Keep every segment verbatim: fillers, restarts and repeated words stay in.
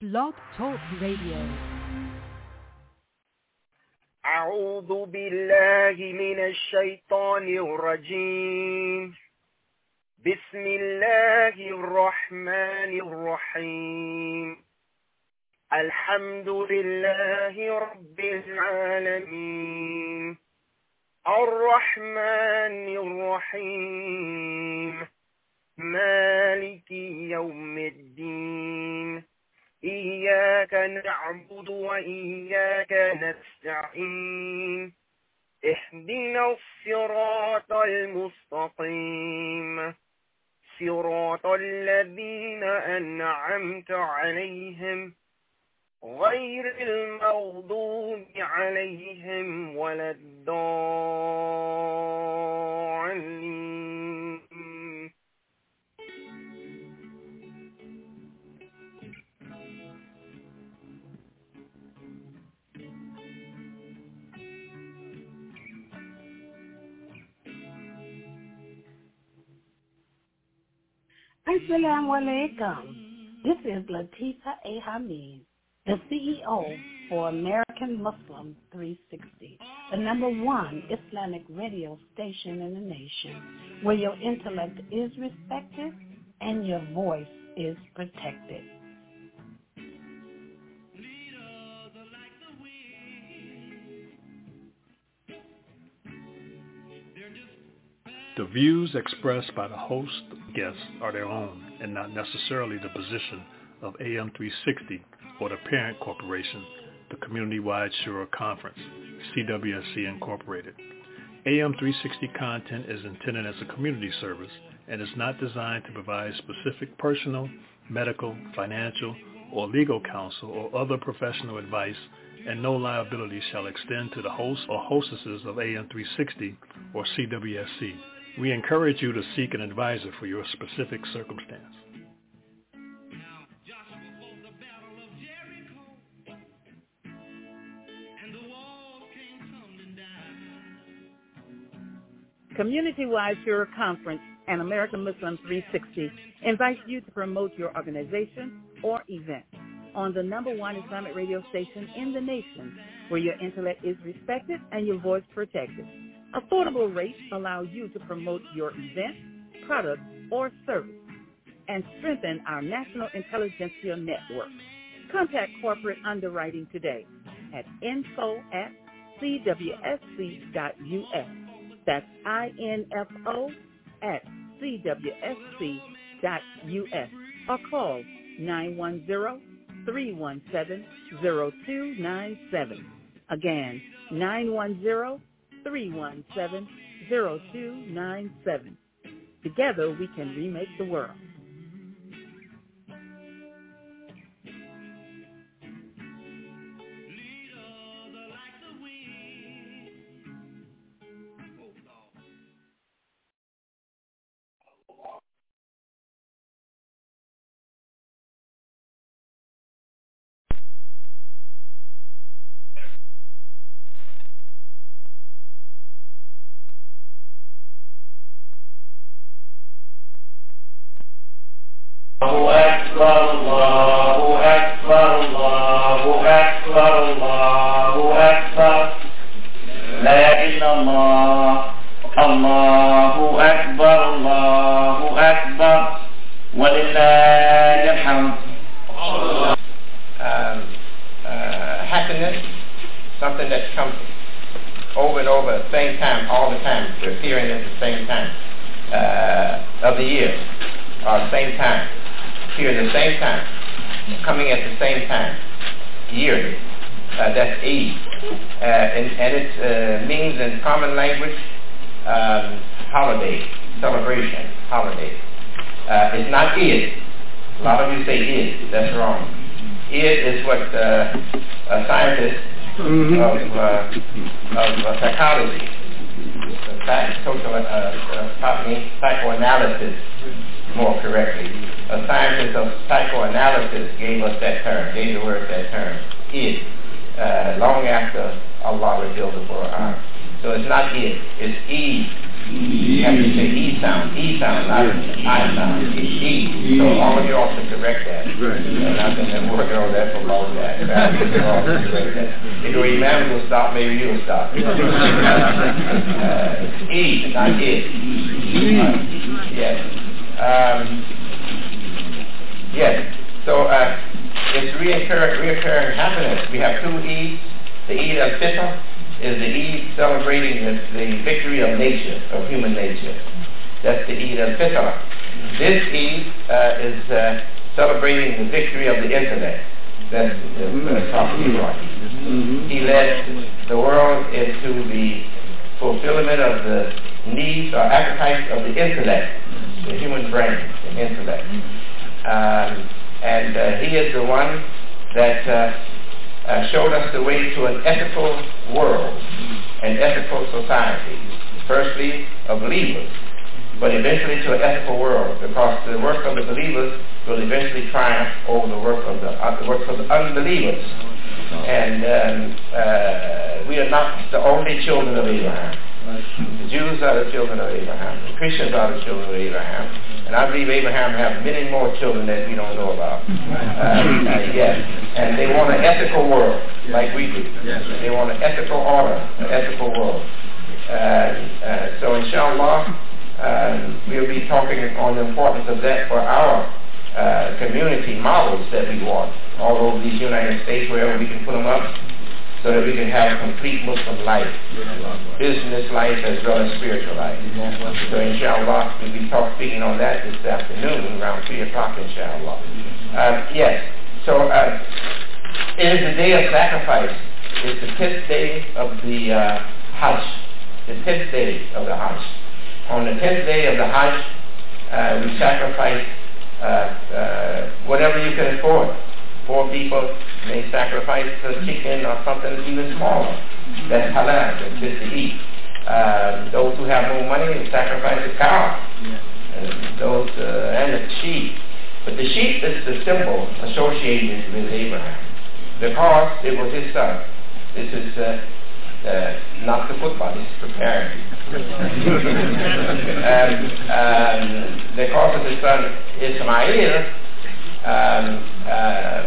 Blog Talk Radio. أعوذ بالله من الشيطان الرجيم. بسم الله الرحمن الرحيم. الحمد لله رب العالمين الرحمن الرحيم مالك يوم الدين إياك نعبد وإياك نستعين اهدنا الصراط المستقيم صراط الذين أنعمت عليهم غير المغضوب عليهم ولا الضالين. Assalamu alaikum. This is Latifa A. Hamid, the C E O for American Muslim three sixty, the number one Islamic radio station in the nation, where your intellect is respected and your voice is protected. The views expressed by the host and guests are their own and not necessarily the position of A M three sixty or the parent corporation, the Community-Wide Shura Conference, C W S C Incorporated. A M three sixty content is intended as a community service and is not designed to provide specific personal, medical, financial, or legal counsel or other professional advice, and no liability shall extend to the host or hostesses of A M three sixty or C W S C. We encourage you to seek an advisor for your specific circumstance. Community-Wide Shura Conference and American Muslim three sixty invites you to promote your organization or event on the number one Islamic radio station in the nation, where your intellect is respected and your voice protected. Affordable rates allow you to promote your event, product, or service and strengthen our national intelligentsia network. Contact corporate underwriting today at info at c w s c dot u s. That's I N F O at C W S C dot U S or call nine one zero, three one seven, zero two nine seven. Again, nine one zero, three one seven, zero two nine seven. Together we can remake the world. الله أكبر الله أكبر الله أكبر الله أكبر لا إله إلا الله الله أكبر الله أكبر ولله الحمد. Um, uh, happiness, something that comes over and over at the same time, all the time, appearing at the same time uh, of the year, or the same time. Here at the same time, coming at the same time, yearly. Uh, that's Eid. Uh, and, and it uh, means in common language, um, holiday, celebration, holiday. Uh, it's not Eid. A lot of you say Eid. That's wrong. Eid is what uh, a scientist mm-hmm. of, uh, of uh, psychology, social uh, uh, psychoanalysis, more correctly. A scientist of psychoanalysis gave us that term, gave the word that term, Id, uh, long after Allah revealed the Quran. So it's not Id, it's Eid. You have to say E sound, E sound, not I sound, it's E. So all of you all should correct that. Right. And I've been working on that for a long time. If your imam will stop, maybe you'll stop. uh, E, not it. Uh, yes. Um, yes. So uh, it's reoccurring, reoccurring happiness. We have two E's. The Eid al-Fitr is the Eid celebrating the, the victory of nature, of human nature. That's the Eid al-Fitr. This Eid uh, is uh, celebrating the victory of the intellect. That's the uh, Prophet Ibrahim. He led the world into the fulfillment of the needs or appetites of the intellect, the human brain, the intellect. Um, and uh, he is the one that uh, uh, showed us the way to an ethical world, an ethical society. Firstly, of believers, but eventually to an ethical world, because the work of the believers will eventually triumph over the work of the, uh, the work of the unbelievers. And um, uh, we are not the only children of Abraham. The Jews are the children of Abraham. The Christians are the children of Abraham. And I believe Abraham have many more children that we don't know about. Uh, uh, yes. And they want an ethical world, like we do. They want an ethical order, an ethical world. Uh, uh, so inshallah, uh, we'll be talking on the importance of that for our uh, community models that we want all over these United States, wherever we can put them up, so that we can have a complete Muslim life, business life as well as spiritual life. So inshallah, we'll be talk, speaking on that this afternoon around three o'clock inshallah. Uh, yes, so uh, it is the day of sacrifice. It's the tenth day of the uh, Hajj, the tenth day of the Hajj. On the tenth day of the Hajj, uh, we sacrifice uh, uh, whatever you can afford. Poor people may sacrifice a chicken or something even smaller. That's halal, that's good to eat. Uh, those who have more money will sacrifice a cow, and those uh, and a sheep. But the sheep is the symbol associated with Abraham, because it was his son. This is uh, uh, not the football, this is preparing. and um, because of his son Ismail, Um, uh,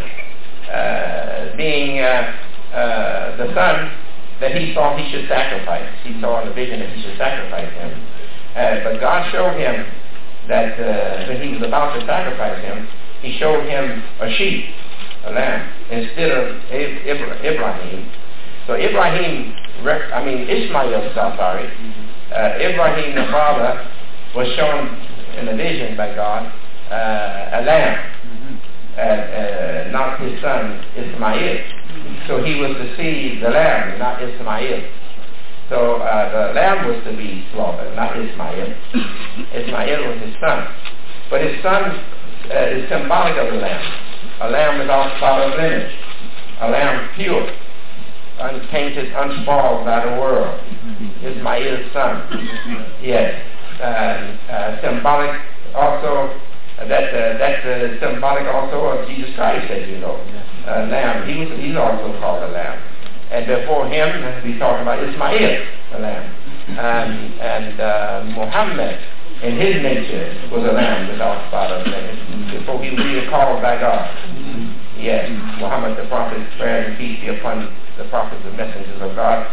uh, being uh, uh, the son that he thought he should sacrifice. He saw in the vision that he should sacrifice him. Uh, but God showed him that uh, when he was about to sacrifice him, he showed him a sheep, a lamb, instead of Ibrahim. So Ibrahim, I mean Ishmael, sorry, uh, Ibrahim the father was shown in a vision by God uh, a lamb. Uh, uh, not his son Ismail. So he was to see the lamb, not Ismail. So uh, the lamb was to be slaughtered, not Ismail. Ismail was his son. But his son uh, is symbolic of the lamb. A lamb without spot or blemish. A lamb pure, untainted, unspoiled by the world. Ismail's son. Yes. Uh, uh, symbolic also. Uh, that, uh, that's uh, symbolic also of Jesus Christ, as you know. Uh, lamb, he was, he's also called a lamb. And before him, we talk about Ismail, the lamb. And, and uh, Muhammad, in his nature, was a lamb without spot or blemish, before he was even called by God. Yes, Muhammad the prophet, prayer and peace be upon the prophets and messengers of God.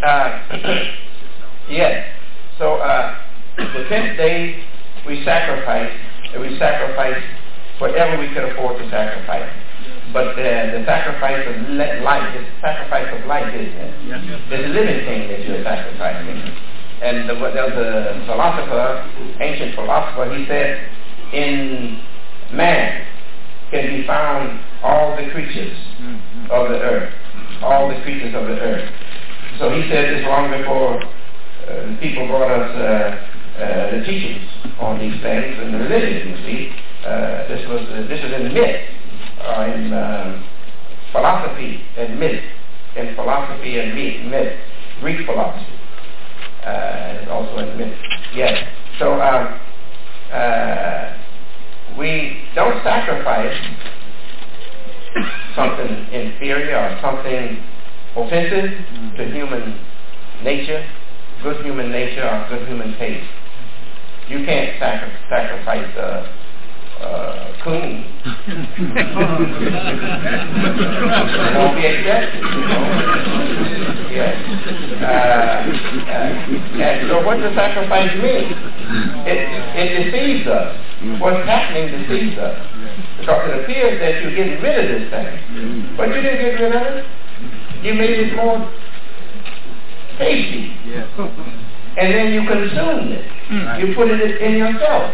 Uh, yes, so uh, the tenth day, we sacrifice we sacrifice whatever we could afford to sacrifice. But uh, the sacrifice of le- life is sacrifice of life, isn't it? Yes. There's a living thing that you're sacrificing. And the, there was a philosopher, ancient philosopher, he said, in man can be found all the creatures of the earth, all the creatures of the earth. So he said this long before uh, people brought us uh, Uh, the teachings on these things in the religion, you see. Uh, this was uh, this is in myth, uh, in um, philosophy and myth, in philosophy and myth, myth Greek philosophy, uh, and also in myth. Yes. So um, uh, we don't sacrifice something inferior or something offensive to human nature. good human nature or good human taste. You can't sacri- sacrifice uh, uh, coon. It won't be accepted. You know? Yes. Uh, uh, and so what does sacrifice mean? It, it deceives us. What's happening deceives us. Because it appears that you're getting rid of this thing. But you didn't get rid of it. You made it more tasty. And then you consumed it. You put it in yourself.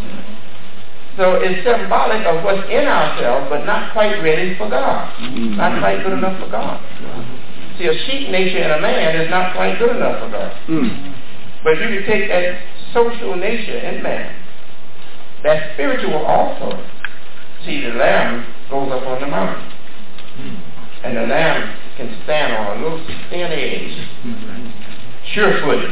So it's symbolic of what's in ourselves, but not quite ready for God. Not quite good enough for God. See, a sheep nature in a man is not quite good enough for God. But you can take that social nature in man, that spiritual also. See, the lamb goes up on the mountain. And the lamb can stand on a little thin edge. Sure-footed.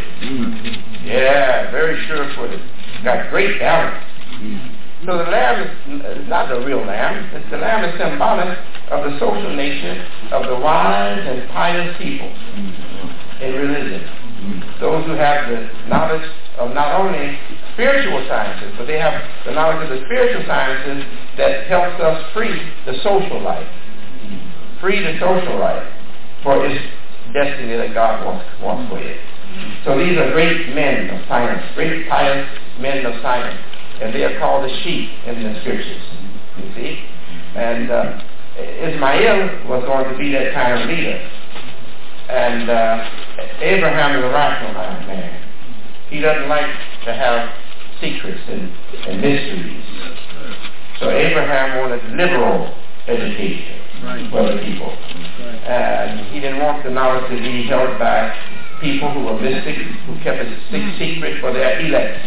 Yeah, very sure-footed. Got great balance. So the lamb is not the real lamb. It's the lamb is symbolic of the social nature of the wise and pious people in religion. Those who have the knowledge of not only spiritual sciences, but they have the knowledge of the spiritual sciences that helps us free the social life. Free the social life for its destiny that God wants, wants for it. So these are great men of science, great pious men of science. And they are called the sheep in the scriptures, you see. And uh, Ismail was going to be that kind of leader. And uh, Abraham is a rational man. He doesn't like to have secrets and, and mysteries. So Abraham wanted liberal education for the people. And he didn't want the knowledge to be held by people who were mystics, who kept a secret for their elect.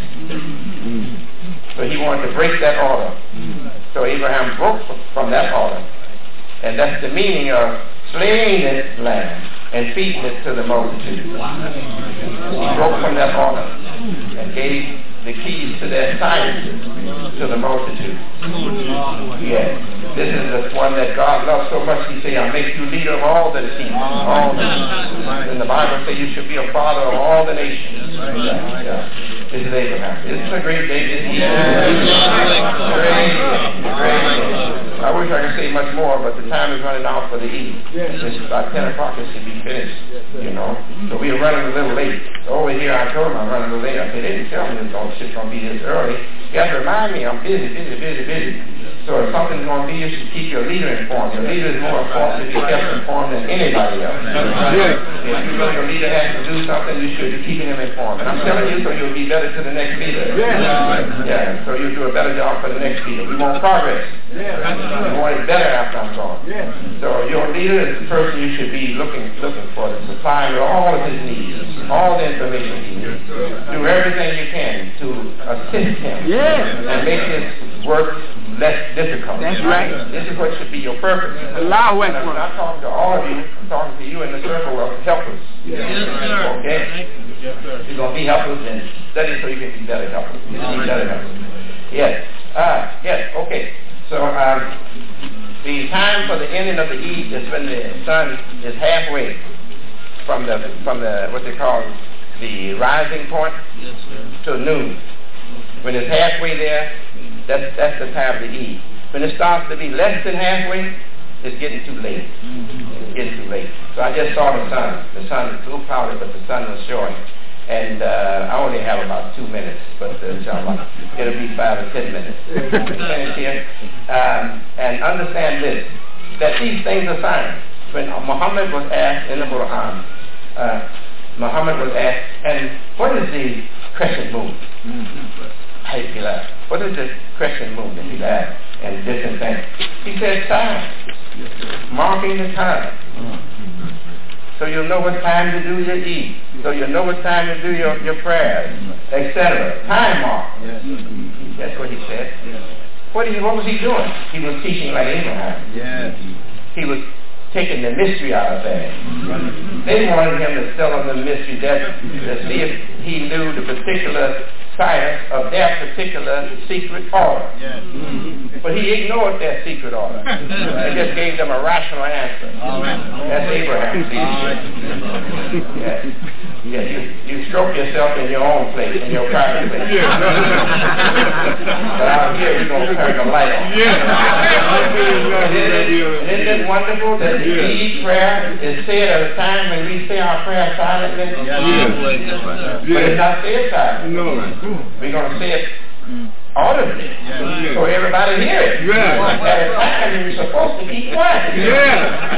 So he wanted to break that order. So Abraham broke from that order. And that's the meaning of slaying this lamb and feeding it to the multitude. He broke from that order and gave the keys to their sciences to the multitude. Yes. This is the one that God loves so much. He said, I'll make you leader of all the people. All the nations. And the Bible says you should be a father of all the nations. Yeah. Yeah. This is Abraham. This is a great day. This is great, great. I wish I could say much more, but the time is running out for the Eid. It's about ten o'clock. It should be finished, you know. So we are running a little late. Over here, I told him I'm running a little late. I said, they didn't tell me this shit's going to be this early. You have to remind me I'm busy, busy, busy, busy. So if something's going to be, you should keep your leader informed. Your leader is more important to be kept informed than anybody else. If you know your leader has to do something, you should be keeping him informed. And I'm telling you so you'll be better to the next leader. Yeah, so you'll do a better job for the next leader. We want progress. We want it better after I'm gone. So your leader is the person you should be looking looking for to supply with all of his needs, all the information he needs. Do everything you can to assist him and make his work less difficult. That's right. This is what should be your purpose. Allow it. I'm not talking to all of you. I'm talking to you in the circle of helpers. Yes, sir. Okay? Yes, sir. You're going to be helpers and study so you can be better helpers. You can be better helpers. Yes. Uh, yes. Okay. So um, the time for the ending of the Eid is when the sun is halfway from the from the what they call the rising point yes, to noon. When it's halfway there, that's that's the time of the Eid. When it starts to be less than halfway, it's getting too late. It's getting too late. So I just saw the sun. The sun is a little cloudy, but the sun was showing. And uh, I only have about two minutes, but uh, inshallah, it'll be five or ten minutes. Finish here. Um, and understand this, that these things are signs. When Muhammad was asked in the Quran, uh, Muhammad was asked, and what is the crescent moon? Mm-hmm. What is the crescent moon that he asked? And different things. He said signs, marking the time. So you'll know what time to do your Eid. So you'll know what time to do your, your prayers, et cetera. Time mark. That's what he said. What, he, what was he doing? He was teaching like Abraham. Yes. He was taking the mystery out of things. They wanted him to tell them the mystery, that, to see if he knew the particular science of their particular secret order. Yes. Mm-hmm. But he ignored their secret order. He just gave them a rational answer. Right. That's Abraham's leadership. Yes. Yeah, you, you stroke yourself in your own place, in your private place. Yeah. But out here, we're going to turn the light on. Yeah. Isn't it wonderful that the Eid prayer is said at a time when we say our prayer silently? Yeah. But it's not said silently. No. We're going to say it audibly, yeah. So everybody hear it. Yeah. At a time you're supposed to keep quiet. Yeah.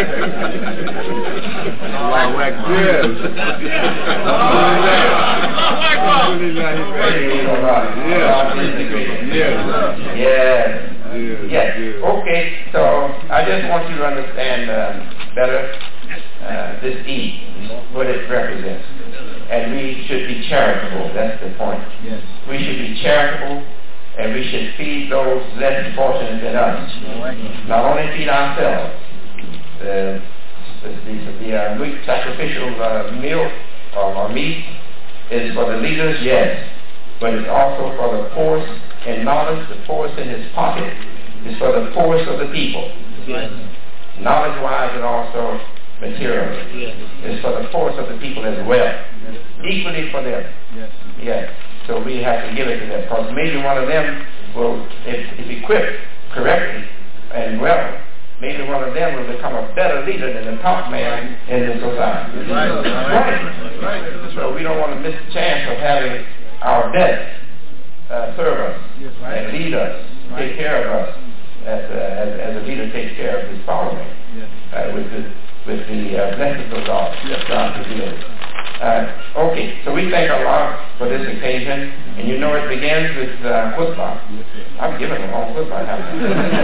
Yes. Yes. Yes. Okay. So I just want you to understand um, better uh, this Eid, what it represents. And we should be charitable. That's the point. Yes. We should be charitable, and we should feed those less fortunate than us. Not only feed ourselves. Uh, the the, the uh, meat sacrificial uh, meal or, or meat is for the leaders, yes, but it's also for the poorest in knowledge, the poorest in his pocket. It's for the poorest of the people. Yes. Knowledge-wise and also materially. Yes. It's for the poorest of the people as well. Yes. Equally for them. Yes. Yes. So we have to give it to them, because maybe one of them will, if, if equipped correctly and well, maybe one of them will become a better leader than the top man in the society. Right. Right. Right. So we don't want to miss the chance of having our best uh, serve us yes. and lead us, right. take care of us, as, uh, as, as a leader takes care of his following yes. uh, with the with the uh, blessings of God. Yes. God revealed. Uh, okay, so we thank Allah for this occasion, and you know it begins with uh, khutbah. I'm giving a long khutbah, haven't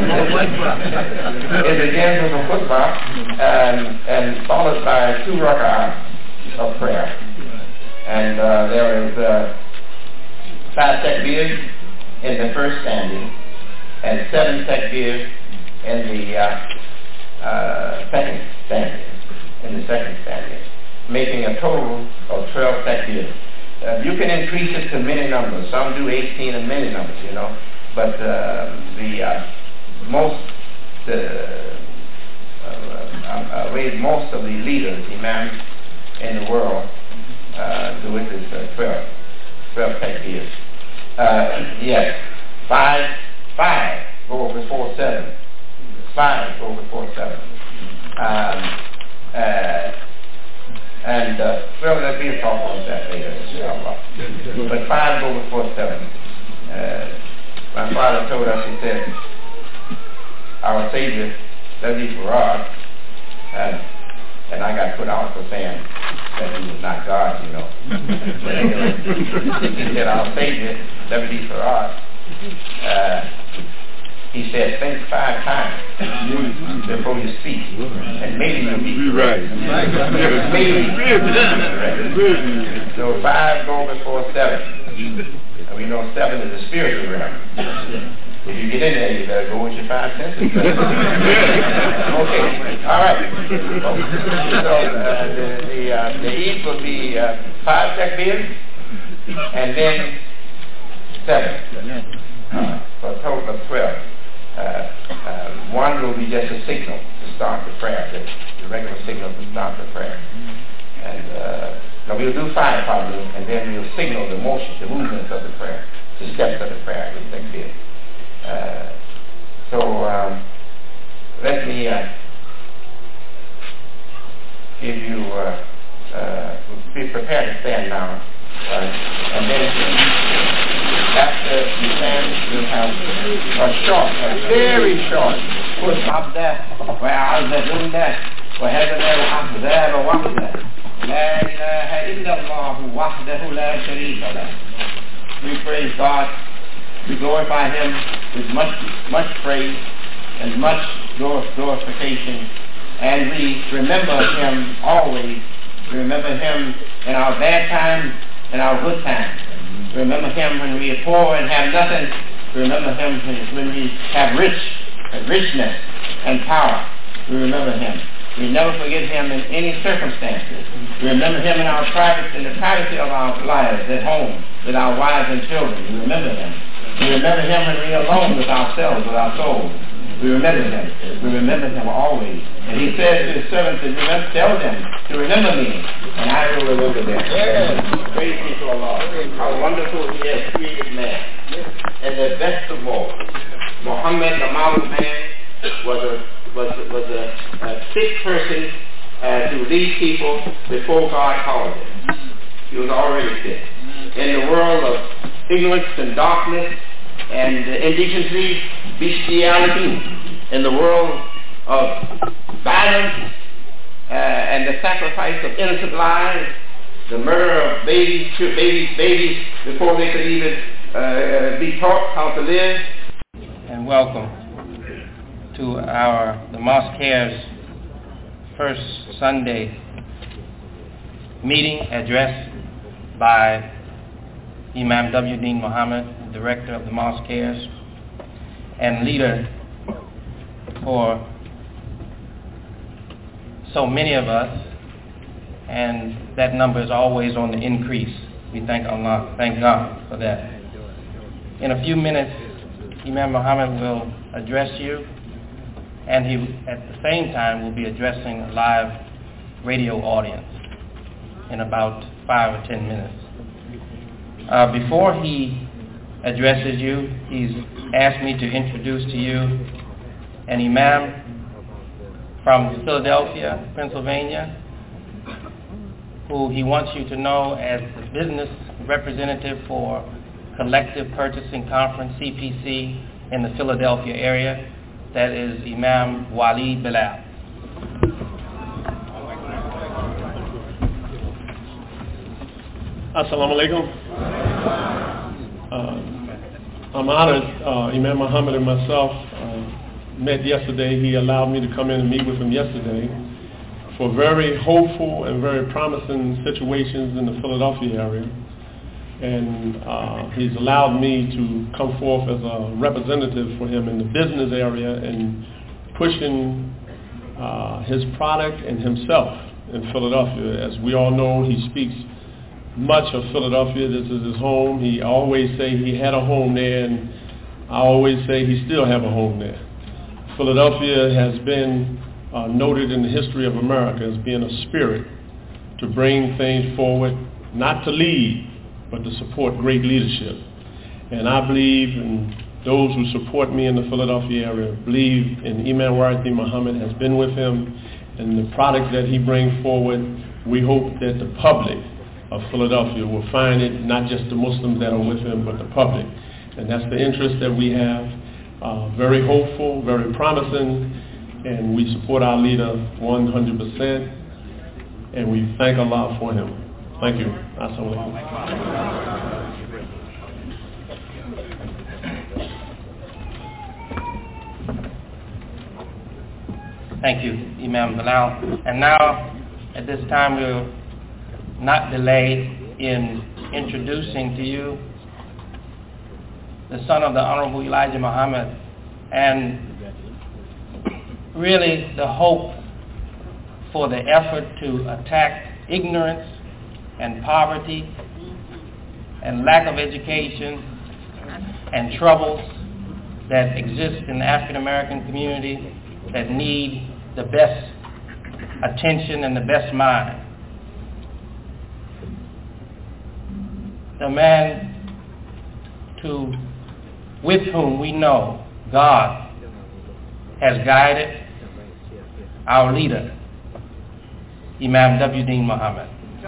I? It begins with a khutbah and, and followed by two rak'ahs of prayer. And uh, there is uh, five takbir in the first standing, and seven takbir in the uh, uh, second standing, in the second standing, making a total of twelve takbir. Uh, you can increase it to many numbers. Some do eighteen and many numbers, you know. But uh, the uh, most, uh, uh, uh, way most of the leaders, imams in the world, uh, do it is uh, twelve, twelve takbir. Uh, yes, five, five go before seven. Five go before seven. Um, uh, And, uh, well, there'll be a talk on that later, inshallah. But five go before seven. Uh, my father told us, he said, our Savior, that is for us, and, and I got put out for saying that he was not God, you know. But anyway, he said, our Savior, that is for us, uh, he said, think five times before you speak, and maybe you'll be right. Maybe. So five go before seven. And we know seven is the spiritual realm. If you get in there, you better go with your five senses. Okay, all right. So uh, the the, uh, the Eid will be uh, five takbir, and then seven. Uh, for a total of twelve. Uh, uh, one will be just a signal to start the prayer, the, the regular signal to start the prayer. And uh, now we'll do five probably, and then we'll signal the motion, the movements of the prayer, the steps of the prayer, the takbir. Uh, so um, let me uh, give you, uh, uh, be prepared to stand now, uh, and then after you stand, you'll have a short, a very short push up there, where I was doing that, وهذا الأحزاب وحده لا إله إلا الله وحده لا شريك له. We praise God, we glorify Him with much, much praise and much glorification, and we remember Him always. We remember Him in our bad times and our good times. Remember Him when we are poor and have nothing. Remember Him when we have rich, richness and power. We remember Him. We never forget Him in any circumstances. We remember Him in our private, in the privacy of our lives at home with our wives and children. We remember Him. We remember Him when we are alone with ourselves, with our souls. We remember Him. We remember Him always. And He says to His servants, to remember, tell them to remember me and I will remember them. Yes. Praise be to Allah. How wonderful He has created man. And the best of all, Muhammad, the model man, was a was was a, a fit person uh, to lead people before God called him. He was already fit. In the world of ignorance and darkness and indecency, bestiality, in the world of violence uh, and the sacrifice of innocent lives, the murder of babies, babies, babies before they could even uh, be taught how to live. And welcome to our the Mosque Cares first Sunday meeting address by Imam W. Dean Muhammad, Director of the Mosque Cares and leader for so many of us, and that number is always on the increase. We thank Allah, thank God for that. In a few minutes, Imam Muhammad will address you, and he, at the same time, will be addressing a live radio audience in about five or ten minutes. Uh, before he addresses you, he's asked me to introduce to you an imam from Philadelphia, Pennsylvania, who he wants you to know as the business representative for Collective Purchasing Conference, C P C, in the Philadelphia area. That is Imam Wali Bilal. Assalamu alaikum. Uh, I'm honored. Uh, Imam Muhammad and myself uh, met yesterday. He allowed me to come in and meet with him yesterday for very hopeful and very promising situations in the Philadelphia area. And uh, he's allowed me to come forth as a representative for him in the business area and pushing uh, his product and himself in Philadelphia. As we all know, he speaks much of Philadelphia. This is his home. He always say he had a home there, and I always say he still have a home there. Philadelphia has been uh, noted in the history of America as being a spirit to bring things forward, not to lead, but to support great leadership. And I believe, and those who support me in the Philadelphia area believe in Imam Warathi Muhammad, has been with him, and the product that he brings forward, we hope that the public of Philadelphia will find it, not just the Muslims that are with him, but the public. And that's the interest that we have. Uh, very hopeful, very promising, and we support our leader one hundred percent, and we thank Allah for him. Thank you. Assalamu Thank you, Imam Bilal. And now, at this time, we'll not delay in introducing to you the son of the Honorable Elijah Muhammad, and really the hope for the effort to attack ignorance and poverty and lack of education and troubles that exist in the African American community that need the best attention and the best mind. The man to with whom we know God has guided our leader, Imam W. Dean Muhammad.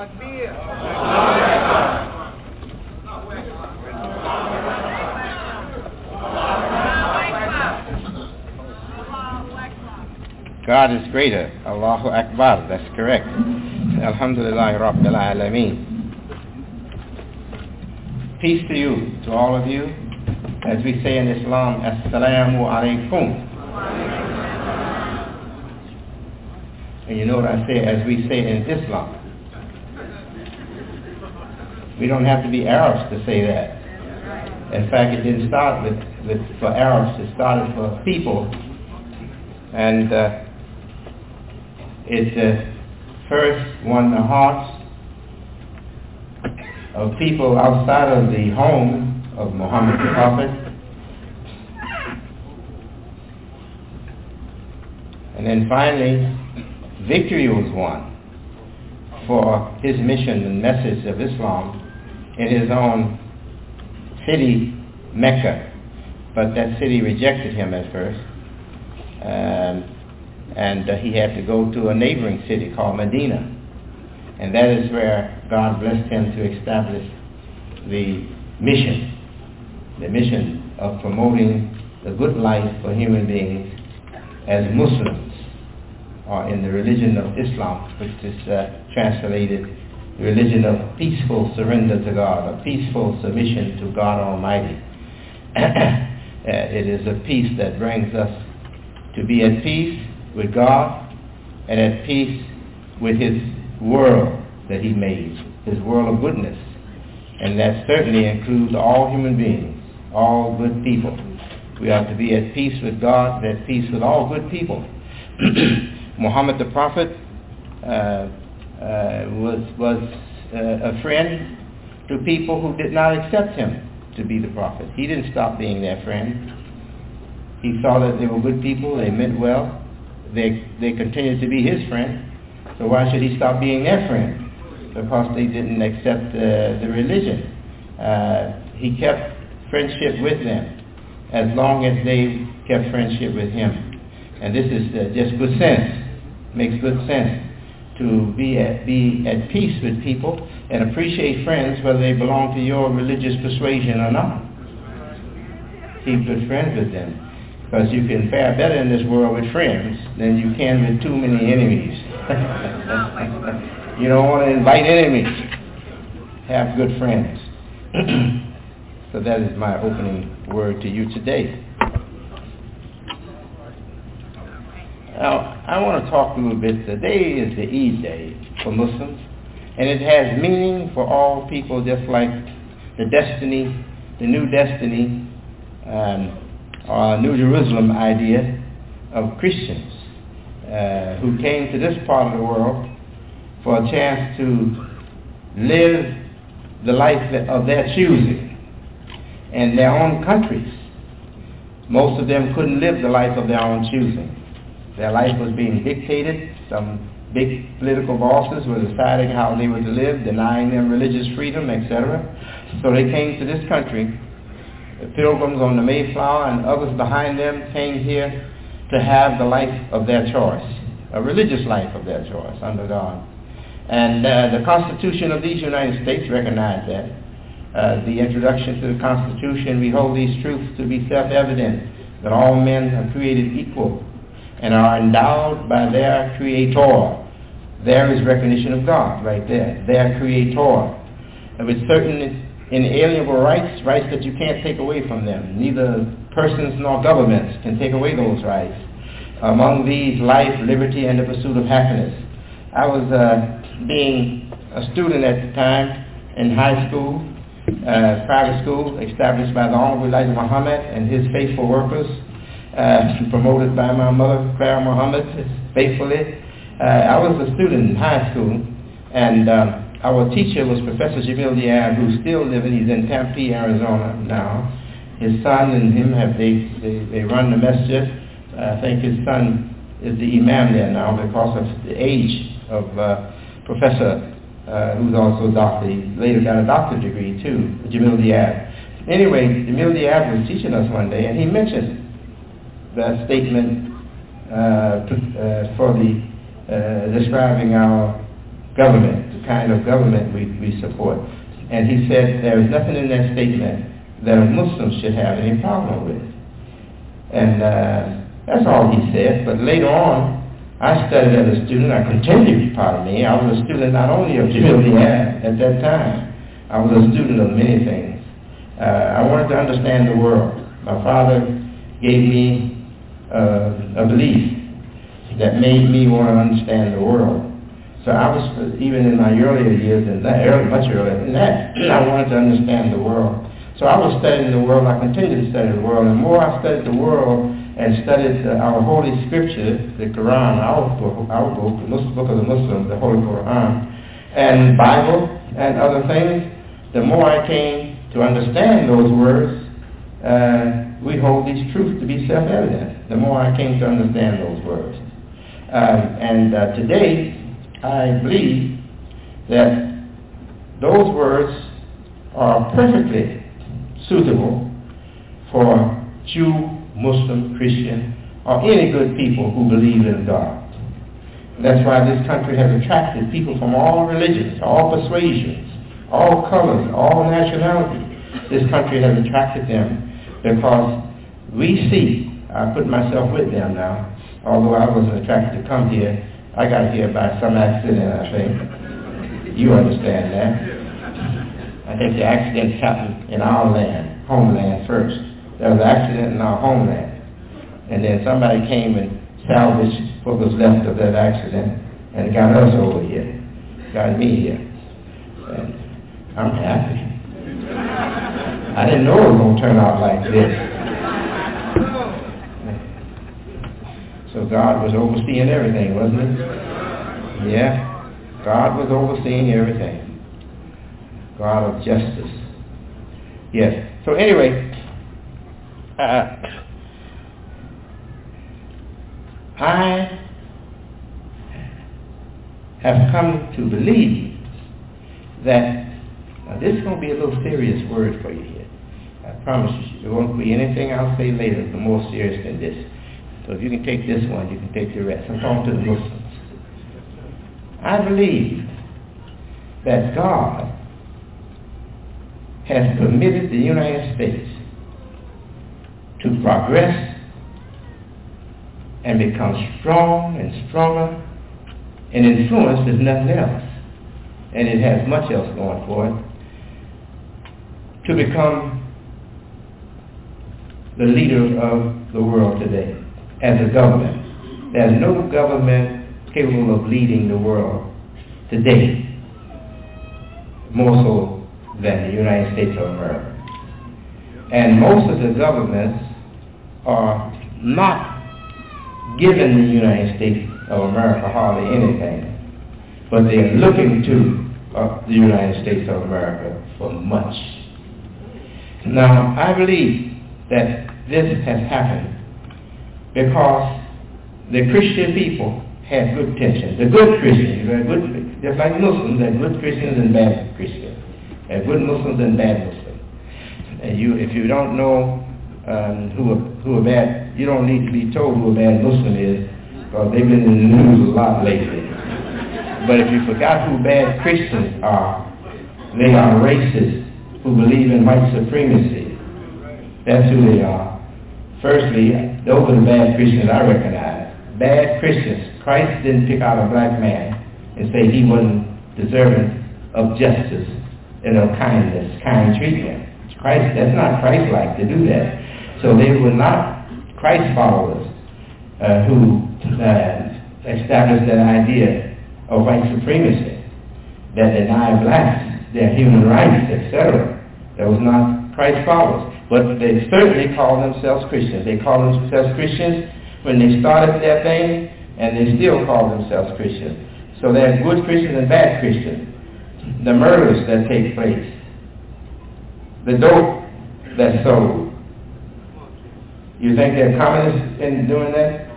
God is greater. Allahu Akbar. That's correct. Alhamdulillah Rabbil Alameen. Peace to you, to all of you. As we say in Islam, Assalamu alaikum. And you know what I say, as we say in Islam. We don't have to be Arabs to say that. In fact, it didn't start with, with for Arabs, it started for people. And uh, it uh, first won the hearts of people outside of the home of Muhammad the Prophet. And then finally, victory was won for his mission and message of Islam in his own city, Mecca. But that city rejected him at first. Um, and uh, he had to go to a neighboring city called Medina. And that is where God blessed him to establish the mission, the mission of promoting the good life for human beings as Muslims, or in the religion of Islam, which is uh, translated the religion of peaceful surrender to God, a peaceful submission to God Almighty. It is a peace that brings us to be at peace with God and at peace with his world that he made, his world of goodness. And that certainly includes all human beings, all good people. We are to be at peace with God, at peace with all good people. Muhammad the Prophet uh, uh, was, was uh, a friend to people who did not accept him to be the prophet. He didn't stop being their friend. He saw that they were good people, they meant well, they, they continued to be his friend. So why should he stop being their friend? Because they didn't accept uh, the religion. Uh, he kept friendship with them as long as they kept friendship with him. And this is uh, just good sense. Makes good sense to be at, be at peace with people and appreciate friends whether they belong to your religious persuasion or not. Keep good friends with them, because you can fare better in this world with friends than you can with too many enemies. You don't want to invite enemies. Have good friends. So that is my opening word to you today. Now, I want to talk a little bit. Today is the Eid day for Muslims, and it has meaning for all people, just like the destiny, the new destiny, um, or New Jerusalem idea of Christians uh, who came to this part of the world for a chance to live the life of their choosing in their own countries. Most of them couldn't live the life of their own choosing. Their life was being dictated. Some big political bosses were deciding how they were to live, denying them religious freedom, et cetera. So they came to this country. The Pilgrims on the Mayflower and others behind them came here to have the life of their choice, a religious life of their choice under God. And uh, the Constitution of these United States recognized that. Uh, the introduction to the Constitution, we hold these truths to be self-evident, that all men are created equal and are endowed by their Creator. There is recognition of God right there, their Creator, and with certain inalienable rights, rights that you can't take away from them. Neither persons nor governments can take away those rights. Among these, life, liberty, and the pursuit of happiness. I was uh, being a student at the time in high school, uh, private school, established by the Honorable Elijah Muhammad and his faithful workers, uh, promoted by my mother, Clara Muhammad, faithfully. Uh, I was a student in high school, and um, our teacher was Professor Jamil Diab, who's still living. He's in Tempe, Arizona now. His son and him have they they, they run the masjid. Uh, I think his son is the imam there now because of the age of uh, Professor, uh, who's also a doctor. He later got a doctorate degree too, Jamil Diab. Anyway, Jamil Diab was teaching us one day, and he mentioned the statement uh, uh, for the uh, describing our government, the kind of government we, we support. And he said there is nothing in that statement that a Muslim should have any problem with. And uh, that's all he said. But later on, I studied as a student. I continued, pardon me. I was a student not only of Jamil Diab at that time. I was a student of many things. Uh, I wanted to understand the world. My father gave me uh, a belief that made me want to understand the world. So I was, even in my earlier years, and that, early, much earlier than that, I wanted to understand the world. So I was studying the world. I continued to study the world. And the more I studied the world and studied uh, our holy scripture, the Quran, our book, our book, the Muslim book of the Muslims, the Holy Quran, and Bible and other things, the more I came to understand those words, uh, we hold these truths to be self-evident. The more I came to understand those words. Um, and uh, today, I believe that those words are perfectly suitable for Jew, Muslim, Christian, or any good people who believe in God. That's why this country has attracted people from all religions, all persuasions, all colors, all nationalities. This country has attracted them because we see, I put myself with them now, although I wasn't attracted to come here. I got here by some accident, I think. You understand that. I think the accident happened in our land, homeland first. There was an accident in our homeland. And then somebody came and salvaged what was left of that accident and got us over here, got me here. And I'm happy. I didn't know it was going to turn out like this. So God was overseeing everything, wasn't it? Yeah. God was overseeing everything. God of justice. Yes. So anyway, uh, I have come to believe that, now this is going to be a little serious word for you here. I promise you, there won't be anything I'll say later the more serious than this. So if you can take this one, you can take the rest. I'm talking to the Muslims. I believe that God has permitted the United States to progress and become strong and stronger and influence is nothing else. And it has much else going for it. To become the leader of the world today as a government. There's no government capable of leading the world today more so than the United States of America. And most of the governments are not giving the United States of America hardly anything, but they are looking to uh, the United States of America for much. Now, I believe that this has happened because the Christian people had good tension. The good Christians, are good, just like Muslims, there are good Christians and bad Christians. There are good Muslims and bad Muslims. And you, if you don't know um, who a, who a bad, you don't need to be told who a bad Muslim is, because they've been in the news a lot lately. But if you forgot who bad Christians are, they are racists who believe in white supremacy. That's who they are. Firstly, those are the bad Christians I recognize. Bad Christians. Christ didn't pick out a black man and say he wasn't deserving of justice and of kindness, kind treatment. Christ, that's not Christ-like to do that. So they were not Christ followers uh, who uh, established that idea of white supremacy, that denied blacks their human rights, et cetera. That was not Christ followers. But they certainly call themselves Christians. They call themselves Christians when they started their thing, and they still call themselves Christians. So there's good Christians and bad Christians. The murders that take place, the dope that's sold. You think they're communists in doing that?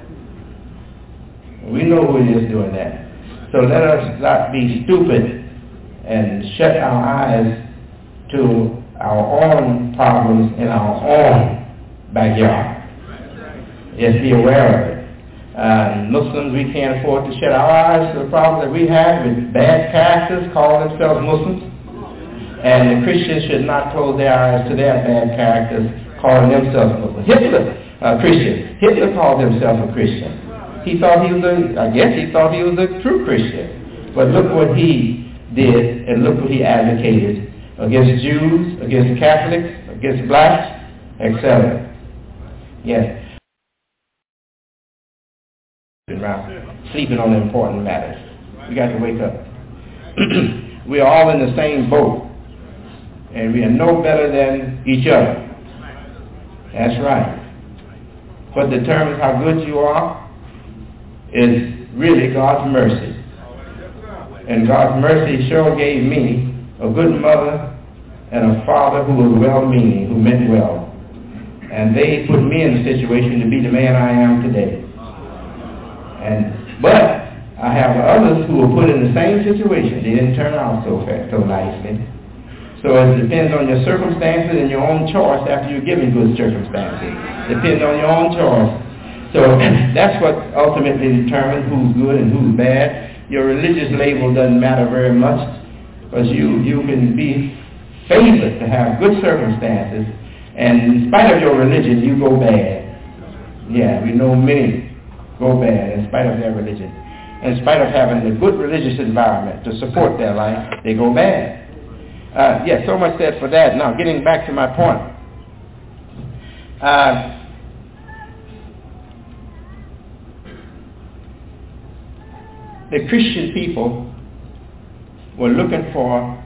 We know who it is doing that. So let us not be stupid and shut our eyes to our own problems in our own backyard. Yes, be aware of it. Uh, Muslims, we can't afford to shut our eyes to the problems that we have with bad characters calling themselves Muslims. And the Christians should not close their eyes to their bad characters calling themselves Muslims. Hitler, uh, Christian. Hitler called himself a Christian. He thought he was a, I guess he thought he was a true Christian. But look what he did, and look what he advocated against Jews, against Catholics, against blacks, et cetera. Yes. Around sleeping on important matters. We got to wake up. We are all in the same boat, and we are no better than each other. That's right. What determines how good you are is really God's mercy. And God's mercy sure gave me a good mother and a father who was well-meaning, who meant well. And they put me in a situation to be the man I am today. And but I have others who were put in the same situation. They didn't turn out so fast, so nicely. So it depends on your circumstances and your own choice after you're given good circumstances. Depends on your own choice. So that's what ultimately determines who's good and who's bad. Your religious label doesn't matter very much, because you, you can be favored to have good circumstances, and in spite of your religion, you go bad. Yeah, we know many go bad in spite of their religion. In spite of having a good religious environment to support their life, they go bad. Uh, yeah, so much said for that. Now, getting back to my point. Uh, the Christian people were looking for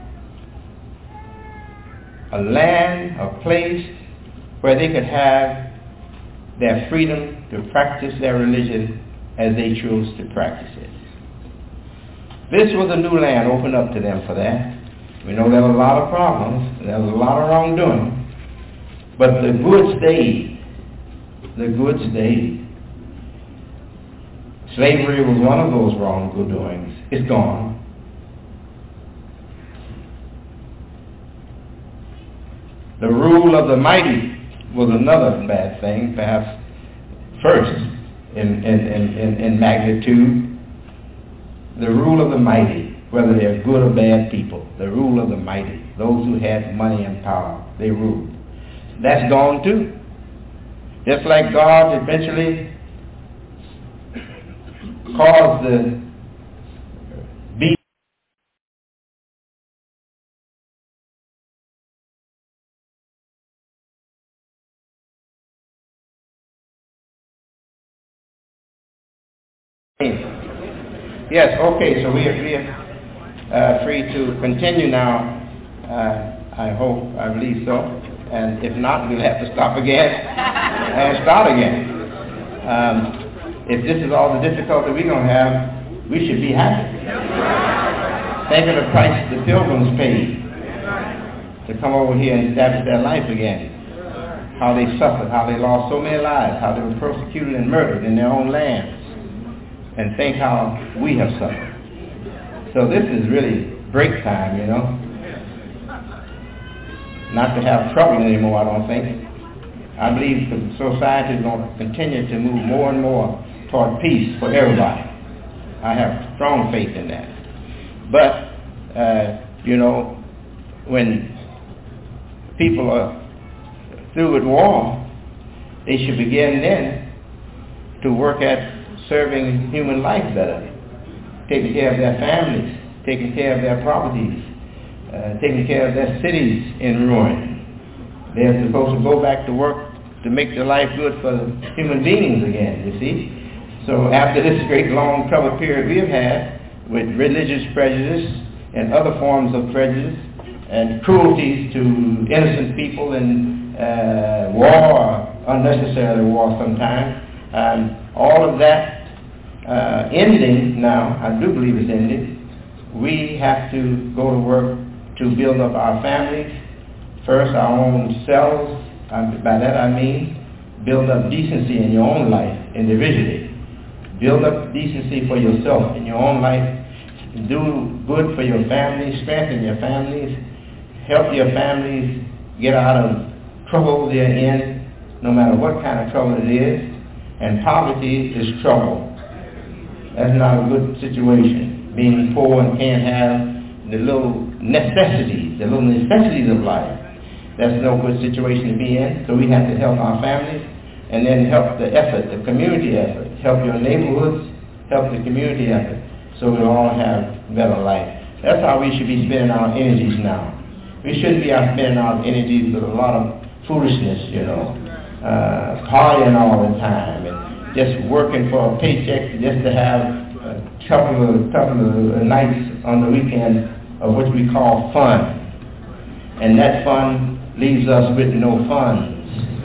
a land, a place where they could have their freedom to practice their religion as they chose to practice it. This was a new land opened up to them for that. We know there were a lot of problems, there was a lot of wrongdoing, but the good stayed. The good stayed. Slavery was one of those wrongdoings. It's gone. The rule of the mighty was another bad thing, perhaps first in, in, in, in magnitude. The rule of the mighty, whether they're good or bad people, the rule of the mighty, those who had money and power, they ruled. That's gone too. Just like God eventually caused the beast Yes, okay, so we are, we are uh, free to continue now. Uh, I hope, I believe so. And if not, we'll have to stop again and start again. Um, if this is all the difficulty we're going to have, we should be happy. Think of the price the pilgrims paid to come over here and establish their life again. How they suffered, how they lost so many lives, how they were persecuted and murdered in their own lands. And think how we have suffered. So this is really break time, you know. Not to have trouble anymore, I don't think. I believe the society is going to continue to move more and more toward peace for everybody. I have strong faith in that. But, uh, you know, when people are through with war, they should begin then to work at serving human life better, taking care of their families, taking care of their properties, uh, taking care of their cities in ruin. They're supposed to go back to work to make their life good for human beings again, you see. So after this great long troubled period we have had with religious prejudice and other forms of prejudice and cruelties to innocent people and uh, war, unnecessary war sometimes, um, all of that uh, ending now, I do believe it's ending. We have to go to work to build up our families, first our own selves. Um, by that I mean build up decency in your own life individually. Build up decency for yourself in your own life. Do good for your families, strengthen your families, help your families get out of trouble they're in, no matter what kind of trouble it is. And poverty is trouble. That's not a good situation. Being poor and can't have the little necessities, the little necessities of life. That's no good situation to be in. So we have to help our families and then help the effort, the community effort. Help your neighborhoods, help the community effort, so we'll all have better life. That's how we should be spending our energies now. We shouldn't be out spending our energies with a lot of foolishness, you know. Uh, partying all the time and just working for a paycheck just to have a couple of, couple of nights on the weekend of what we call fun. And that fun leaves us with no funds.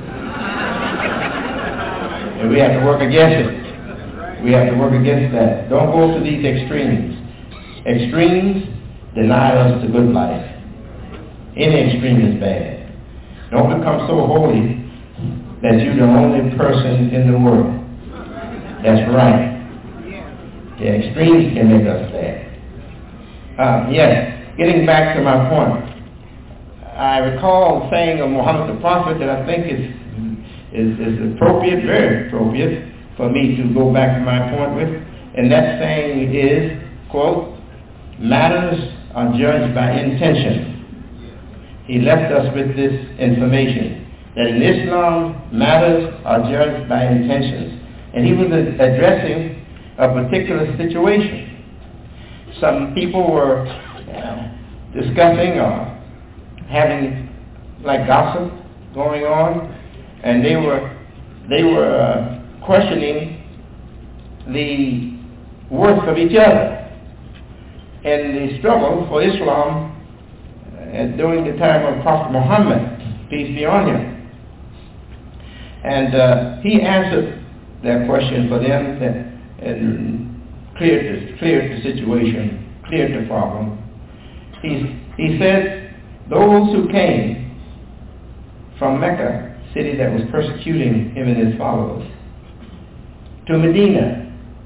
And we have to work against it. We have to work against that. Don't go to these extremes. Extremes deny us the good life. Any extreme is bad. Don't become so holy that you're the only person in the world that's right. The extremes can make us sad. Uh, yes, getting back to my point. I recall saying of Muhammad the Prophet that I think is, is, is appropriate, very appropriate, for me to go back to my point with. And that saying is, quote, matters are judged by intention. He left us with this information, that in Islam, matters are judged by intentions. And he was addressing a particular situation. Some people were uh, discussing or having like gossip going on, and they were they were uh, questioning the worth of each other and the struggle for Islam uh, during the time of Prophet Muhammad, peace be on him. And uh, he answered their question for them that, and cleared the, cleared the situation, cleared the problem. He, he said, those who came from Mecca, city that was persecuting him and his followers, to Medina,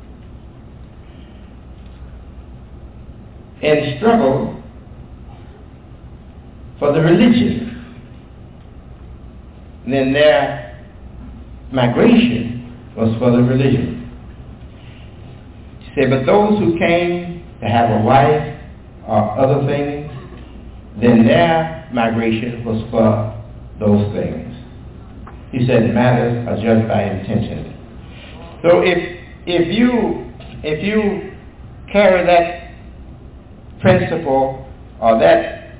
and struggled for the religion, then their migration was for the religion. He said, but those who came to have a wife or other things, then their migration was for those things. He said matters are judged by intention. So if if you if you carry that principle or that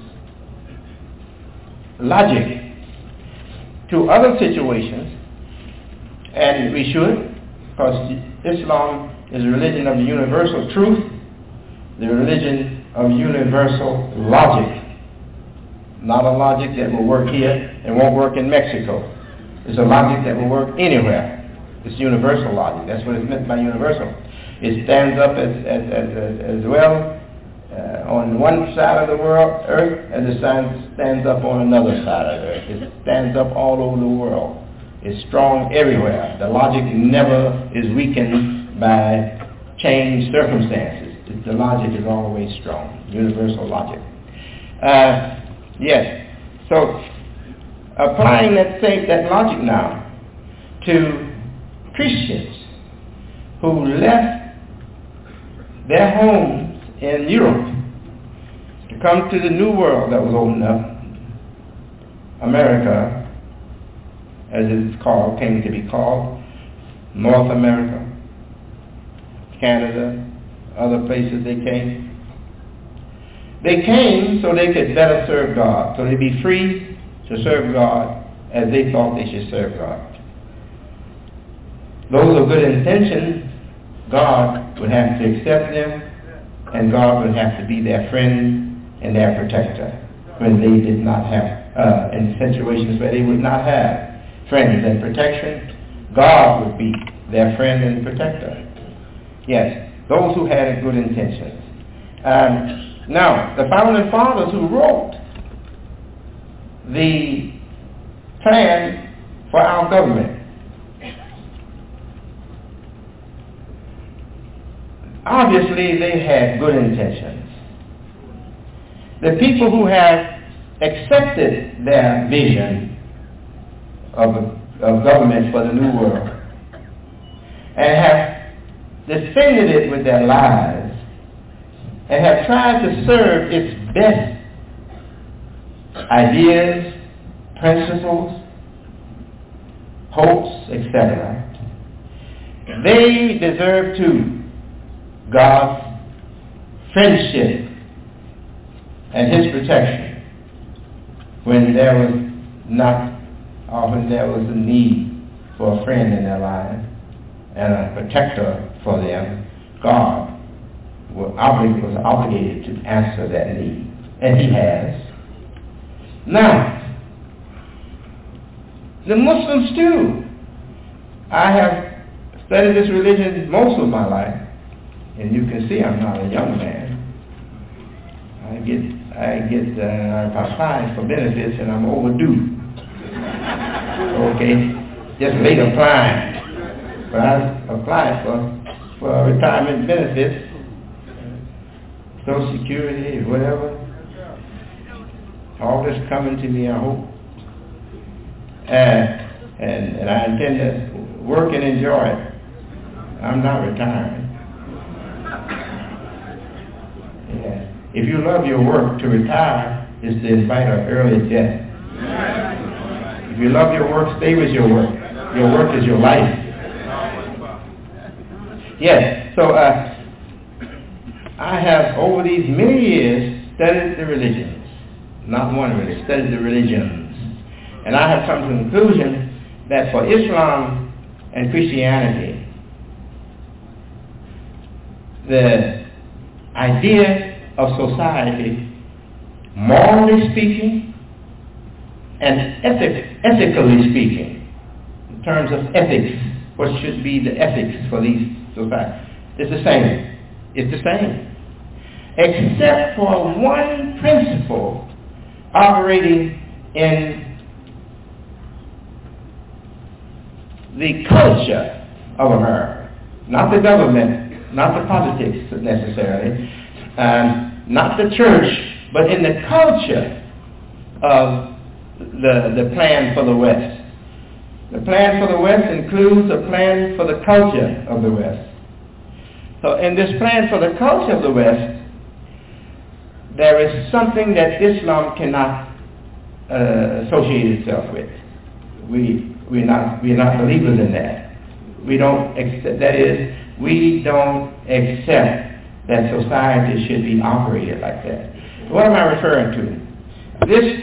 logic to other situations, and we should, because Islam is a religion of universal truth, the religion of universal logic, not a logic that will work here and won't work in Mexico. It's a logic that will work anywhere. It's universal logic. That's what it's meant by universal. It stands up as as as, as well uh, on one side of the world, earth, as it stands up on another side of the earth. It stands up all over the world. It's strong everywhere. The logic never is weakened by changed circumstances. The logic is always strong, universal logic. Uh, yes. So, applying that same that logic now to Christians who left their homes in Europe to come to the new world that was opened up, America, as it's called, came to be called, North America, Canada, other places they came. They came so they could better serve God, so they'd be free to serve God as they thought they should serve God. Those of good intentions, God would have to accept them, and God would have to be their friend and their protector when they did not have, uh, in situations where they would not have friends and protection, God would be their friend and protector. Yes. Those who had good intentions. Um, now, the founding fathers who wrote the plan for our government, obviously they had good intentions. The people who have accepted their vision of, of government for the new world and have defended it with their lives and have tried to serve its best ideas, principles, hopes, et cetera. They deserve too God's friendship and His protection when there was not, or when there was a need for a friend in their lives and a protector for them. God was obligated to answer that need, and He has. Now, the Muslims too. I have studied this religion most of my life, and you can see I'm not a young man. I get I get uh, I apply for benefits, and I'm overdue. Okay, just late applying. But I applied for for retirement benefits, Social Security, whatever. All this coming to me, I hope. Uh, and, and I intend to work and enjoy it. I'm not retiring. Yeah. If you love your work, to retire is to invite an early death. If you love your work, stay with your work. Your work is your life. Yes, so uh, I have, over these many years, studied the religions. Not one religion, studied the religions. And I have come to the conclusion that for Islam and Christianity, the idea of society, morally speaking and ethic, ethically speaking, in terms of ethics, what should be the ethics for these societies, it's the same. It's the same. Except for one principle operating in the culture of America, not the government, not the politics necessarily, um, not the church, but in the culture of the, the plan for the West. The plan for the West includes a plan for the culture of the West. So in this plan for the culture of the West, there is something that Islam cannot uh, associate itself with. We we're not we're not believers in that. We don't accept, that is, we don't accept that society should be operated like that. What am I referring to? This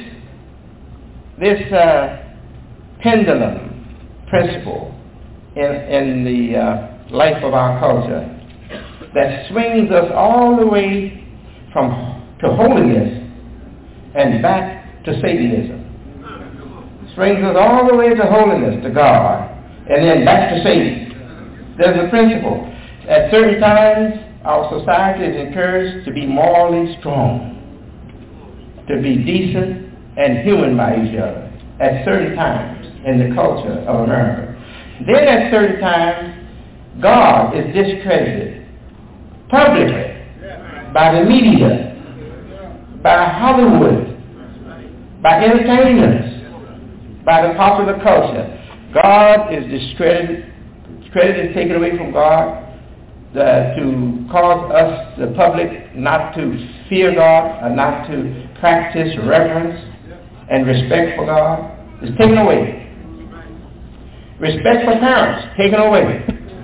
this uh, pendulum principle in in the uh, life of our culture that swings us all the way from to holiness and back to Satanism. Swings us all the way to holiness, to God, and then back to Satan. There's a principle. At certain times, our society is encouraged to be morally strong, to be decent and human by each other at certain times in the culture of America. Then at certain times, God is discredited publicly by the media, by Hollywood, by entertainers, by the popular culture. God is discredited, credit is taken away from God the, to cause us, the public, not to fear God, or not to practice reverence and respect for God. It's taken away. Respect for parents, taken away.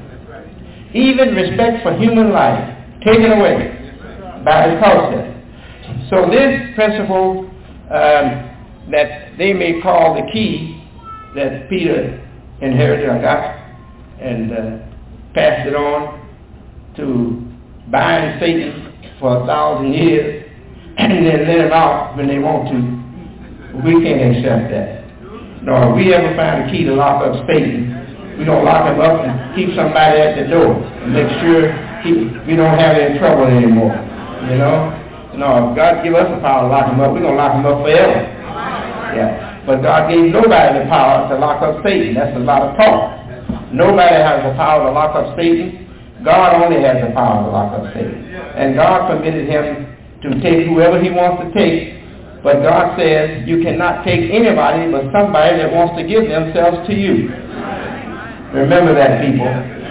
Even respect for human life, taken away by the culture. So this principle um, that they may call the key that Peter inherited or got and uh, passed it on to bind Satan for a thousand years and then let him out when they want to, we can't accept that. Nor if we ever find a key to lock up Satan, we don't lock him up and keep somebody at the door and make sure he, we don't have any trouble anymore, you know? No, if God give us the power to lock him up, we're going to lock him up forever. Yeah. But God gave nobody the power to lock up Satan. That's a lot of talk. Nobody has the power to lock up Satan. God only has the power to lock up Satan. And God permitted him to take whoever he wants to take. But God says you cannot take anybody but somebody that wants to give themselves to you. Remember that, people.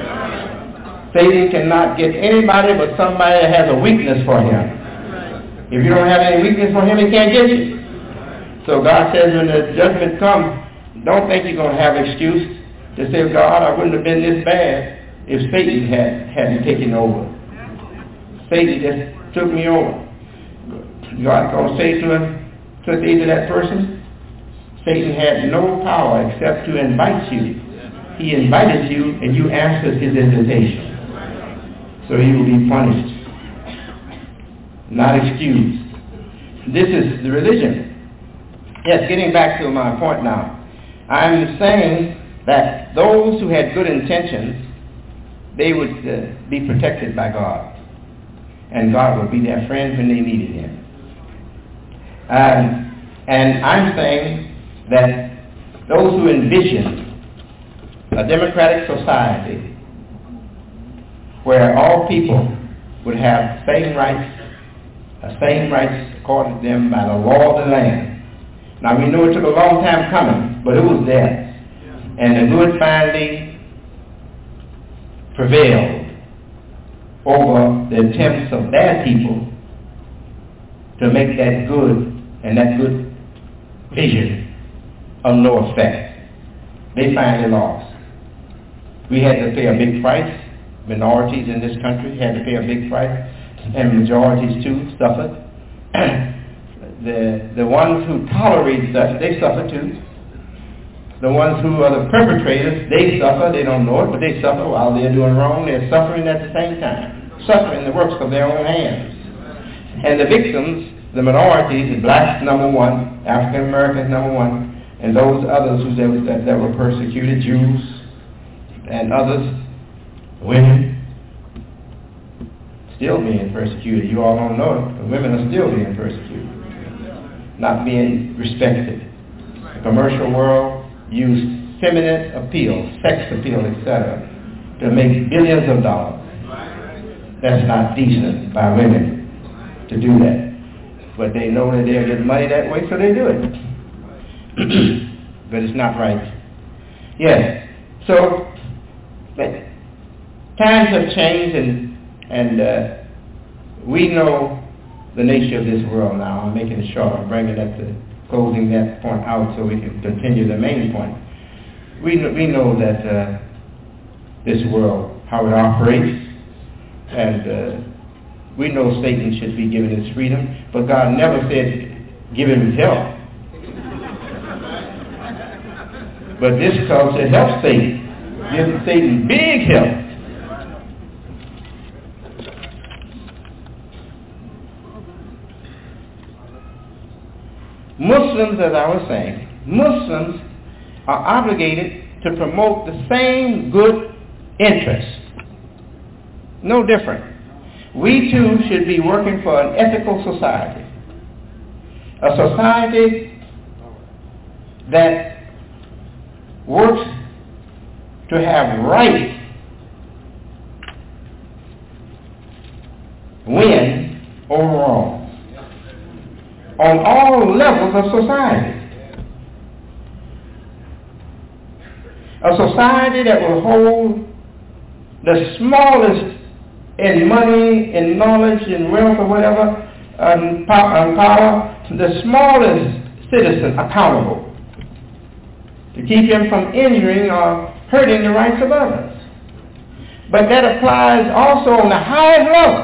Satan cannot get anybody but somebody that has a weakness for him. If you don't have any weakness for him, he can't get you. So God says when the judgment comes, don't think you're going to have excuse to say, God, I wouldn't have been this bad if Satan had, hadn't taken over. Satan just took me over. God's going to say to him, to say to that person, Satan had no power except to invite you. He invited you and you answered his invitation. So you will be punished, not excused. This is the religion. Yes, getting back to my point now. I'm saying that those who had good intentions, they would uh, be protected by God. And God would be their friend when they needed him. Um, and I'm saying that those who envision a democratic society where all people would have same rights, uh, same rights accorded to them by the law of the land. Now we know it took a long time coming, but it was there. And the good finally prevailed over the attempts of bad people to make that good and that good vision of no effect. They finally lost. We had to pay a big price. Minorities in this country had to pay a big price, and majorities too suffered. the the ones who tolerate such, they suffer too. The ones who are the perpetrators, they suffer. They don't know it, but they suffer while they're doing wrong. They're suffering at the same time, suffering the works of their own hands. And the victims, the minorities, the blacks number one, African Americans number one, and those others who that, that were persecuted, Jews and others, women, still being persecuted. You all don't know it, but women are still being persecuted, not being respected. The commercial world used feminine appeal, sex appeal, et cetera, to make billions of dollars. That's not decent by women to do that. But they know that they'll get money that way, so they do it. But it's not right. Yes. So, but times have changed, and and uh, we know the nature of this world now. I'm making it short. I'm bringing that to closing that point out so we can continue the main point. We know, we know that uh, this world, how it operates, and uh, we know Satan should be given his freedom, but God never said give him his help. But this culture helps Satan. Gives Satan big help. Muslims, as I was saying, Muslims are obligated to promote the same good interests. No different. We too should be working for an ethical society. A society that works to have right win over wrong on all levels of society. A society that will hold the smallest in money, in knowledge, in wealth, or whatever, and power, the smallest citizen accountable to keep him from injuring or hurting the rights of others. But that applies also on the highest level.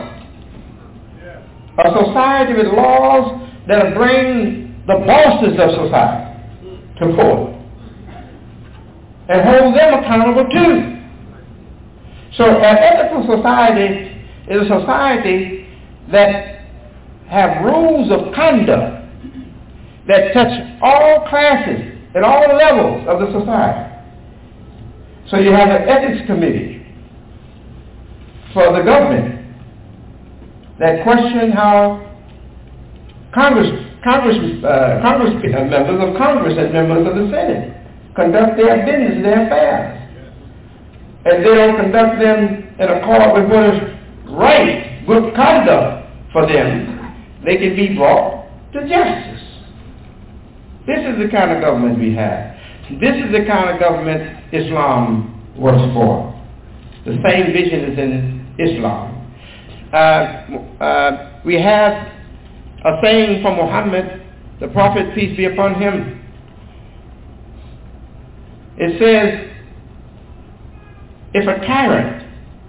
A society with laws that bring the bosses of society to court and hold them accountable too. So an ethical society is a society that have rules of conduct that touch all classes and all levels of the society. So you have an ethics committee for the government that question how Congress, Congress, uh, Congress uh, members of Congress and members of the Senate conduct their business, their affairs. And they don't conduct them in accord with what is right, good conduct for them, they can be brought to justice. This is the kind of government we have. This is the kind of government Islam works for. The same vision is in Islam. Uh, uh, we have a saying from Muhammad, the Prophet, peace be upon him. It says, if a tyrant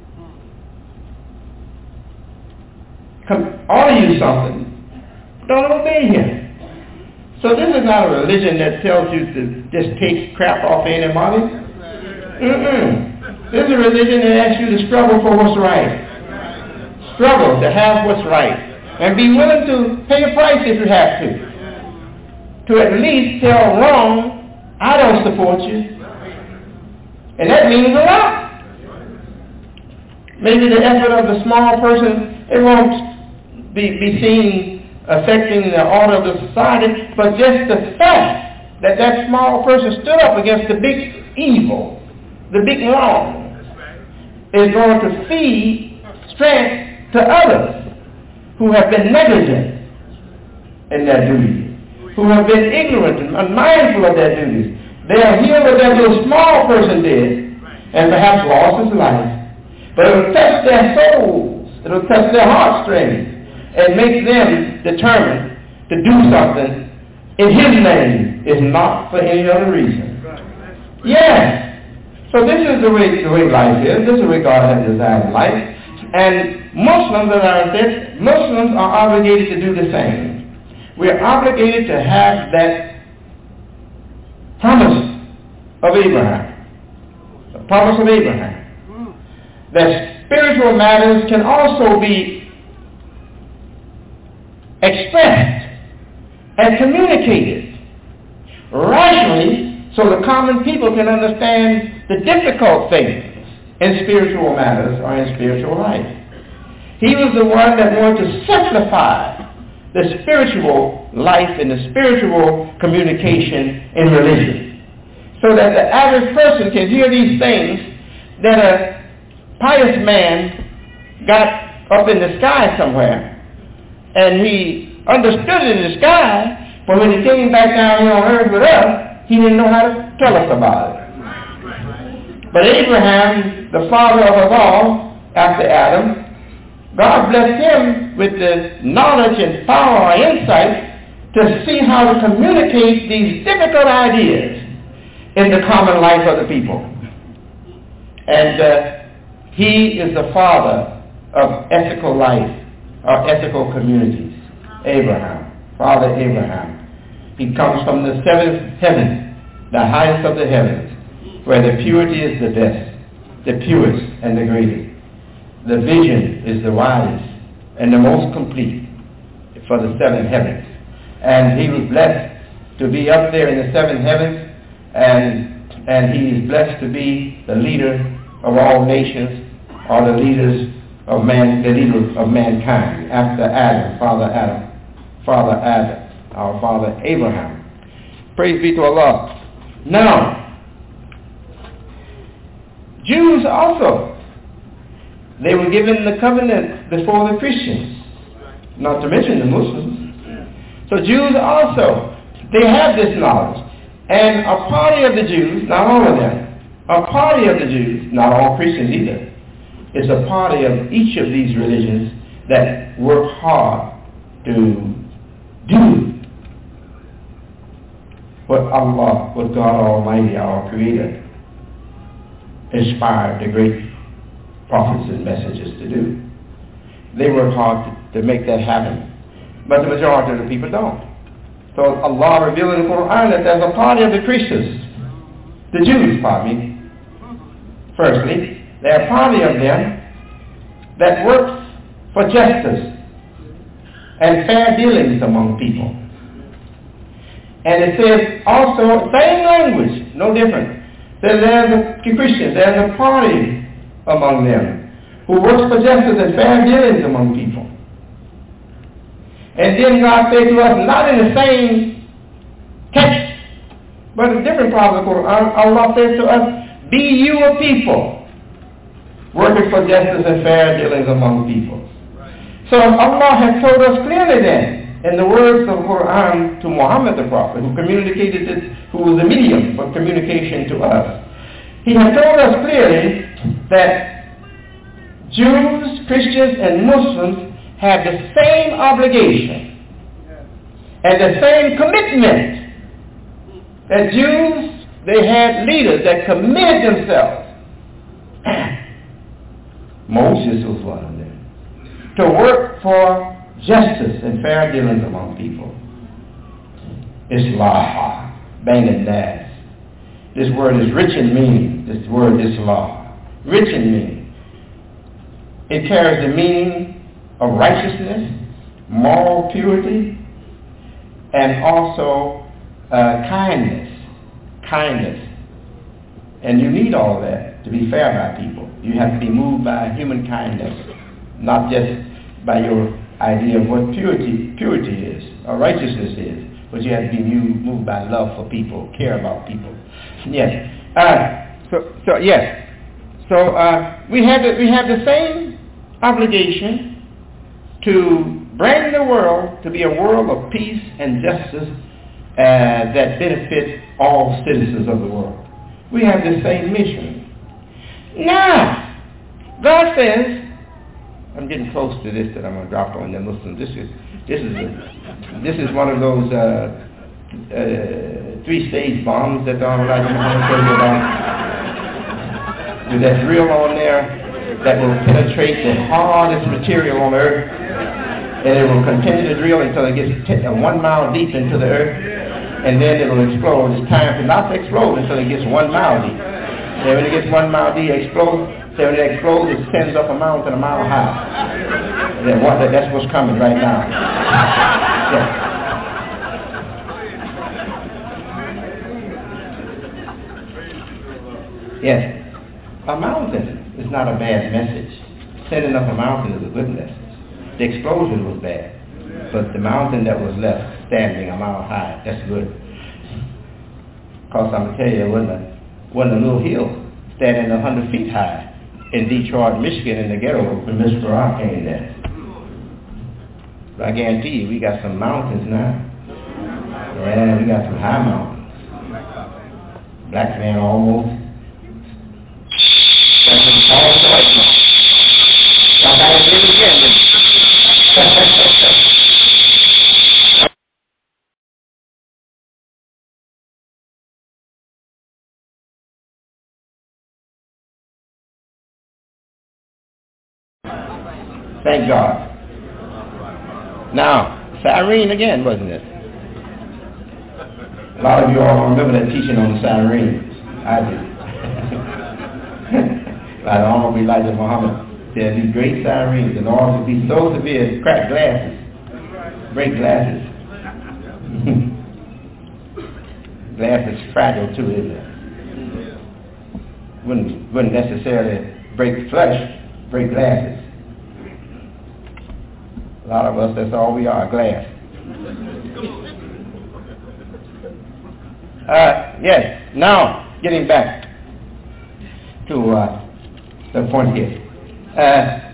come order you something, don't obey him. So this is not a religion that tells you to just take crap off anybody. Mm-mm. This is a religion that asks you to struggle for what's right. Struggle to have what's right. And be willing to pay a price if you have to. To at least tell wrong, I don't support you. And that means a lot. Maybe the effort of the small person, it won't be, be seen affecting the order of the society, but just the fact that that small person stood up against the big evil, the big wrong, is going to feed strength to others who have been negligent in their duties, who have been ignorant and unmindful of their duties. They'll hear what that little small person did and perhaps lost his life. But it will touch their souls. It will touch their heartstrings and make them determined to do something in his name, if not for any other reason. Yes. So this is the way the way life is. This is the way God has designed life. And Muslims that are this, Muslims are obligated to do the same. We are obligated to have that promise of Abraham. The promise of Abraham. That spiritual matters can also be expressed and communicated rationally so the common people can understand the difficult things in spiritual matters or in spiritual life. He was the one that wanted to simplify the spiritual life and the spiritual communication in religion so that the average person can hear these things that a pious man got up in the sky somewhere and he understood it in the sky, but when he came back down here on earth with us, he didn't know how to tell us about it. But Abraham, the father of us all, after Adam, God blessed him with the knowledge and power and insight to see how to communicate these difficult ideas in the common life of the people. And uh, he is the father of ethical life, or ethical communities. Abraham, Father Abraham. He comes from the seventh heaven, the highest of the heavens, where the purity is the best, the purest and the greatest. The vision is the widest and the most complete for the seven heavens. And he was blessed to be up there in the seven heavens, and, and he is blessed to be the leader of all nations, or the leaders of man, the leader of mankind, after Adam, Father Adam, Father Adam, our father Abraham. Praise be to Allah. Now, Jews also, they were given the covenant before the Christians, not to mention the Muslims. So Jews also, they have this knowledge. And a party of the Jews, not all of them, a party of the Jews, not all Christians either, is a party of each of these religions that work hard to do what Allah, what God Almighty, our Creator, inspired the great prophets and messengers to do. They work hard to, to make that happen. But the majority of the people don't. So Allah revealed in the Quran that there's a party of the Christians, the Jews, pardon me. Firstly, there are a party of them that works for justice and fair dealings among people. And it says also, same language, no different. That there's a Christian, there's a party among them who works for justice and fair dealings among people. And then God said to us, not in the same text, but a different part of the Quran, Allah says to us, be you a people working for justice and fair dealings among people. So Allah has told us clearly then, in the words of the Quran to Muhammad the Prophet, who communicated this, who was the medium of communication to us. He has told us clearly that Jews, Christians, and Muslims have the same obligation and the same commitment. That Jews, they had leaders that committed themselves. Moses was one of them. To work for justice and fair dealings among people. Islah, bang and dash. This word is rich in meaning. This word Islah, rich in meaning. It carries the meaning of righteousness, moral purity, and also uh, kindness. Kindness. And you need all that to be fair by people. You have to be moved by human kindness, not just by your idea of what purity purity is or righteousness is, but you have to be moved by love for people, care about people. Yes. Uh, so, so yes. So uh, we have the, we have the same obligation to bring the world to be a world of peace and justice uh, that benefits all citizens of the world. We have the same mission. Now, God says, I'm getting close to this that I'm going to drop on the Muslims. This is this is a, this is one of those uh, uh, three-stage bombs that the Honorable Muhammad told you about, with that drill on there that will penetrate the hardest material on earth, and it will continue to drill until it gets t- one mile deep into the earth, and then it will explode. It's time for not to explode until it gets one mile deep. And when it gets one mile deep, it explodes. So when it explodes, it sends up a mountain a mile high. That, what, that, that's what's coming right now. Yes. Yes. A mountain is not a bad message. Sending up a mountain is a good message. The explosion was bad, but the mountain that was left standing a mile high, that's good. Because I'm going to tell you, it wasn't a, wasn't a little hill standing a hundred feet high in Detroit, Michigan, in the ghetto when Mister Barack came there. But I guarantee you, we got some mountains now. Yeah, we got some high mountains. Black man almost. That's what it's all the white man. I got to do it again. Thank God. Now, Cyrene again, wasn't it? A lot of you all remember that teaching on the Cyrenes. I do. Like Honorable Elijah Muhammad said, these great Cyrenes, the Lord will be so severe, crack glasses, break glasses. Glasses fragile too, isn't it? Wouldn't, wouldn't necessarily break flesh, break glasses. A lot of us, that's all we are, glass. Uh, yes, now, getting back to uh, the point here. Uh,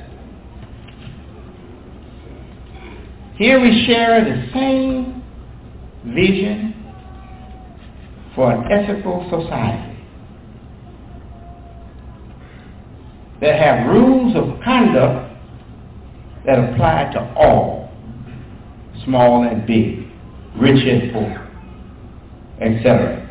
here we share the same vision for an ethical society that have rules of conduct that apply to all, small and big, rich and poor, et cetera.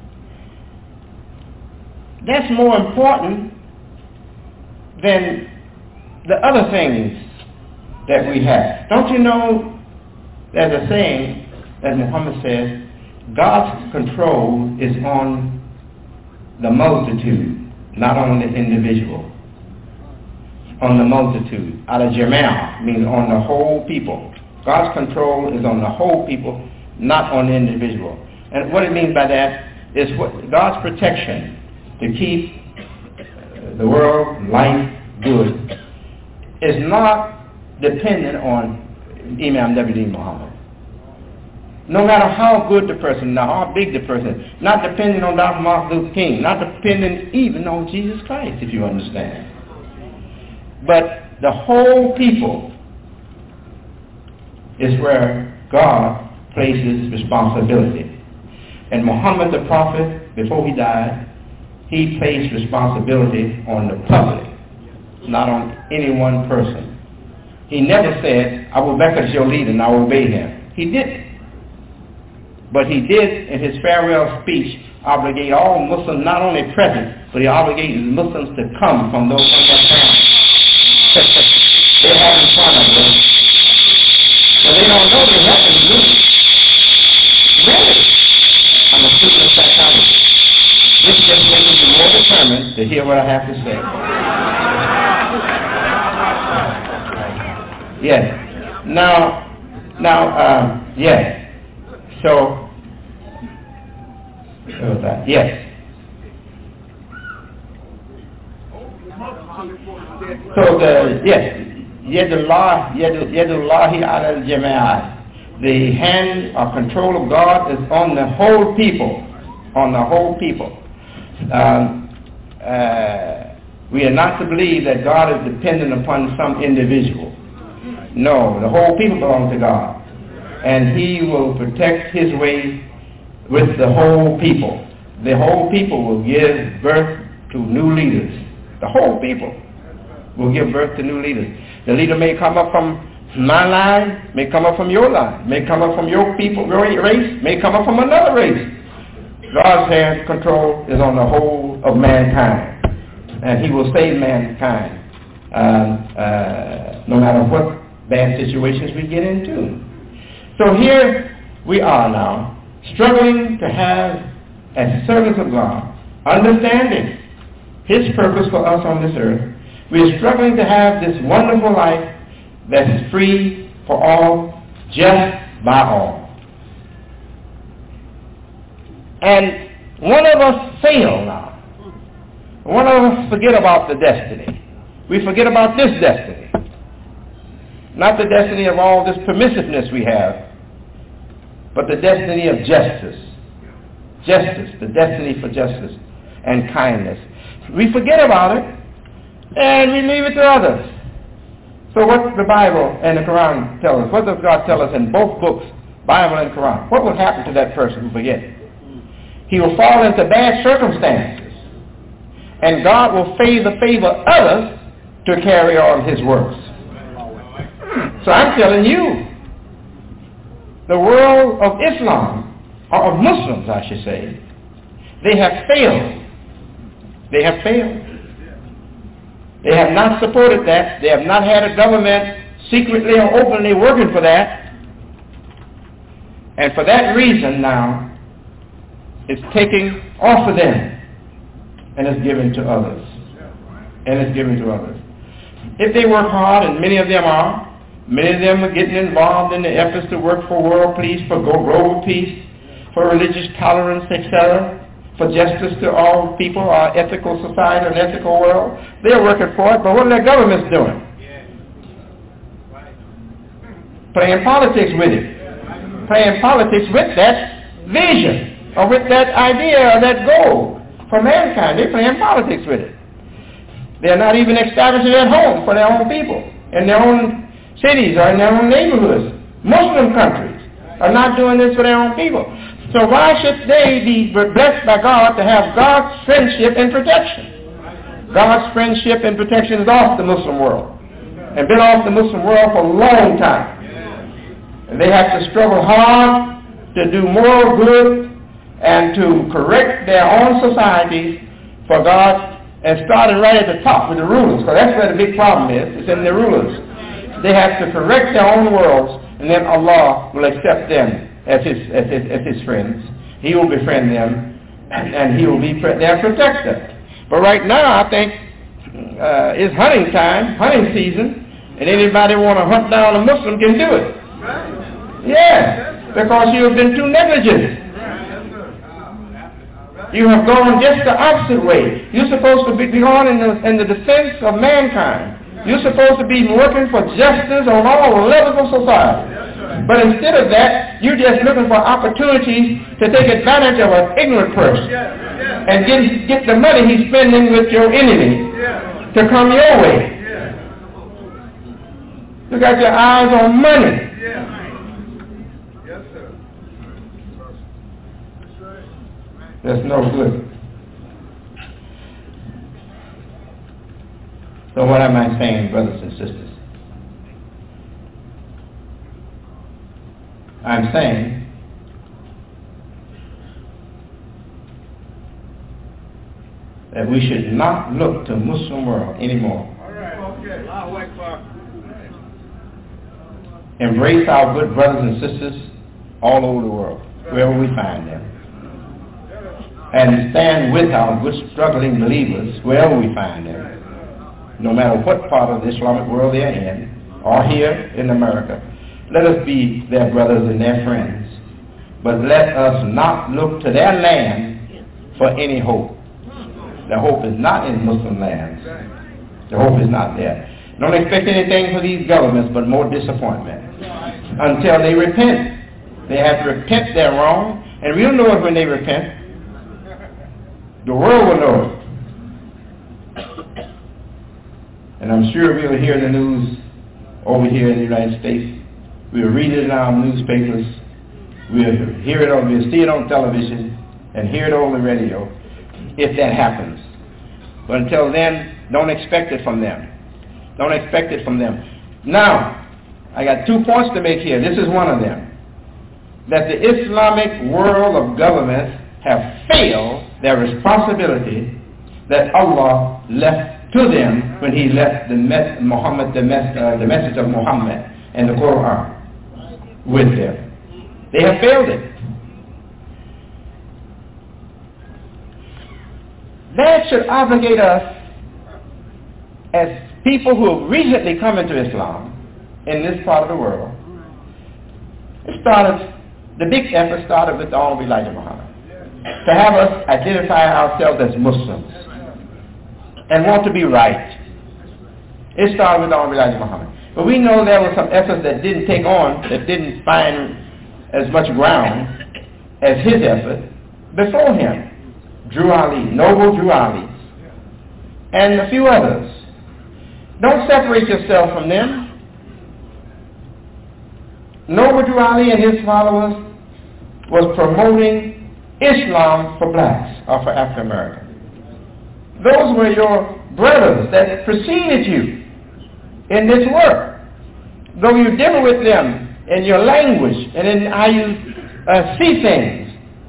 That's more important than the other things that we have. Don't you know there's a saying that Muhammad says, God's control is on the multitude, not on the individual. On the multitude. Al-Jama'ah means on the whole people. God's control is on the whole people, not on the individual. And what it means by that is what God's protection to keep the world, life, good, is not dependent on Imam W D Muhammad. No matter how good the person, now how big the person, not dependent on Doctor Martin Luther King, not dependent even on Jesus Christ, if you understand. But the whole people is where God places responsibility. And Muhammad the Prophet, before he died, he placed responsibility on the public, not on any one person. He never said, Abu Bakr is your leader and I will obey him. He didn't. But he did, in his farewell speech, obligate all Muslims, not only present, but he obligated Muslims to come from those from their families. They're having fun of them. But they don't know they're helping you. Really? I'm a student of psychology. This just makes me more determined to hear what I have to say. Yes. Now, now, um, yes. So, what was that? Yes. So the, yes, Yadullah, Yadullahi ala al-Jama'ah. The hand or control of God is on the whole people, on the whole people. Um, uh, We are not to believe that God is dependent upon some individual. No, the whole people belong to God. And he will protect his way with the whole people. The whole people will give birth to new leaders. The whole people will give birth to new leaders. The leader may come up from my line, may come up from your line, may come up from your people, your race, may come up from another race. God's hand control is on the whole of mankind, and he will save mankind uh, uh, no matter what bad situations we get into. So here we are now, struggling to have, as servants of God, understanding his purpose for us on this earth. We are struggling to have this wonderful life that's free for all, just by all. And one of us fail now. One of us forget about the destiny. We forget about this destiny. Not the destiny of all this permissiveness we have, but the destiny of justice. Justice, the destiny for justice and kindness. We forget about it, and we leave it to others. So what does the Bible and the Quran tell us? What does God tell us in both books, Bible and Quran? What will happen to that person who forgets? He will fall into bad circumstances, and God will favor, favor others to carry on his works. So I'm telling you, the world of Islam, or of Muslims, I should say, they have failed. They have failed. They have not supported that. They have not had a government secretly or openly working for that. And for that reason now, it's taking off of them and it's given to others. And it's given to others. If they work hard, and many of them are, many of them are getting involved in the efforts to work for world peace, for global peace, for religious tolerance, et cetera, for justice to all people, our ethical society, an ethical world. They're working for it, but what are their governments doing? Playing politics with it. Playing politics with that vision, or with that idea, or that goal for mankind. They're playing politics with it. They're not even establishing it at home for their own people, in their own cities or in their own neighborhoods. Muslim countries are not doing this for their own people. So why should they be blessed by God to have God's friendship and protection? God's friendship and protection is off the Muslim world, and been off the Muslim world for a long time. And they have to struggle hard to do more good and to correct their own societies for God, and starting right at the top with the rulers, because that's where the big problem is. It's in the rulers. They have to correct their own worlds, and then Allah will accept them as his, as his, as his friends. He will befriend them, and, and he will be their protector. But right now, I think uh, it's hunting time, hunting season, and anybody want to hunt down a Muslim can do it. Yeah, because you have been too negligent. You have gone just the opposite way. You're supposed to be going in the, in the defense of mankind. You're supposed to be working for justice on all levels of society. But instead of that, you're just looking for opportunities to take advantage of an ignorant person and get, get the money he's spending with your enemy to come your way. You got your eyes on money. That's no good. So what am I saying, brothers and sisters? I'm saying that we should not look to Muslim world anymore. Embrace our good brothers and sisters all over the world, wherever we find them. And stand with our good struggling believers wherever we find them, no matter what part of the Islamic world they're in, or here in America. Let us be their brothers and their friends, but let us not look to their land for any hope. The hope is not in Muslim lands. The hope is not there. Don't expect anything for these governments but more disappointment until they repent. They have to repent their wrong, and we'll know it when they repent. The world will know it. And I'm sure we'll hear the news over here in the United States. We'll read it in our newspapers. We'll hear it on, we'll see it on television and hear it on the radio if that happens. But until then, don't expect it from them. Don't expect it from them. Now, I got two points to make here. This is one of them. That the Islamic world of governments have failed their responsibility that Allah left to them when He left the, mes- Muhammad, the, mes- uh, the message of Muhammad and the Quran with them. They have failed it. That should obligate us as people who have recently come into Islam in this part of the world. It started, the big effort started with the Honorable Elijah Muhammad, to have us identify ourselves as Muslims and want to be right. It started with the Honorable Elijah Muhammad. But we know there were some efforts that didn't take on, that didn't find as much ground as his effort before him. Drew Ali, Noble Drew Ali, and a few others. Don't separate yourself from them. Noble Drew Ali and his followers was promoting Islam for blacks or for African Americans. Those were your brothers that preceded you in this work. Though you differ with them in your language and in how you uh, see things,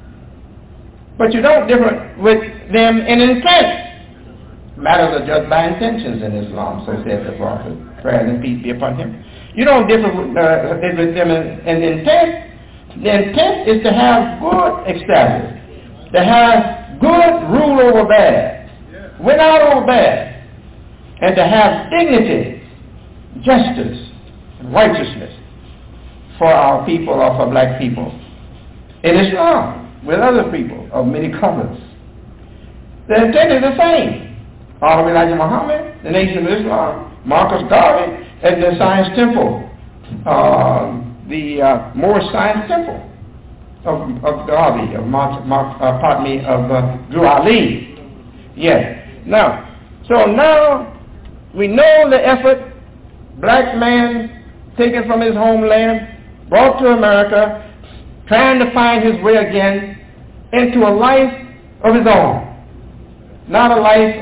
but you don't differ with them in intent. Matters are judged by intentions in Islam, so says the Prophet, prayer and peace be upon him. You don't differ with, uh, with them in, in intent. The intent is to have good established, to have good rule over bad, win out over bad, and to have dignity, justice, and righteousness for our people or for black people in Islam with other people of many colors. The intent is the same. Honorable Elijah Muhammad, the Nation of Islam, Marcus Garvey, and the Science Temple, uh, the uh, Moorish Science Temple of, of Garvey, of Mark, Mark, uh, pardon me, of uh, Drew Ali. Yes. Now, so now we know the effort, black man taken from his homeland, brought to America, trying to find his way again into a life of his own. Not a life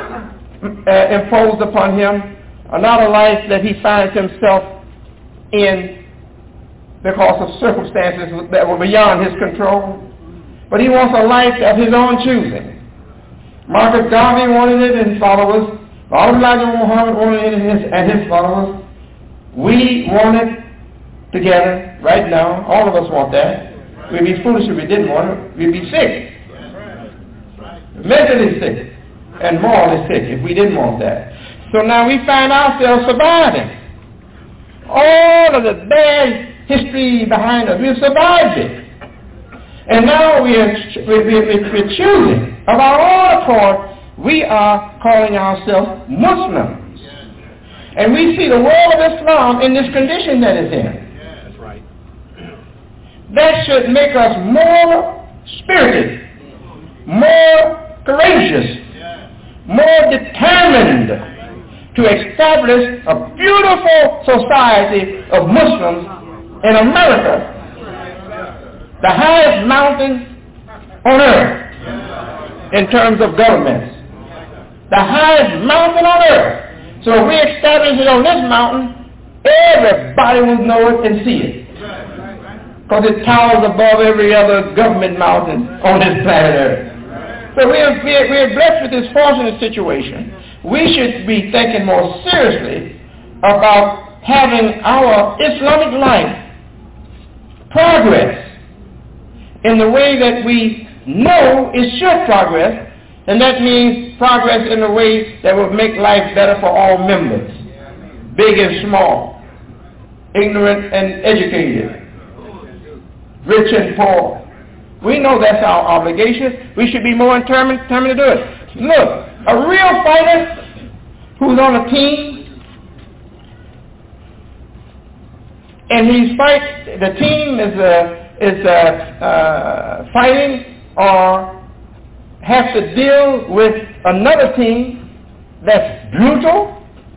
uh, imposed upon him, or not a life that he finds himself in because of circumstances that were beyond his control. But he wants a life of his own choosing. Marcus Garvey wanted it and his followers. Elijah Muhammad wanted it and his, and his followers. We want it together right now. All of us want that. We'd be foolish if we didn't want it. We'd be sick. Mentally sick and morally sick if we didn't want that. So now we find ourselves surviving. All of the bad history behind us, we've survived it. And now we are, we're, we're choosing of our own accord, we are calling ourselves Muslims. And we see the world of Islam in this condition that it's in. That's right. That should make us more spirited, more courageous, more determined to establish a beautiful society of Muslims in America, the highest mountain on earth in terms of governments, the highest mountain on earth. So if we establish it on this mountain, everybody will know it and see it, because it towers above every other government mountain on this planet Earth. So we are, we, are, we are blessed with this fortunate situation. We should be thinking more seriously about having our Islamic life progress in the way that we know it should progress, and that means progress in a way that will make life better for all members, big and small, ignorant and educated, rich and poor. We know that's our obligation. We should be more determined, determined to do it. Look, a real fighter who's on a team, and he's fight. The team is uh, is uh, uh, fighting or has to deal with another team that's brutal,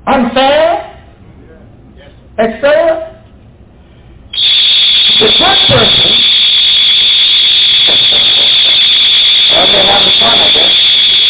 unfair, et cetera. The good person, well, they have the fun, I guess.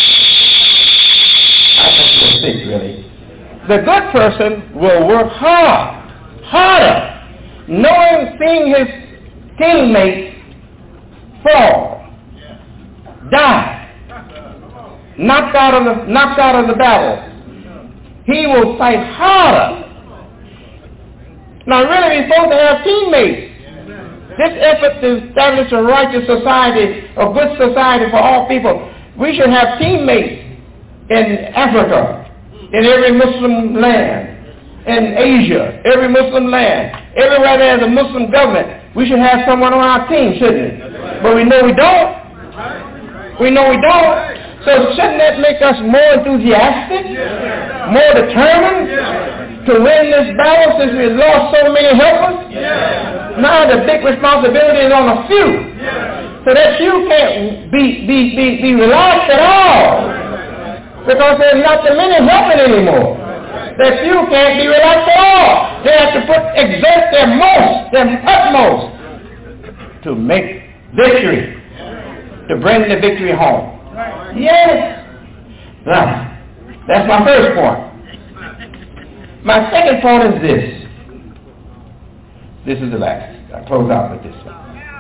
I think they're sick, really. The good person will work hard, harder, knowing, seeing his teammates fall, die, knocked out of the knocked out of the battle. He will fight harder. Now, really, we're supposed to have teammates. This effort to establish a righteous society, a good society for all people, we should have teammates in Africa, in every Muslim land, in Asia, every Muslim land, everywhere there's a Muslim government, we should have someone on our team, shouldn't it? But we know we don't. We know we don't. So shouldn't that make us more enthusiastic, more determined to win this battle since we've lost so many helpers? Now the big responsibility is on a few. So that few can't be, be, be, be relaxed at all because there's not that many helping anymore. That few can't be relaxed at all. They have to put exert their most, their utmost to make victory, to bring the victory home. Yes. Now, that's my first point. My second point is this. This is the last. I'll close out with this one.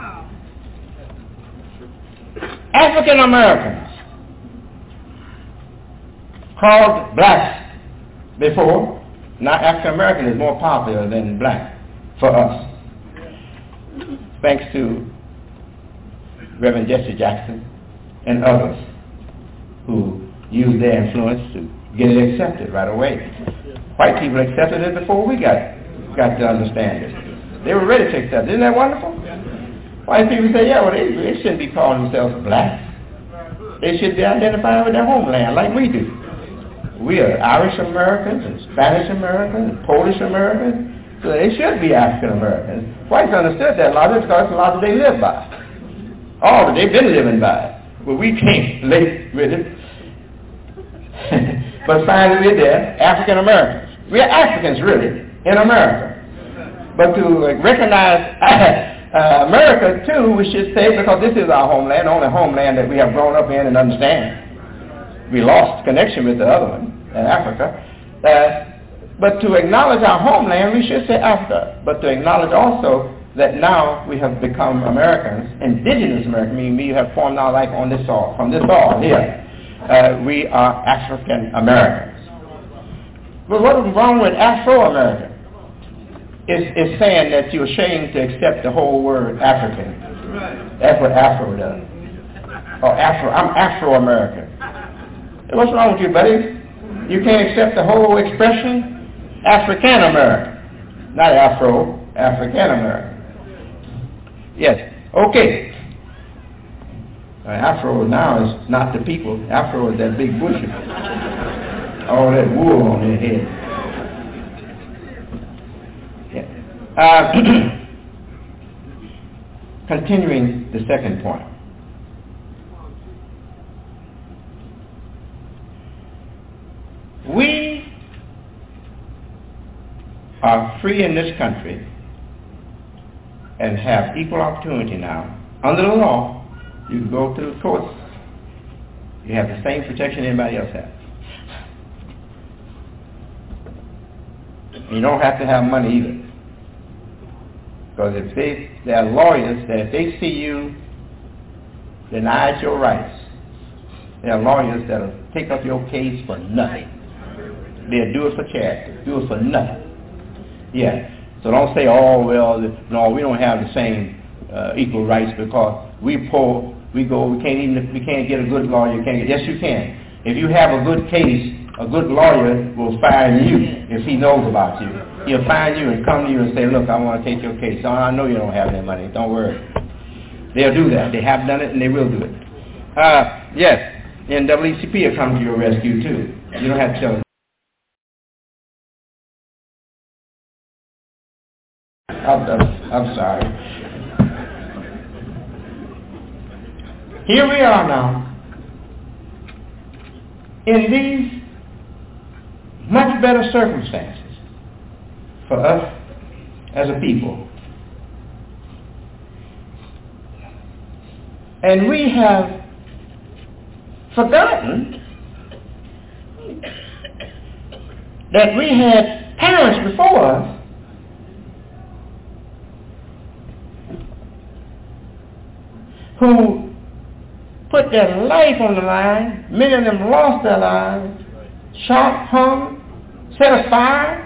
African Americans, called blacks before, now African American is more popular than black for us, thanks to Reverend Jesse Jackson and others who used their influence to get it accepted right away. White people accepted it before we got got to understand it. They were ready to accept it. Isn't that wonderful? White people say, yeah, well, they, they shouldn't be calling themselves blacks. They should be identified with their homeland like we do. We are Irish Americans and Spanish Americans and Polish Americans, so they should be African Americans. Whites understood that logic because it's the logic they live by. All that they've been living by. Well, we can't live with it. But finally we're there, African Americans. We're Africans, really, in America. But to recognize uh, America, too, we should say, because this is our homeland, the only homeland that we have grown up in and understand. We lost connection with the other one, in Africa. Uh, but to acknowledge our homeland, we should say Africa. But to acknowledge also that now we have become Americans, indigenous Americans, meaning we have formed our life on this soil, from this soil here. Uh, we are African Americans. But what is wrong with Afro-American? Is, is saying that you're ashamed to accept the whole word African. That's what Afro does. Or Afro, I'm Afro-American. What's wrong with you, buddy? You can't accept the whole expression African-American. Not Afro, African-American. Yes, okay. Uh, Afro now is not the people. Afro is that big bushy. All that wool on their head. Uh, continuing the second point. We are free in this country and have equal opportunity now. Under the law, you can go to the courts. You have the same protection anybody else has. You don't have to have money either. Because if they, there are lawyers that if they see you denied your rights, there are lawyers that will take up your case for nothing. They'll do it for charity, do it for nothing. Yeah. So don't say, oh, well, no, we don't have the same uh, equal rights because we poor, we go, we can't even, we can't get a good lawyer. You can't get, yes, you can. If you have a good case, a good lawyer will find you if he knows about you. He'll find you and come to you and say, look, I want to take your case. Oh, I know you don't have any money. Don't worry. They'll do that. They have done it and they will do it. Uh, yes, N double E C P will come to your rescue too. You don't have to tell them. I'm, I'm, I'm sorry. Here we are now. In these much better circumstances for us as a people. And we have forgotten that we had parents before us who put their life on the line. Many of them lost their lives, shot, hung, set afire.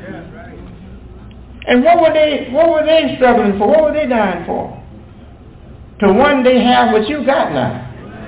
And what were they what were they struggling for? What were they dying for? To one day have what you got now.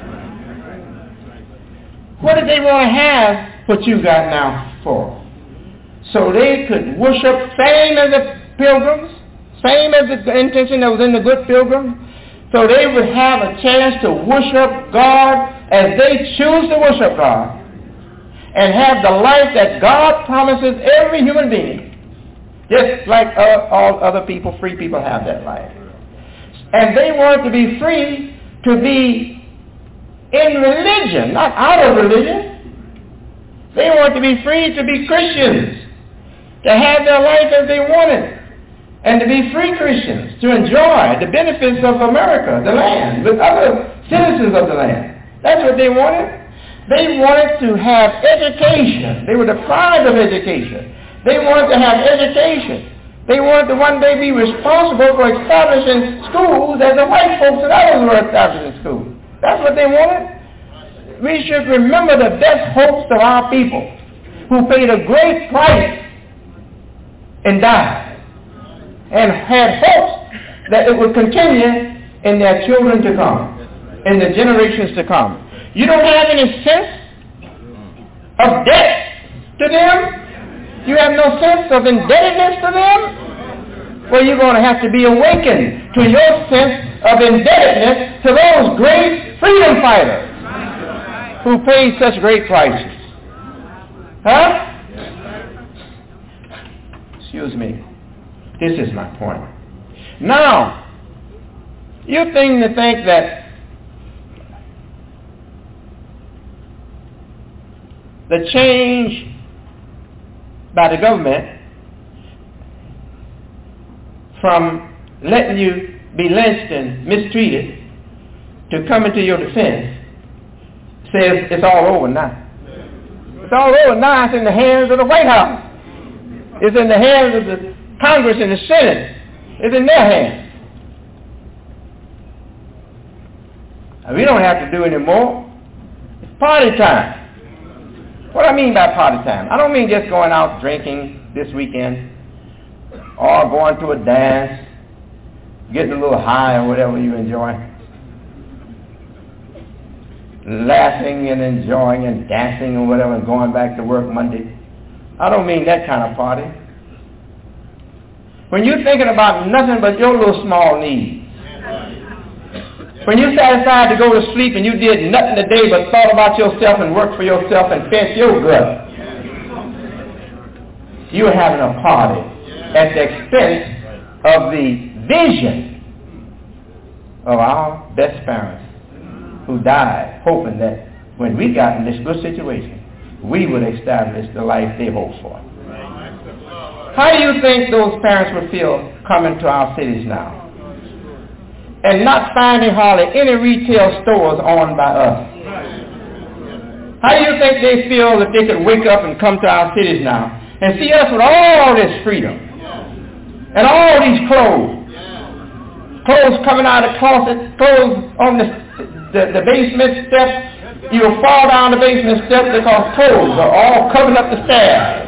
What did they want to have what you got now for? So they could worship, same as the pilgrims, same as the intention that was in the good pilgrim. So they would have a chance to worship God as they choose to worship God and have the life that God promises every human being. Just like uh, all other people, free people have that life. And they want to be free to be in religion, not out of religion. They want to be free to be Christians, to have their life as they want it, and to be free Christians, to enjoy the benefits of America, the land, with other citizens of the land. That's what they wanted. They wanted to have education. They were deprived of education. They wanted to have education. They wanted to one day be responsible for establishing schools as the white folks and others were establishing schools. That's what they wanted. We should remember the best hopes of our people who paid a great price and died and had hopes that it would continue in their children to come, in the generations to come. You don't have any sense of debt to them? You have no sense of indebtedness to them? Well, you're going to have to be awakened to your sense of indebtedness to those great freedom fighters who paid such great prices. Huh? Excuse me. This is my point. Now, you think to think that the change by the government from letting you be lynched and mistreated to coming to your defense says it's all over now. It's all over now. It's in the hands of the White House. It's in the hands of the Congress and the Senate. It's in their hands. And we don't have to do any more. It's party time. What I mean by party time? I don't mean just going out drinking this weekend or going to a dance, getting a little high or whatever you enjoy, laughing and enjoying and dancing or whatever and going back to work Monday. I don't mean that kind of party. When you're thinking about nothing but your little small needs, when you sat aside to go to sleep and you did nothing today but thought about yourself and worked for yourself and fed your gut, you were having a party at the expense of the vision of our best parents who died hoping that when we got in this good situation, we would establish the life they hoped for. How do you think those parents would feel coming to our cities now and not finding hardly any retail stores owned by us? How do you think they feel if they could wake up and come to our cities now and see us with all this freedom and all these clothes, clothes coming out of the closet, clothes on the, the, the basement steps? You'll fall down the basement steps because clothes are all covering up the stairs.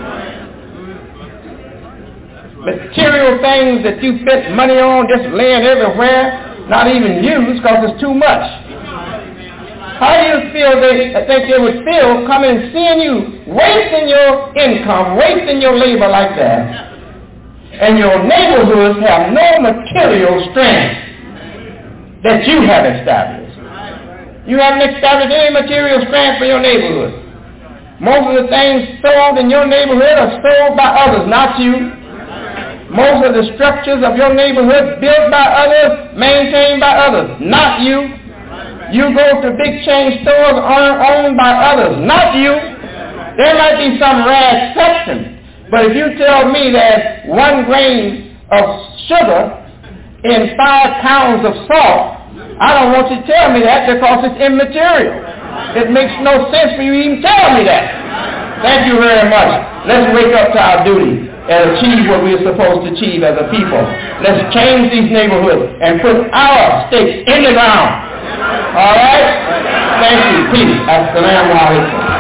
Material things that you spent money on just laying everywhere, not even used because it's too much. How do you feel they think they would feel coming and seeing you wasting your income, wasting your labor like that, and your neighborhoods have no material strength that you have established? You haven't established any material strength for your neighborhood. Most of the things sold in your neighborhood are sold by others, not you. Most of the structures of your neighborhood built by others, maintained by others, not you. You go to big chain stores owned by others, not you. There might be some rare exceptions, but if you tell me there's one grain of sugar in five pounds of salt, I don't want you to tell me that because it's immaterial. It makes no sense for you to even tell me that. Thank you very much. Let's wake up to our duty and achieve what we're supposed to achieve as a people. Let's change these neighborhoods and put our stakes in the ground. All right? Thank you. Peace. Assalamu alaikum.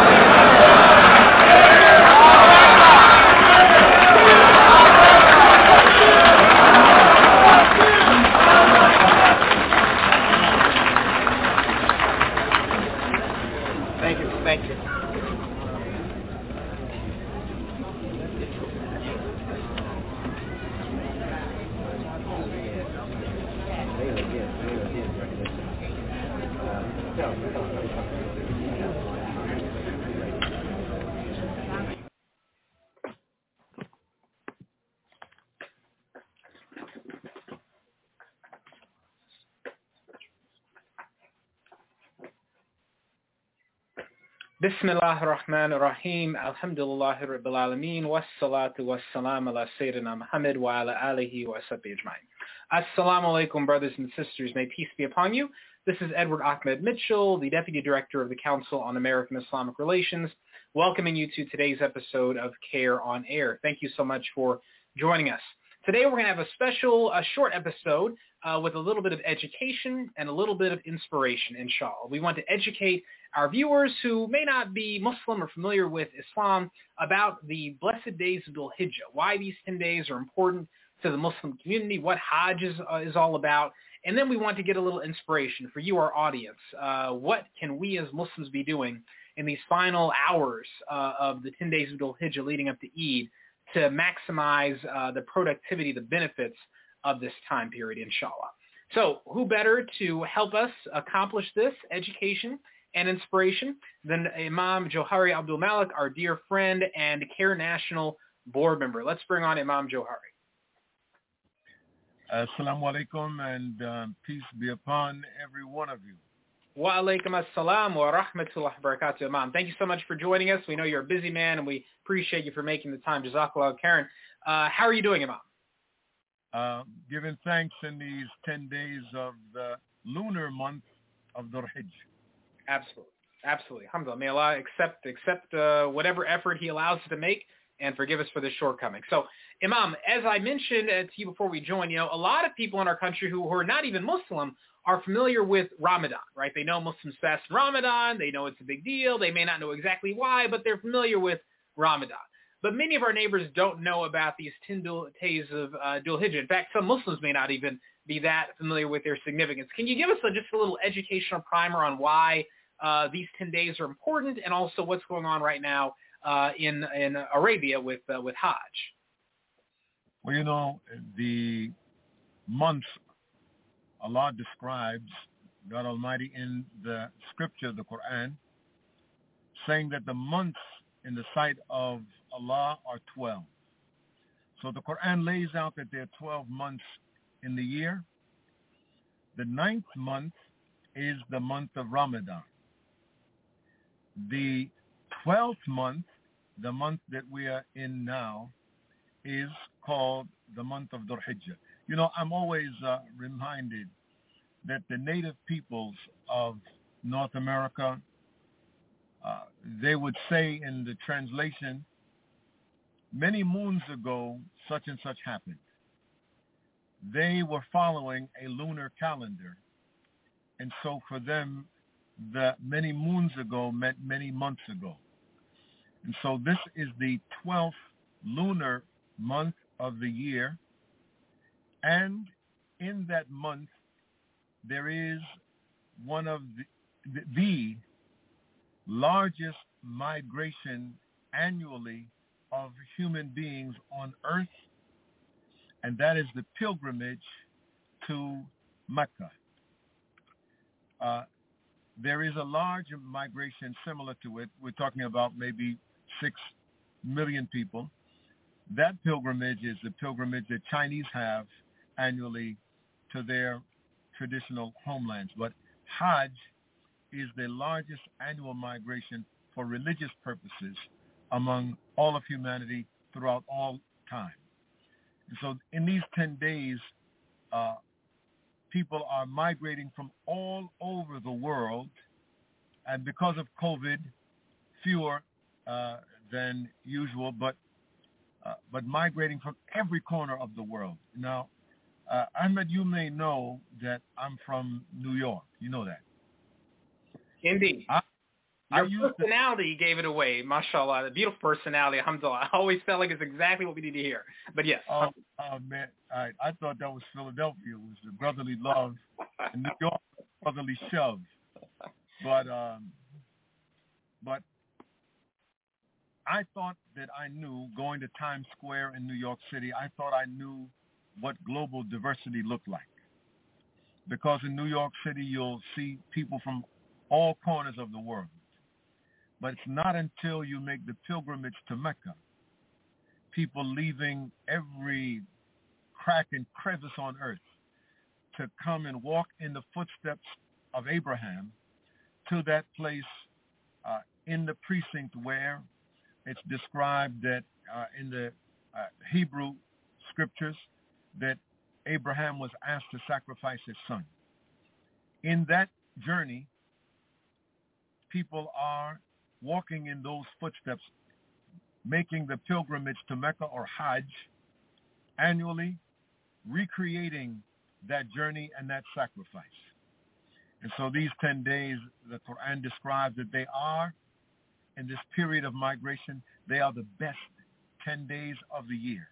Bismillah ar-Rahman ar-Rahim, alhamdulillahi rabbil alameen, wassalatu wassalam ala Sayyidina Muhammad wa ala alihi wa sahbihi ajma'in. Assalamu alaikum, brothers and sisters, may peace be upon you. This is Edward Ahmed Mitchell, the Deputy Director of the Council on American Islamic Relations, welcoming you to today's episode of CARE on Air. Thank you so much for joining us. Today we're going to have a special, a short episode uh, with a little bit of education and a little bit of inspiration, inshallah. We want to educate our viewers who may not be Muslim or familiar with Islam about the blessed days of Dhul Hijjah, why these ten days are important to the Muslim community, what Hajj is, uh, is all about, and then we want to get a little inspiration for you, our audience. Uh, what can we as Muslims be doing in these final hours uh, of the ten days of Dhul Hijjah leading up to Eid to maximize uh, the productivity, the benefits of this time period, inshallah. So who better to help us accomplish this education and inspiration than Imam Johari Abdul Malik, our dear friend and CARE National Board member. Let's bring on Imam Johari. Assalamu alaikum, and uh, peace be upon every one of you. Wa alaikum assalam wa rahmatullahi wa barakatuh, Imam. Thank you so much for joining us. We know you're a busy man, and we appreciate you for making the time. Jazakallah khairan. Uh, how are you doing, Imam? Uh, giving thanks in these ten days of the lunar month of Dhul Hijjah. Absolutely. Absolutely. Alhamdulillah. May Allah accept, accept uh, whatever effort he allows us to make and forgive us for the shortcomings. So, Imam, as I mentioned uh, to you before we joined, you know, a lot of people in our country who, who are not even Muslim are familiar with Ramadan, right? They know Muslims fast in Ramadan. They know it's a big deal. They may not know exactly why, but they're familiar with Ramadan. But many of our neighbors don't know about these ten days of uh, Dhul Hijjah. In fact, some Muslims may not even be that familiar with their significance. Can you give us a, just a little educational primer on why uh, these ten days are important, and also what's going on right now uh, in in Arabia with uh, with Hajj? Well, you know, the month Allah describes, God Almighty, in the scripture, the Quran, saying that the months in the sight of Allah are twelve. So the Quran lays out that there are twelve months in the year. The ninth month is the month of Ramadan. The twelfth month, the month that we are in now, is called the month of Dhul Hijjah. You know, I'm always uh, reminded that the native peoples of North America, uh, they would say in the translation, many moons ago, such and such happened. They were following a lunar calendar. And so for them, the many moons ago meant many months ago. And so this is the twelfth lunar month of the year. And in that month, there is one of the, the, the largest migration annually of human beings on earth, and that is the pilgrimage to Mecca. Uh, there is a large migration similar to it. We're talking about maybe six million people. That pilgrimage is the pilgrimage that Chinese have annually to their traditional homelands. But Hajj is the largest annual migration for religious purposes among all of humanity throughout all time. And so in these ten days, uh, people are migrating from all over the world, and because of COVID, fewer uh, than usual, but uh, but migrating from every corner of the world. Now, uh, Ahmed, you may know that I'm from New York. You know that. Indeed. I, Your personality to... gave it away, mashallah. The beautiful personality, alhamdulillah. I always felt like it's exactly what we need to hear. But yes. Oh, oh man, I, I thought that was Philadelphia. It was the brotherly love. And New York, brotherly shove. But, um, but I thought that I knew, going to Times Square in New York City, I thought I knew what global diversity looked like. Because in New York City, you'll see people from all corners of the world. But it's not until you make the pilgrimage to Mecca, people leaving every crack and crevice on earth to come and walk in the footsteps of Abraham to that place uh, in the precinct where it's described that uh, in the uh, Hebrew scriptures that Abraham was asked to sacrifice his son. In that journey, people are walking in those footsteps, making the pilgrimage to Mecca or Hajj annually, recreating that journey and that sacrifice. And so these ten days, the Quran describes that they are, in this period of migration, they are the best ten days of the year.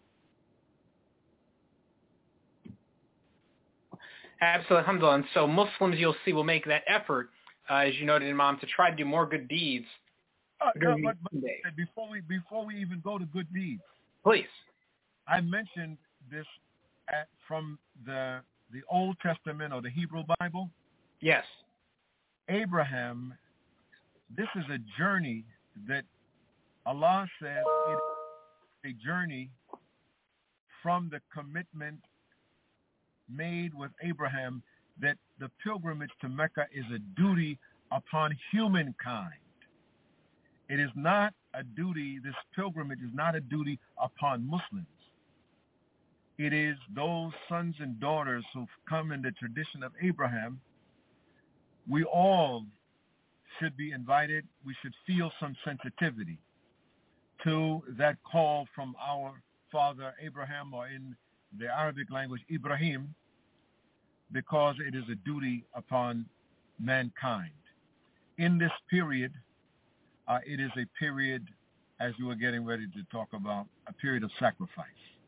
Absolutely, alhamdulillah. And so Muslims, you'll see, will make that effort, uh, as you noted, Imam, to try to do more good deeds. Uh, no, but, but before we before we even go to good deeds, please. I mentioned this at, from the the Old Testament or the Hebrew Bible. Yes. Abraham, this is a journey that Allah says it is a journey from the commitment made with Abraham that the pilgrimage to Mecca is a duty upon humankind. It is not a duty, this pilgrimage is not a duty upon Muslims. It is those sons and daughters who've come in the tradition of Abraham. We all should be invited. We should feel some sensitivity to that call from our father Abraham, or in the Arabic language, Ibrahim, because it is a duty upon mankind. In this period, uh, it is a period, as you were getting ready to talk about, a period of sacrifice.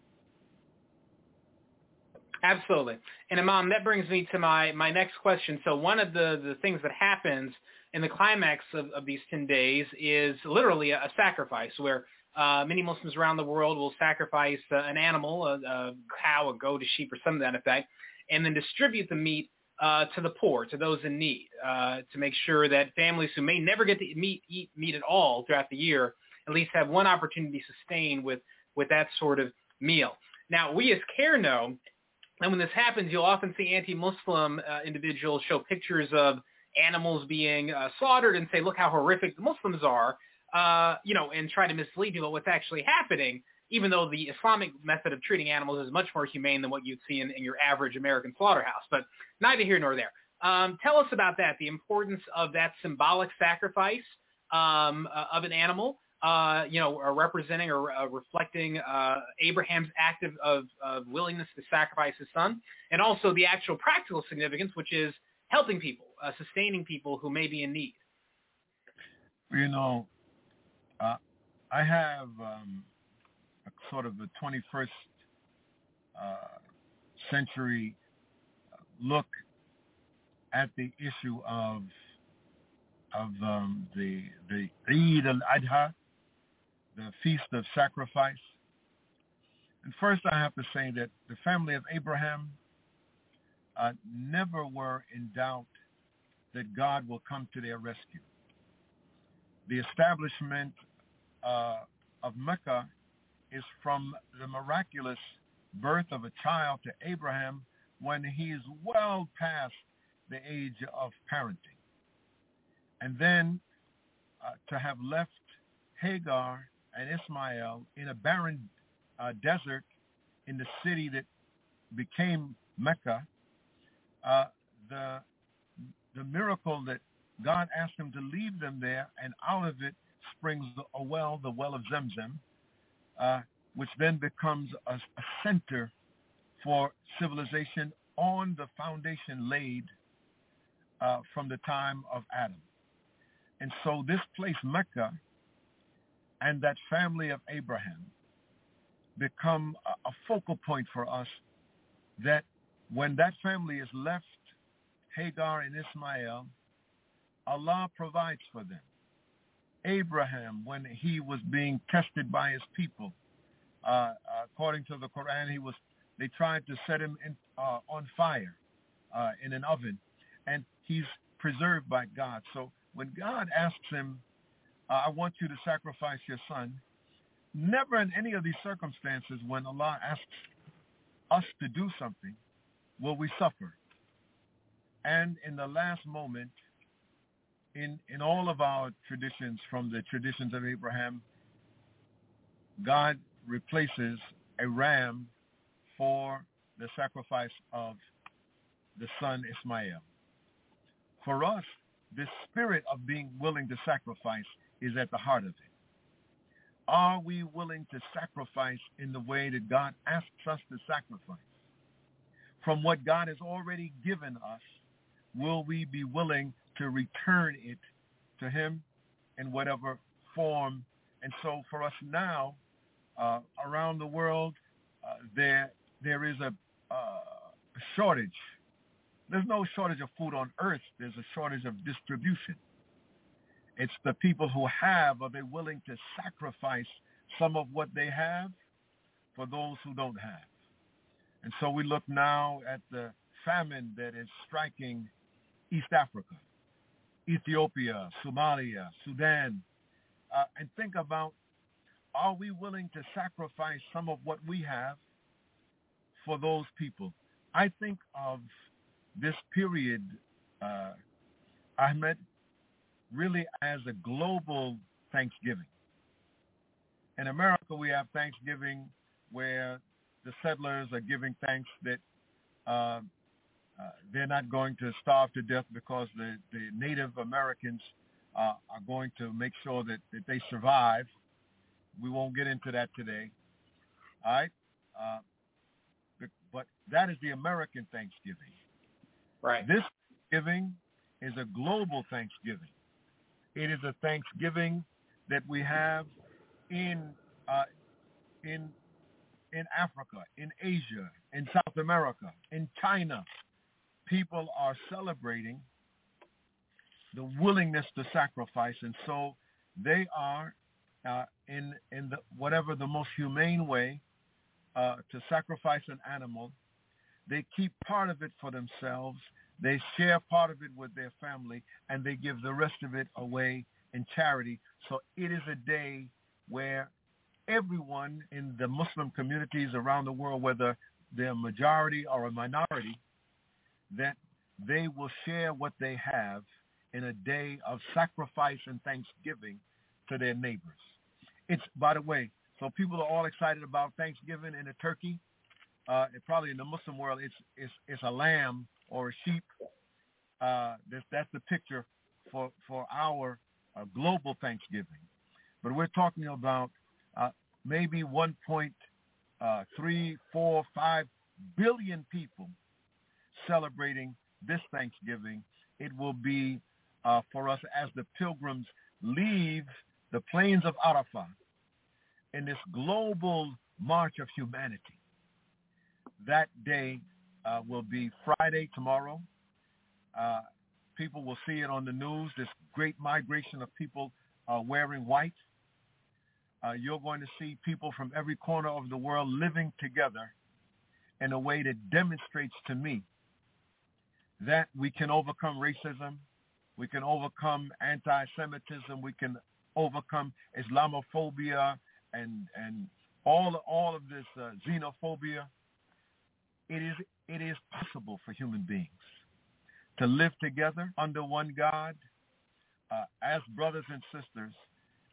Absolutely. And Imam, that brings me to my, my next question. So one of the, the things that happens in the climax of, of these ten days is literally a, a sacrifice where uh, many Muslims around the world will sacrifice uh, an animal, a, a cow, a goat, a sheep, or something to that effect, and then distribute the meat uh, to the poor, to those in need, uh, to make sure that families who may never get to meat, eat meat at all throughout the year at least have one opportunity to sustain with, with that sort of meal. Now, we as CARE know, and when this happens, you'll often see anti-Muslim uh, individuals show pictures of animals being uh, slaughtered and say, look how horrific the Muslims are, uh, you know, and try to mislead you about what's actually happening, even though the Islamic method of treating animals is much more humane than what you'd see in, in your average American slaughterhouse. But neither here nor there. Um, tell us about that, the importance of that symbolic sacrifice um, uh, of an animal, uh, you know, or representing or uh, reflecting uh, Abraham's act of, of, of willingness to sacrifice his son, and also the actual practical significance, which is helping people, uh, sustaining people who may be in need. You know, uh, I have um, a sort of a twenty-first uh, century look at the issue of of um, the the Eid al-Adha, the Feast of Sacrifice. And first I have to say that the family of Abraham uh, never were in doubt that God will come to their rescue. The establishment uh, of Mecca is from the miraculous birth of a child to Abraham when he is well past the age of parenting. And then uh, to have left Hagar and Ishmael in a barren uh, desert in the city that became Mecca, uh, the the miracle that God asked them to leave them there, and out of it springs a well, the well of Zemzem, uh, which then becomes a, a center for civilization on the foundation laid uh, from the time of Adam. And so this place, Mecca, and that family of Abraham become a, a focal point for us, that when that family is left, Hagar and Ishmael, Allah provides for them. Abraham, when he was being tested by his people, uh, according to the Quran, he was they tried to set him in, uh, on fire uh, in an oven, and he's preserved by God. So when God asks him, uh, I want you to sacrifice your son, never in any of these circumstances when Allah asks us to do something will we suffer. And in the last moment, in, in all of our traditions, from the traditions of Abraham, God replaces a ram for the sacrifice of the son Ismail. For us, the spirit of being willing to sacrifice is at the heart of it. Are we willing to sacrifice in the way that God asks us to sacrifice? From what God has already given us, will we be willing to return it to him in whatever form? And so for us now, uh, around the world, uh, there there is a, uh, a shortage. There's no shortage of food on earth. There's a shortage of distribution. It's the people who have, are they willing to sacrifice some of what they have for those who don't have? And so we look now at the famine that is striking East Africa, Ethiopia, Somalia, Sudan, uh, and think about, are we willing to sacrifice some of what we have for those people? I think of this period, uh, Ahmed, really as a global Thanksgiving. In America, we have Thanksgiving where the settlers are giving thanks that uh, uh, they're not going to starve to death because the, the Native Americans uh, are going to make sure that, that they survive. We won't get into that today. All right? Uh, but that is the American Thanksgiving. Right. This Thanksgiving is a global Thanksgiving. It is a Thanksgiving that we have in uh, in in Africa, in Asia, in South America, in China. People are celebrating the willingness to sacrifice, and so they are uh, in in the whatever the most humane way uh, to sacrifice an animal. They keep part of it for themselves. They share part of it with their family, and they give the rest of it away in charity. So it is a day where everyone in the Muslim communities around the world, whether they're a majority or a minority, that they will share what they have in a day of sacrifice and thanksgiving to their neighbors. It's, by the way, so people are all excited about Thanksgiving and a turkey. Uh, it probably in the Muslim world, it's it's it's a lamb or a sheep. Uh, that's, that's the picture for for our uh, global Thanksgiving. But we're talking about uh, maybe one point three, four, five billion people celebrating this Thanksgiving. It will be uh, for us as the pilgrims leave the plains of Arafah in this global march of humanity. That day uh, will be Friday, tomorrow. Uh, people will see it on the news, this great migration of people uh, wearing white. Uh, you're going to see people from every corner of the world living together in a way that demonstrates to me that we can overcome racism, we can overcome anti-Semitism, we can overcome Islamophobia and and all all of this uh, xenophobia. It is it is possible for human beings to live together under one God uh, as brothers and sisters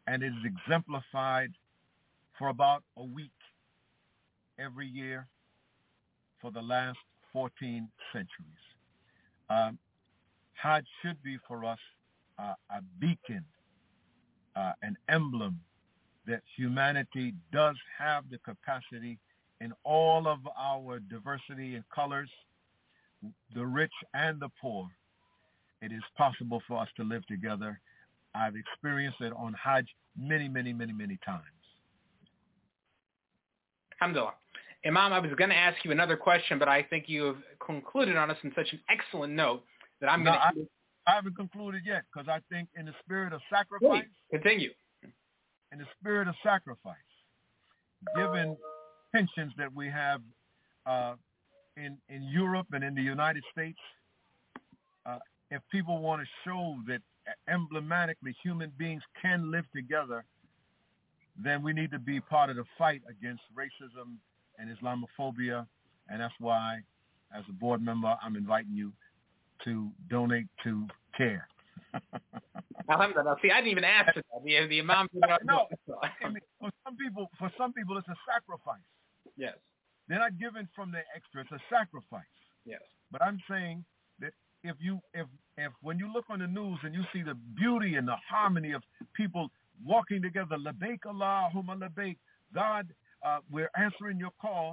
and it is exemplified for about a week every year for the last fourteen centuries. Um, Hajj should be for us uh, a beacon, uh, an emblem that humanity does have the capacity in all of our diversity and colors, the rich and the poor. It is possible for us to live together. I've experienced it on Hajj many, many, many, many times. Alhamdulillah. Imam, I was going to ask you another question, but I think you have concluded on us in such an excellent note that I'm no, going to... I, I haven't concluded yet, because I think in the spirit of sacrifice... Please, continue. In the spirit of sacrifice, given tensions that we have uh, in, in Europe and in the United States, uh, if people want to show that emblematically human beings can live together, then we need to be part of the fight against racism and Islamophobia, and that's why, as a board member, I'm inviting you to donate to CARE. Alhamdulillah. See, I didn't even ask for that. The, the Imam... No, I mean, for some people, for some people, it's a sacrifice. Yes. They're not given from their extra. It's a sacrifice. Yes. But I'm saying that if you, if, if when you look on the news and you see the beauty and the harmony of people walking together, labaik Allahumma labaik, God, uh, we're answering your call,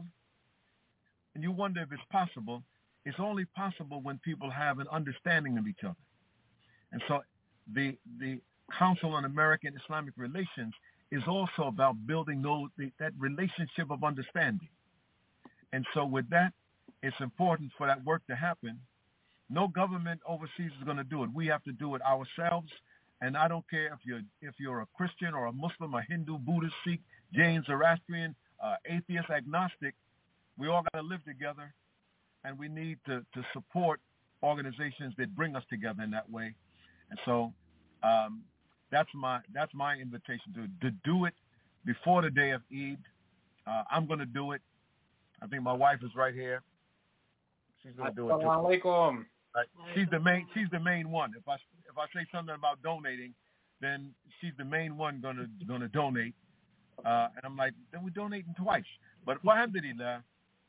and you wonder if it's possible. It's only possible when people have an understanding of each other. And so the the Council on American Islamic Relations is also about building those, that relationship of understanding. And so with that, it's important for that work to happen. No government overseas is going to do it. We have to do it ourselves. And I don't care if you're if you're a Christian or a Muslim, a Hindu, Buddhist, Sikh, Jain, Zoroastrian, uh, atheist, agnostic. We all got to live together, and we need to, to support organizations that bring us together in that way. And so um, that's my that's my invitation to to do it before the day of Eid. Uh, I'm going to do it. I think my wife is right here. She's going to do it too. Assalamu Right. She's the main. She's the main one. If I if I say something about donating, then she's the main one going to going to donate. Uh, and I'm like, then we're donating twice. But alhamdulillah.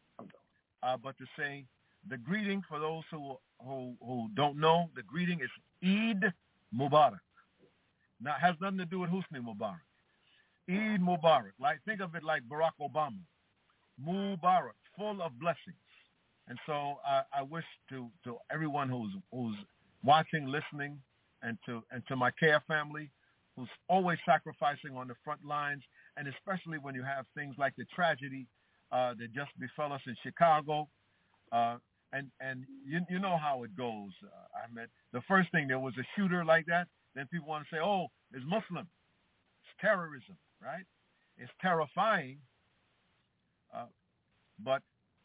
Uh, but to say the greeting for those who who who don't know, the greeting is Eid Mubarak. Now it has nothing to do with Husni Mubarak. Eid Mubarak. Like think of it like Barack Obama. Mubarak, full of blessings. And so I, I wish to, to everyone who's who's watching, listening, and to and to my CARE family, who's always sacrificing on the front lines, and especially when you have things like the tragedy uh, that just befell us in Chicago, uh, and and you you know how it goes, uh, Ahmed. The first thing, there was a shooter like that, then people want to say, oh, it's Muslim, it's terrorism, right? It's terrifying, uh, but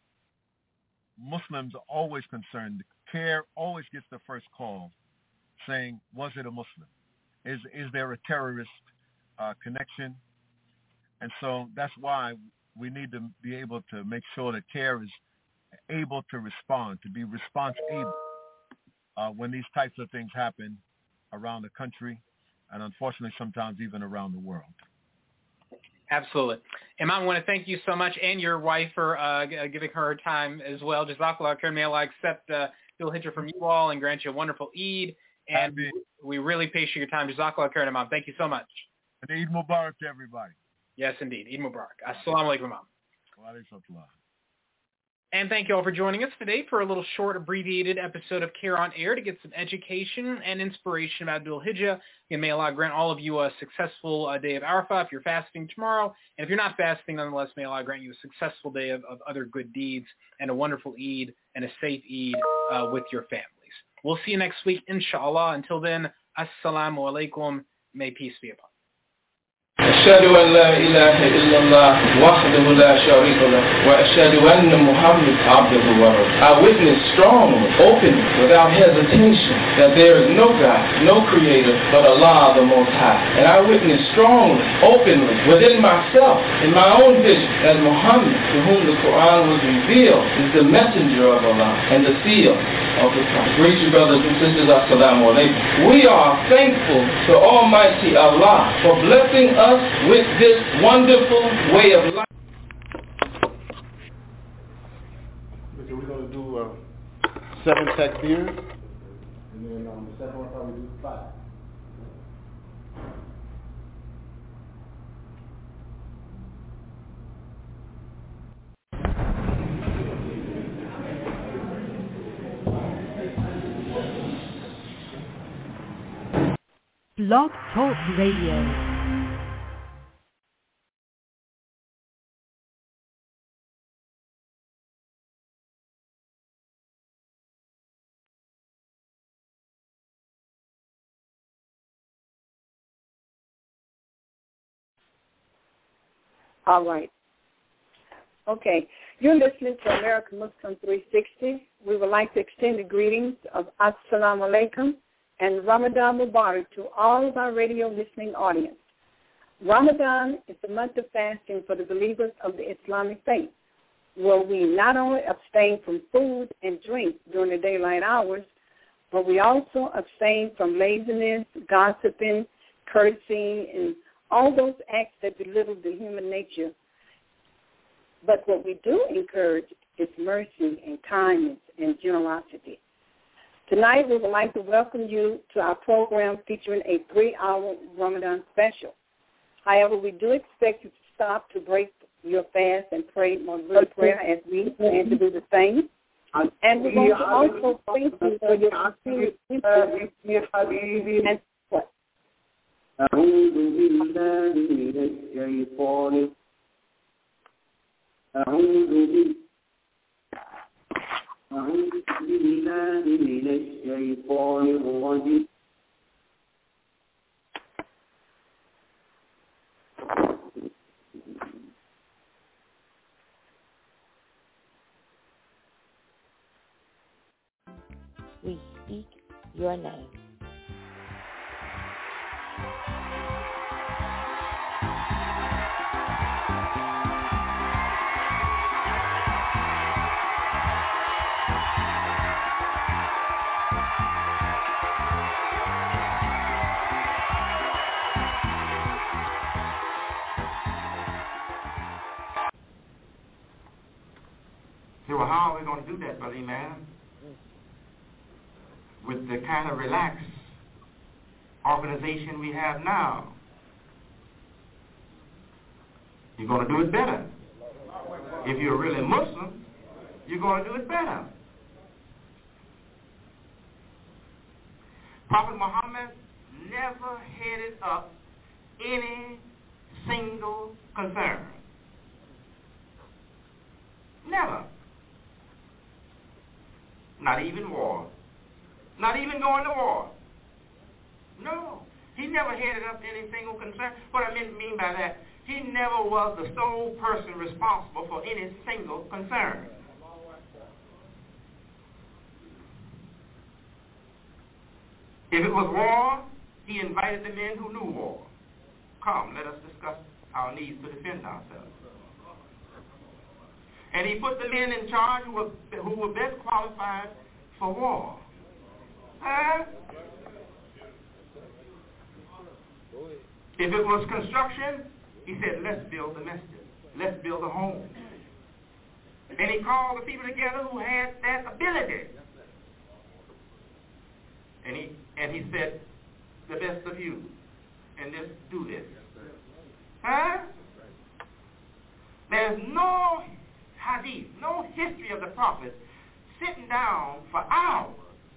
Muslims are always concerned. CARE always gets the first call saying, was it a Muslim? Is is there a terrorist uh, connection? And so that's why we need to be able to make sure that CARE is able to respond, to be response able uh, when these types of things happen around the country and unfortunately sometimes even around the world. Absolutely. Imam, I want to thank you so much and your wife for uh, g- giving her time as well. Jazakallah khair. May Allah accept uh, Dhul Hijjah from you all and grant you a wonderful Eid. And Amen. We really appreciate your time. Jazakallah khair, Imam. Thank you so much. And Eid Mubarak to everybody. Yes, indeed. Eid Mubarak. Assalamu alaikum, Imam. Wa alaikum salam. And thank you all for joining us today for a little short, abbreviated episode of CARE on Air to get some education and inspiration about Dhul Hijjah. And may Allah grant all of you a successful uh, day of Arafah if you're fasting tomorrow. And if you're not fasting, nonetheless, may Allah grant you a successful day of, of other good deeds and a wonderful Eid and a safe Eid uh, with your families. We'll see you next week, inshallah. Until then, assalamu alaikum. May peace be upon you. أشهد أن لا إله إلا الله وحده لا شريك له وأشهد أن محمد عبده ورسوله. I witness strongly, openly, without hesitation, that there is no God, no creator, but Allah the Most High. And I witness strongly, openly, within myself, in my own vision, that Muhammad, to whom the Quran was revealed, is the messenger of Allah and the seal of the Prophet. Greet you, brothers and sisters. Assalamu alaikum. We are thankful to Almighty Allah for blessing us with this wonderful way of life. Okay, we're going to do uh, seven takbeers, and then on um, the second one, probably do five. Blog Talk Radio. All right. Okay. You're listening to American Muslim three sixty. We would like to extend the greetings of Assalamu alaikum and Ramadan Mubarak to all of our radio listening audience. Ramadan is the month of fasting for the believers of the Islamic faith, where we not only abstain from food and drink during the daylight hours, but we also abstain from laziness, gossiping, cursing, and all those acts that belittle the human nature. But what we do encourage is mercy and kindness and generosity. Tonight, we would like to welcome you to our program featuring a three-hour Ramadan special. However, we do expect you to stop to break your fast and pray Maghrib prayer as we plan to do the same. And we want to also thank you for your continued interest and support. أعوذ بالله من الشيطان أعوذ بالله أعوذ بالله من الشيطان الرجيم We speak your name. Well, how are we going to do that, Brother Imam? With the kind of relaxed organization we have now. You're going to do it better. If you're really Muslim, you're going to do it better. Prophet Muhammad never headed up any single concern. Never. Not even war. Not even going to war. No. He never headed up any single concern. What I mean, mean by that, he never was the sole person responsible for any single concern. If it was war, he invited the men who knew war. Come, let us discuss our needs to defend ourselves. And he put the men in charge who were, who were best qualified for war. Huh? If it was construction, he said, let's build a masjid. Let's build a home. And he called the people together who had that ability. And he, and he said, the best of you. And let's do this. Huh? There's no hadith, no history of the prophets sitting down for hours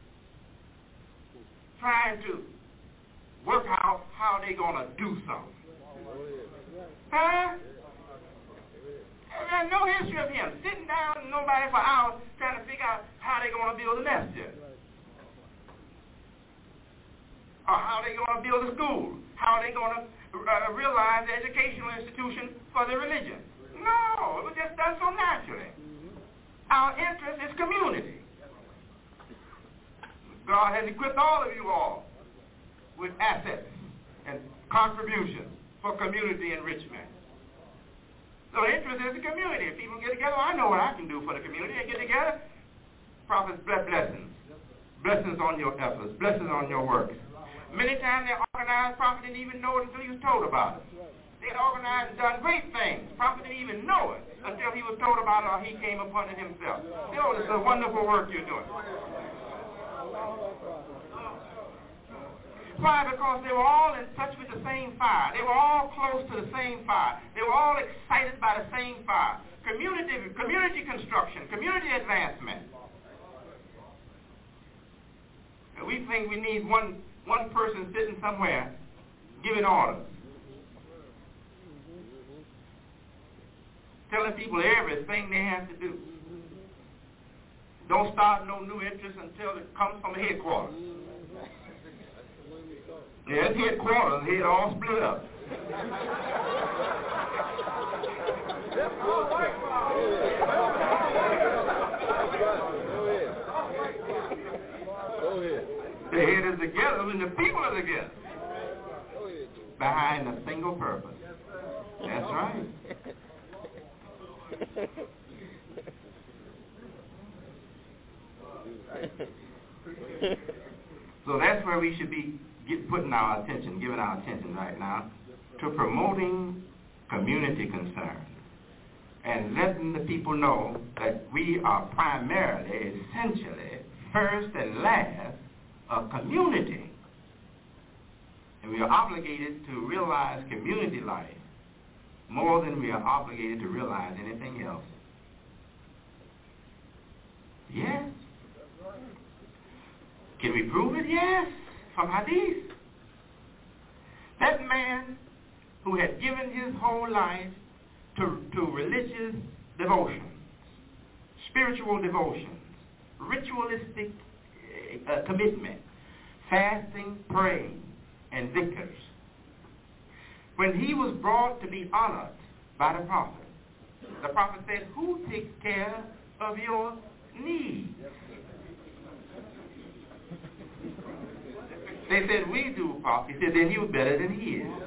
trying to work out how they're going to do something. Huh? There's no history of him sitting down, nobody for hours trying to figure out how they're going to build a masjid. Or how they're going to build a school. How they're going to uh, realize the educational institution for the religion. No, it was just done so naturally. Our interest is community. God has equipped all of you all with assets and contributions for community enrichment. So the interest is the community. If people get together, I know what I can do for the community. They get together, prophets bless blessings. Blessings on your efforts. Blessings on your works. Many times they organized, prophet didn't even know it until he was told about it. They had organized and done great things. Prophet didn't even know it until he was told about it or he came upon it himself. You know, it's a wonderful work you're doing. Why? Because they were all in touch with the same fire. They were all close to the same fire. They were all excited by the same fire. Community, community construction, community advancement. And we think we need one, one person sitting somewhere giving orders. Telling people everything they have to do. Don't start no new interest until it comes from headquarters. Yeah, it's headquarters. It all split up. Go ahead. The head is together when the people are together. Behind a single purpose. That's right. So that's where we should be get, putting our attention, giving our attention right now to promoting community concern and letting the people know that we are primarily, essentially, first and last, a community. And we are obligated to realize community life more than we are obligated to realize anything else. Yes. Can we prove it? Yes. From Hadith. That man who had given his whole life to, to religious devotions, spiritual devotions, ritualistic uh, commitment, fasting, praying, and dhikrs. When he was brought to be honored by the prophet, the prophet said, who takes care of your needs? They said, we do, prophet. He said, then you better than he is.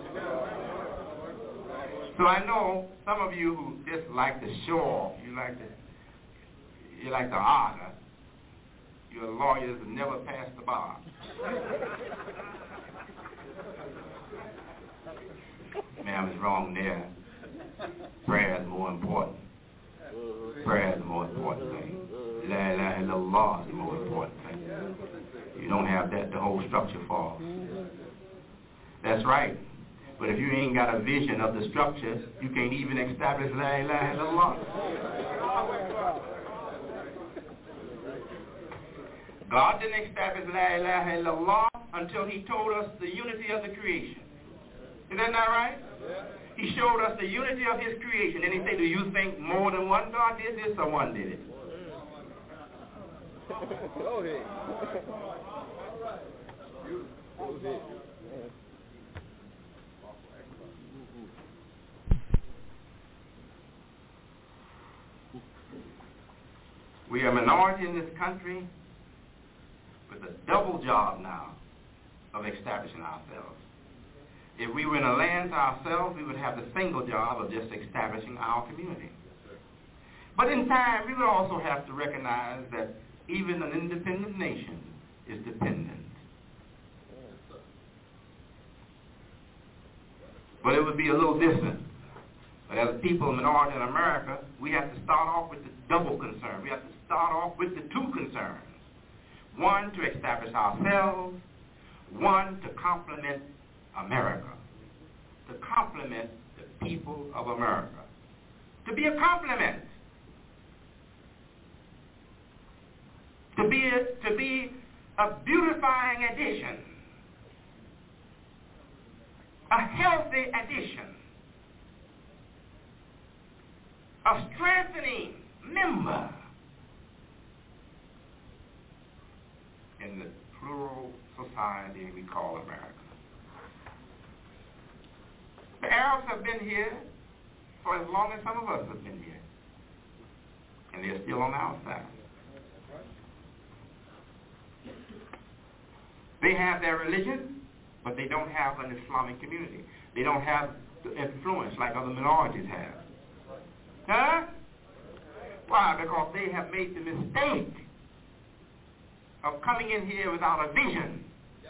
So I know some of you who just like to show off, you like to, you like to honor. You're lawyers who never passed the bar. Ma'am is wrong there. Prayer is more important. Prayer is the more important thing. La ilaha illallah is the more important thing. You don't have that, the whole structure falls. That's right. But if you ain't got a vision of the structure, you can't even establish la ilaha illallah. God didn't establish la ilaha illallah until he told us the unity of the creation. Is that not right? He showed us the unity of his creation. Then he said, do you think more than one God did this or one did it? Go ahead. Go ahead. We are a minority in this country with a double job now of establishing ourselves. If we were in a land to ourselves, we would have the single job of just establishing our community. But in time, we would also have to recognize that even an independent nation is dependent. But it would be a little different. But as people, minority in America, we have to start off with the double concern. We have to start off with the two concerns. One, to establish ourselves. One, to complement America. To complement the people of America. To be a complement. To be a, to be a beautifying addition. A healthy addition. A strengthening member in the plural society we call America. Arabs have been here for as long as some of us have been here. And they're still on the outside. They have their religion, but they don't have an Islamic community. They don't have the influence like other minorities have. Huh? Why? Because they have made the mistake of coming in here without a vision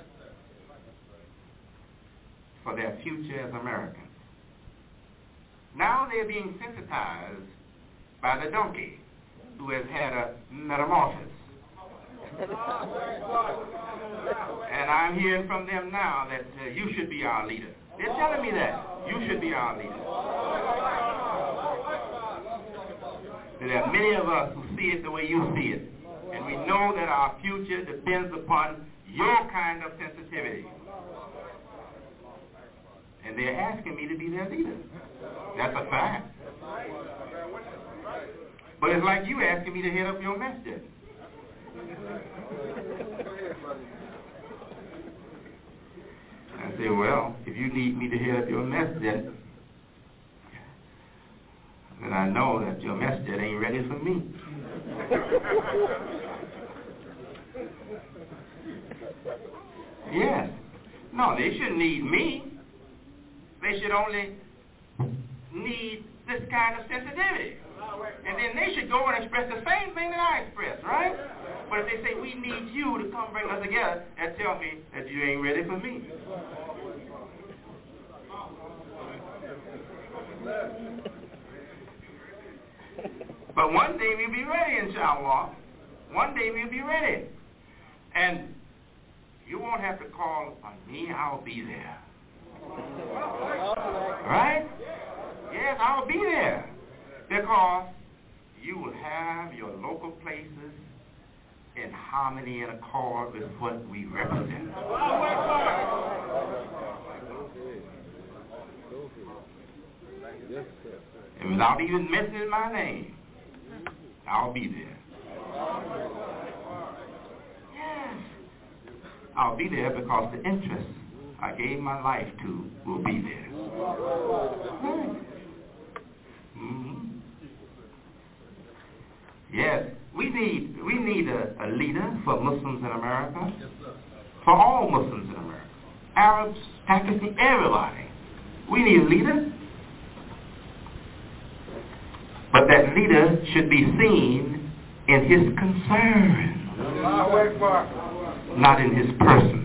for their future as Americans. Now they're being sensitized by the donkey who has had a metamorphosis. And I'm hearing from them now that uh, you should be our leader. They're telling me that. You should be our leader. There are many of us who see it the way you see it. And we know that our future depends upon your kind of sensitivity. And they're asking me to be their leader. That's a fact. But it's like you asking me to head up your masjid. I say, well, if you need me to head up your masjid, then I know that your masjid ain't ready for me. Yes. No, they shouldn't need me. They should only need this kind of sensitivity. And then they should go and express the same thing that I express, right? But if they say, we need you to come bring us together, that tell me that you ain't ready for me. But one day we'll be ready, inshallah. One day we'll be ready. And you won't have to call on me, I'll be there. Right? Yes, I'll be there. Because you will have your local places in harmony and accord with what we represent. And without even mentioning my name, I'll be there. Yes. I'll be there because the interests I gave my life to will be there. Mm-hmm. Yes, we need we need a, a leader for Muslims in America, for all Muslims in America, Arabs, Pakistanis, everybody. We need a leader, but that leader should be seen in his concern, not in his person.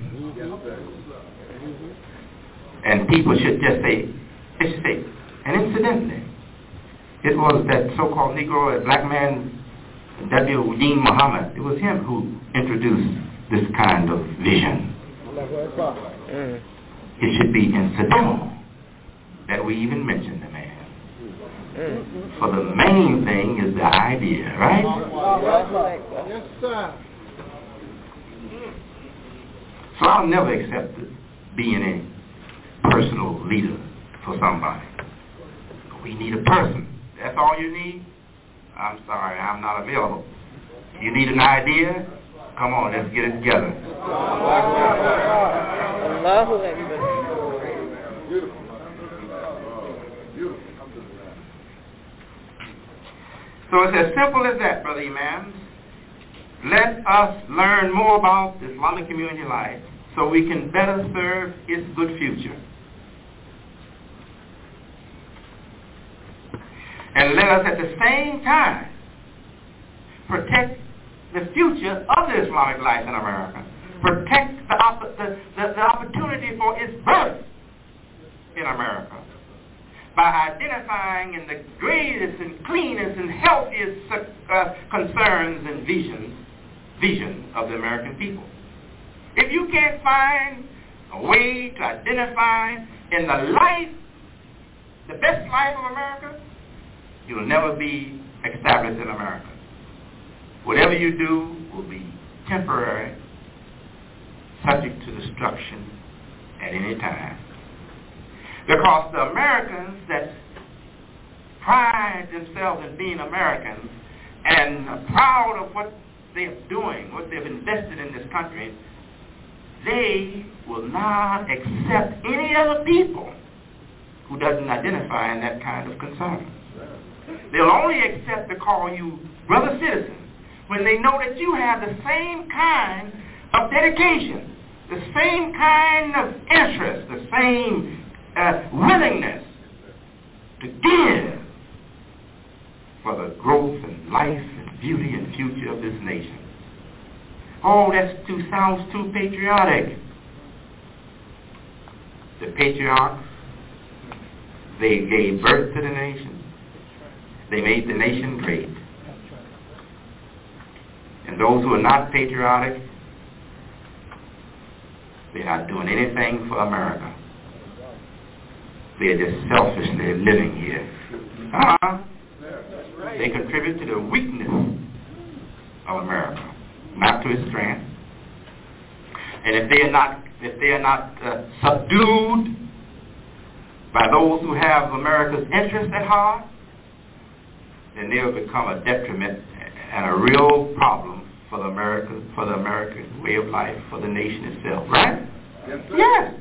And people should just say, they should say, and incidentally, it was that so-called Negro, a black man, W. Dean Muhammad, it was him who introduced this kind of vision. Mm. It should be incidental that we even mention the man. Mm. For the main thing is the idea, right? Yes, sir. So I'll never accept being a personal leader for somebody. We need a person. That's all you need? I'm sorry, I'm not available. You need an idea? Come on, let's get it together. So it's as simple as that, Brother Imams. Let us learn more about Islamic community life so we can better serve its good future. And let us at the same time protect the future of the Islamic life in America. Protect the, op- the, the, the opportunity for its birth in America by identifying in the greatest and cleanest and healthiest uh, concerns and visions, vision of the American people. If you can't find a way to identify in the life, the best life of America, you'll never be established in America. Whatever you do will be temporary, subject to destruction at any time. Because the Americans that pride themselves in being Americans and are proud of what they're doing, what they've invested in this country, they will not accept any other people who doesn't identify in that kind of concern. They'll only accept to call you brother citizen when they know that you have the same kind of dedication, the same kind of interest, the same uh, willingness to give for the growth and life and beauty and future of this nation. Oh, that too sounds too patriotic. The patriarchs, they gave birth to the nation. They made the nation great. And those who are not patriotic, they're not doing anything for America. They're just selfishly living here. Uh-huh. They contribute to the weakness of America, not to its strength. And if they are not, if they are not uh, subdued by those who have America's interests at heart, then they'll become a detriment and a real problem for the American, for the American way of life, for the nation itself. Right? Yes. Sir. Yes.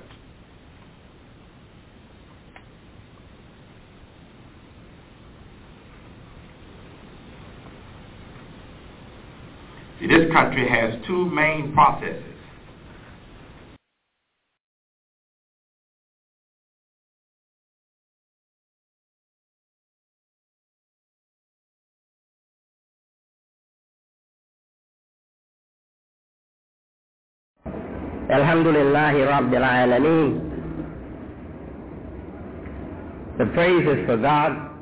See, this country has two main processes. Alhamdulillahi Rabbil Alameen. The praise is for God,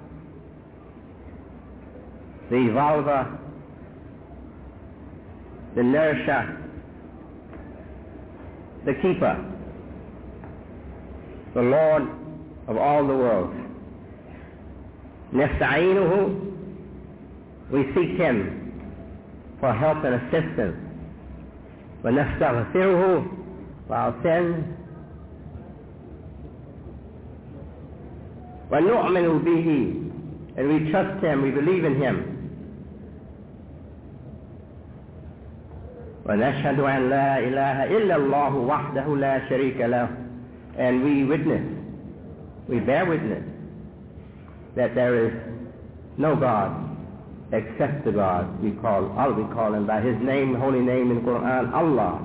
the evolver, the nourisher, the keeper, the Lord of all the world. Nasta'inuhu, we seek Him for help and assistance. Wa nastaghfiruhu, for our sins. Wa nu'minu bihi, and we trust Him, we believe in Him. ونشهد أن لا إله إلا الله وحده لا شريك له, and we witness, we bear witness that there is no God except the God we call, all we call Him by His name, holy name in the Quran, Allah.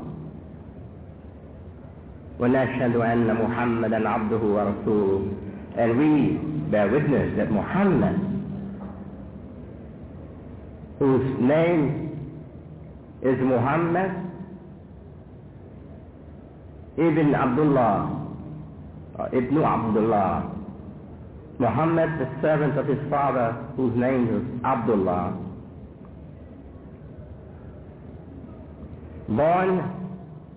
ونشهد أن محمدا عبده ورسوله, and we bear witness that Muhammad, whose name is Muhammad ibn Abdullah, or Ibn Abdullah. Muhammad, the servant of his father, whose name is Abdullah. Born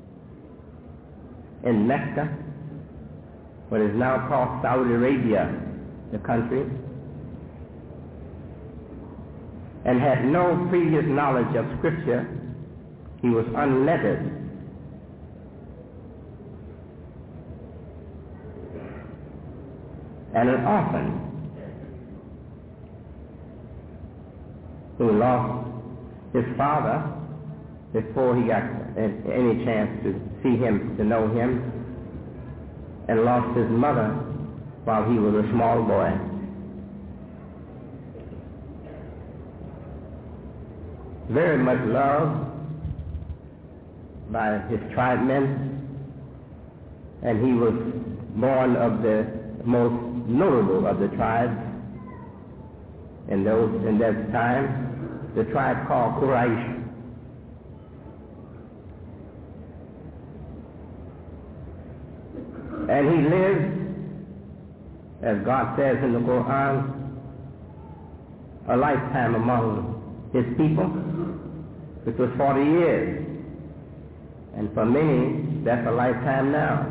in Mecca, what is now called Saudi Arabia, the country, and had no previous knowledge of Scripture. He was unlettered. And an orphan who lost his father before he got any chance to see him, to know him, and lost his mother while he was a small boy. Very much loved by his tribesmen, and he was born of the most notable of the tribes in those in that time, the tribe called Quraysh. And he lived, as God says in the Quran, a lifetime among his people, which was forty years. And for many, that's a lifetime now.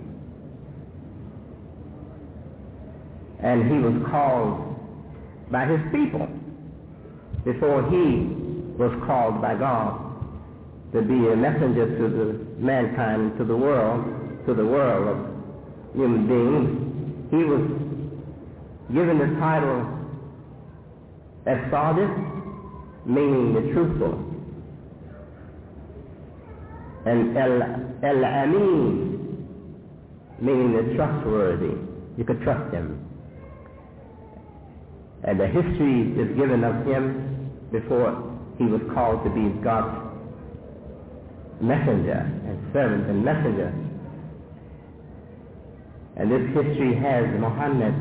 And he was called by his people before he was called by God to be a messenger to the mankind, to the world, to the world of human beings. He was given the title As-Sadiq, meaning the truthful, and El, El Amin, meaning the trustworthy. You could trust him. And the history is given of him before he was called to be God's messenger and servant and messenger. And this history has Muhammad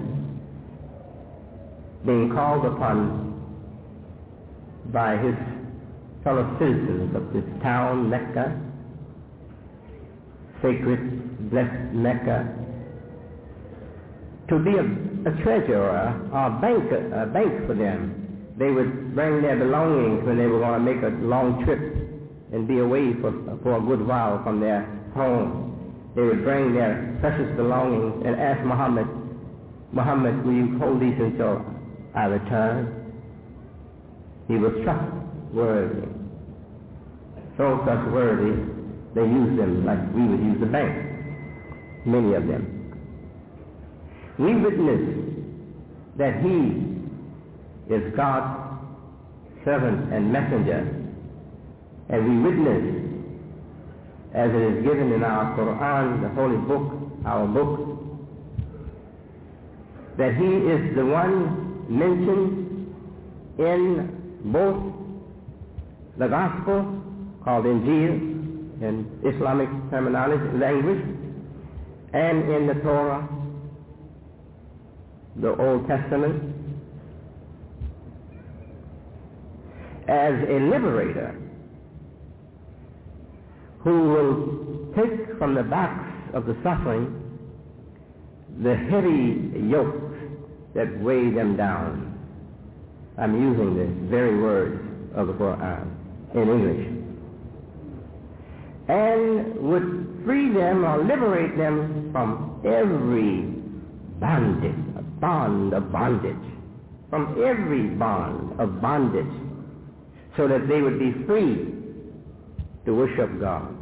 being called upon by his fellow citizens of this town, Mecca, sacred, blessed Mecca, to be a, a treasurer or a bank, a bank for them. They would bring their belongings when they were going to make a long trip and be away for, for a good while from their home. They would bring their precious belongings and ask Muhammad, Muhammad, will you hold these until I return? He was trustworthy. So trustworthy, they used them like we would use the bank, many of them. We witness that he is God's servant and messenger. And we witness, as it is given in our Quran, the holy book, our book, that he is the one mentioned in both the gospel, called Injil in Islamic terminology, language, and in the Torah, the Old Testament, as a liberator who will take from the backs of the suffering the heavy yokes that weigh them down. I'm using the very words of the Quran in English. And would free them or liberate them from every bondage, a bond of bondage, from every bond of bondage, so that they would be free to worship God.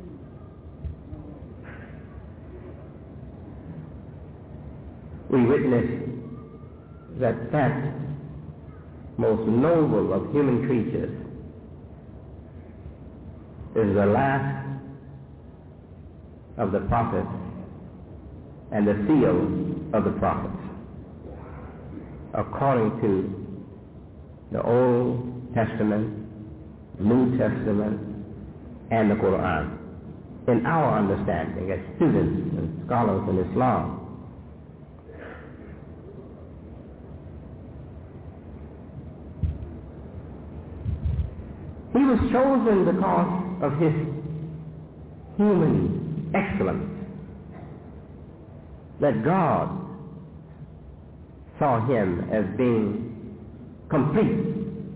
We witness that that most noble of human creatures is the last of the prophets and the seal of the prophets, according to the Old Testament, New Testament, and the Quran, in our understanding as students and scholars in Islam. He was chosen because of his human excellence, that God saw him as being complete.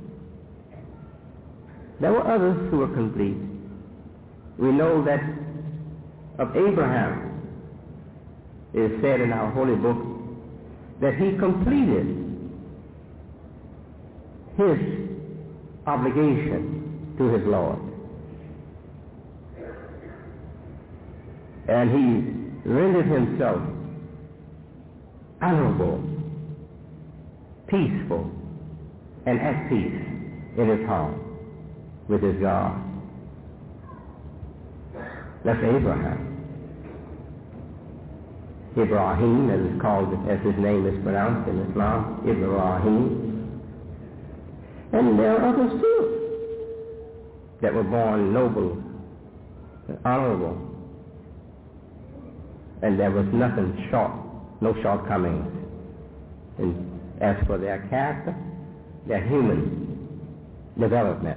There were others who were complete. We know that of Abraham, it is said in our holy book that he completed his obligation to his Lord. And he rendered himself honorable, peaceful, and at peace in his heart with his God. That's Abraham. Ibrahim, as is called, as his name is pronounced in Islam, Ibrahim. And there are others too that were born noble and honorable. And there was nothing short, no shortcomings. And as for their character, their human development,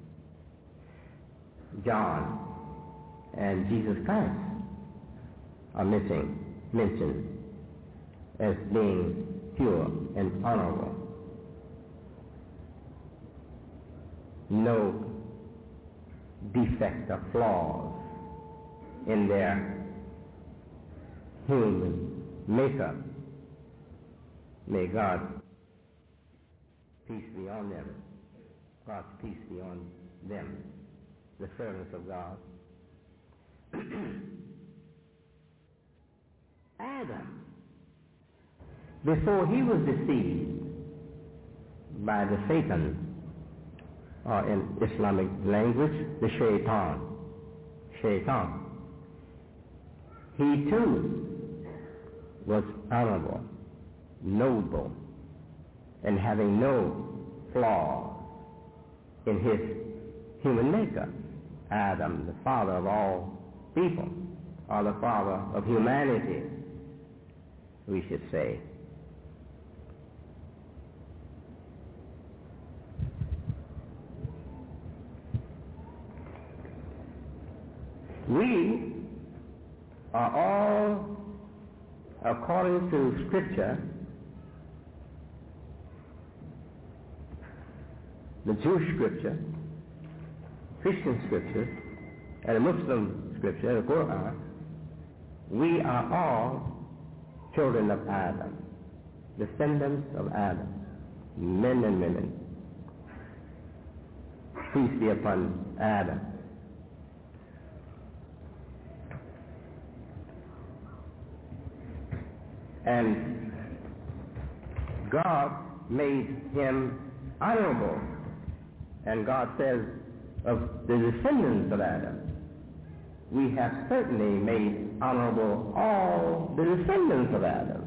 John and Jesus Christ are missing, mentioned as being pure and honorable. No defect or flaws in their human makeup. May God peace be on them. God's peace be on them, the servants of God. Adam, before he was deceived by the Satan, or in Islamic language, the shaitan, shaitan, he too was honorable, noble, and having no flaw in his human makeup. Adam, the father of all people, or the father of humanity, we should say. We are all, according to Scripture, the Jewish Scripture, Christian Scripture, and the Muslim Scripture, the Quran, we are all children of Adam, descendants of Adam, men and women. Peace be upon Adam. And God made him honorable. And God says of the descendants of Adam, we have certainly made honorable all the descendants of Adam.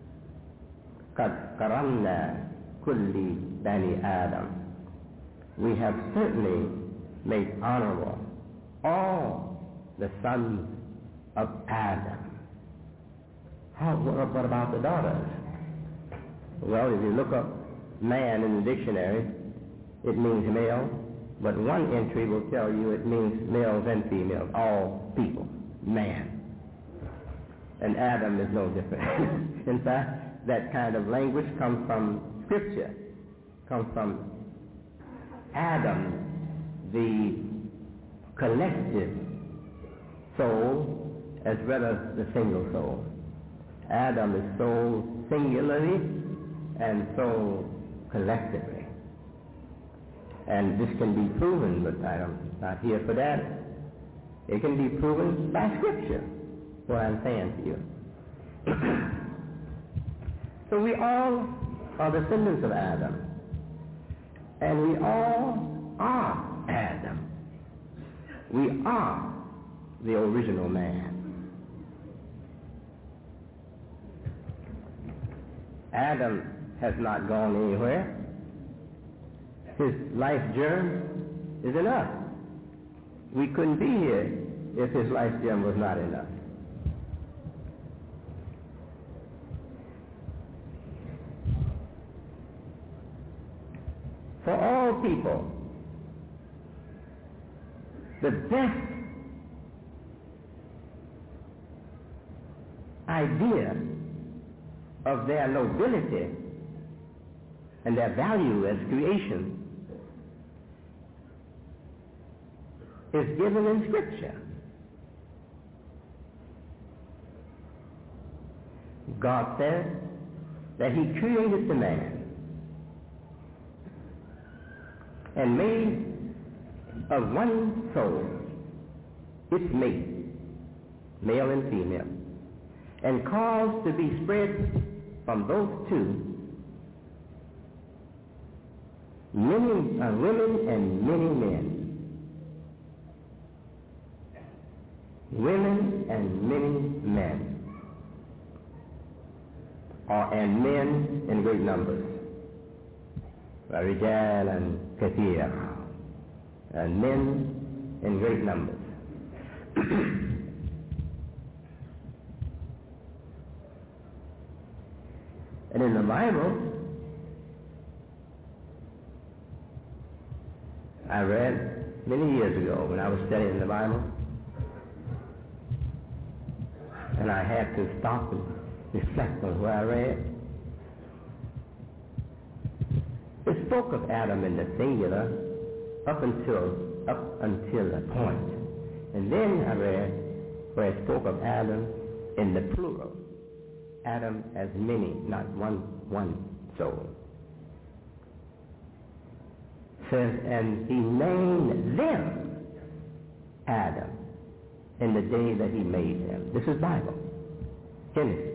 قَدْ كَرَمْنَا كُلِّ بَنِي Adam. We have certainly made honorable all the sons of Adam. How, what about the daughters? Well, if you look up man in the dictionary, it means male, but one entry will tell you it means males and females, all people, man. And Adam is no different. In fact, that kind of language comes from Scripture, comes from Adam, the collective soul, as well as the single soul. Adam is soul singularly and soul collectively. And this can be proven, but I'm not here for that. It can be proven by Scripture, what I'm saying to you. So we all are descendants of Adam. And we all are Adam. We are the original man. Adam has not gone anywhere. His life germ is in us. We couldn't be here if his life germ was not in us. For all people, the best idea of their nobility and their value as creation is given in Scripture. God says that he created the man and made of one soul its mate, male and female, and caused to be spread from those two many uh, women and many men. Women and many men, or and men in great numbers. Rijal and kathir, and men in great numbers. And in the Bible, I read many years ago when I was studying the Bible, and I had to stop and reflect on what I read. It spoke of Adam in the singular up until up until a point. And then I read where it spoke of Adam in the plural. Adam as many, not one one soul. Says, and he named them Adam in the day that he made them. This is Bible. Genesis.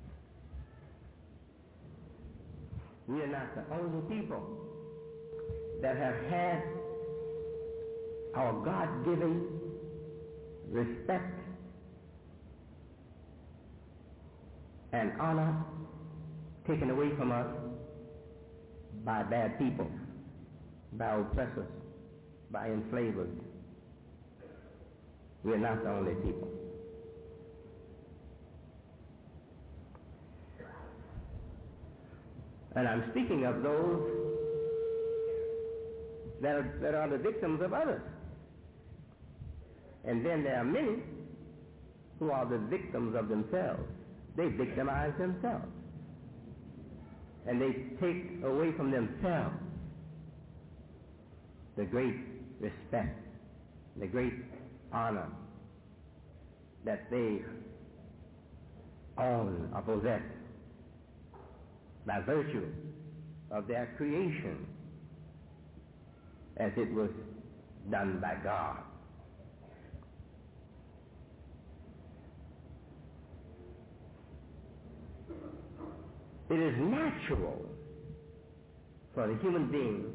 We are not the only people that have had our God-given respect and honor taken away from us by bad people, by oppressors, by enslavers. We are not the only people. And I'm speaking of those that are, that are the victims of others. And then there are many who are the victims of themselves. They victimize themselves. And they take away from themselves the great respect, the great honor that they own or possess by virtue of their creation as it was done by God. It is natural for the human being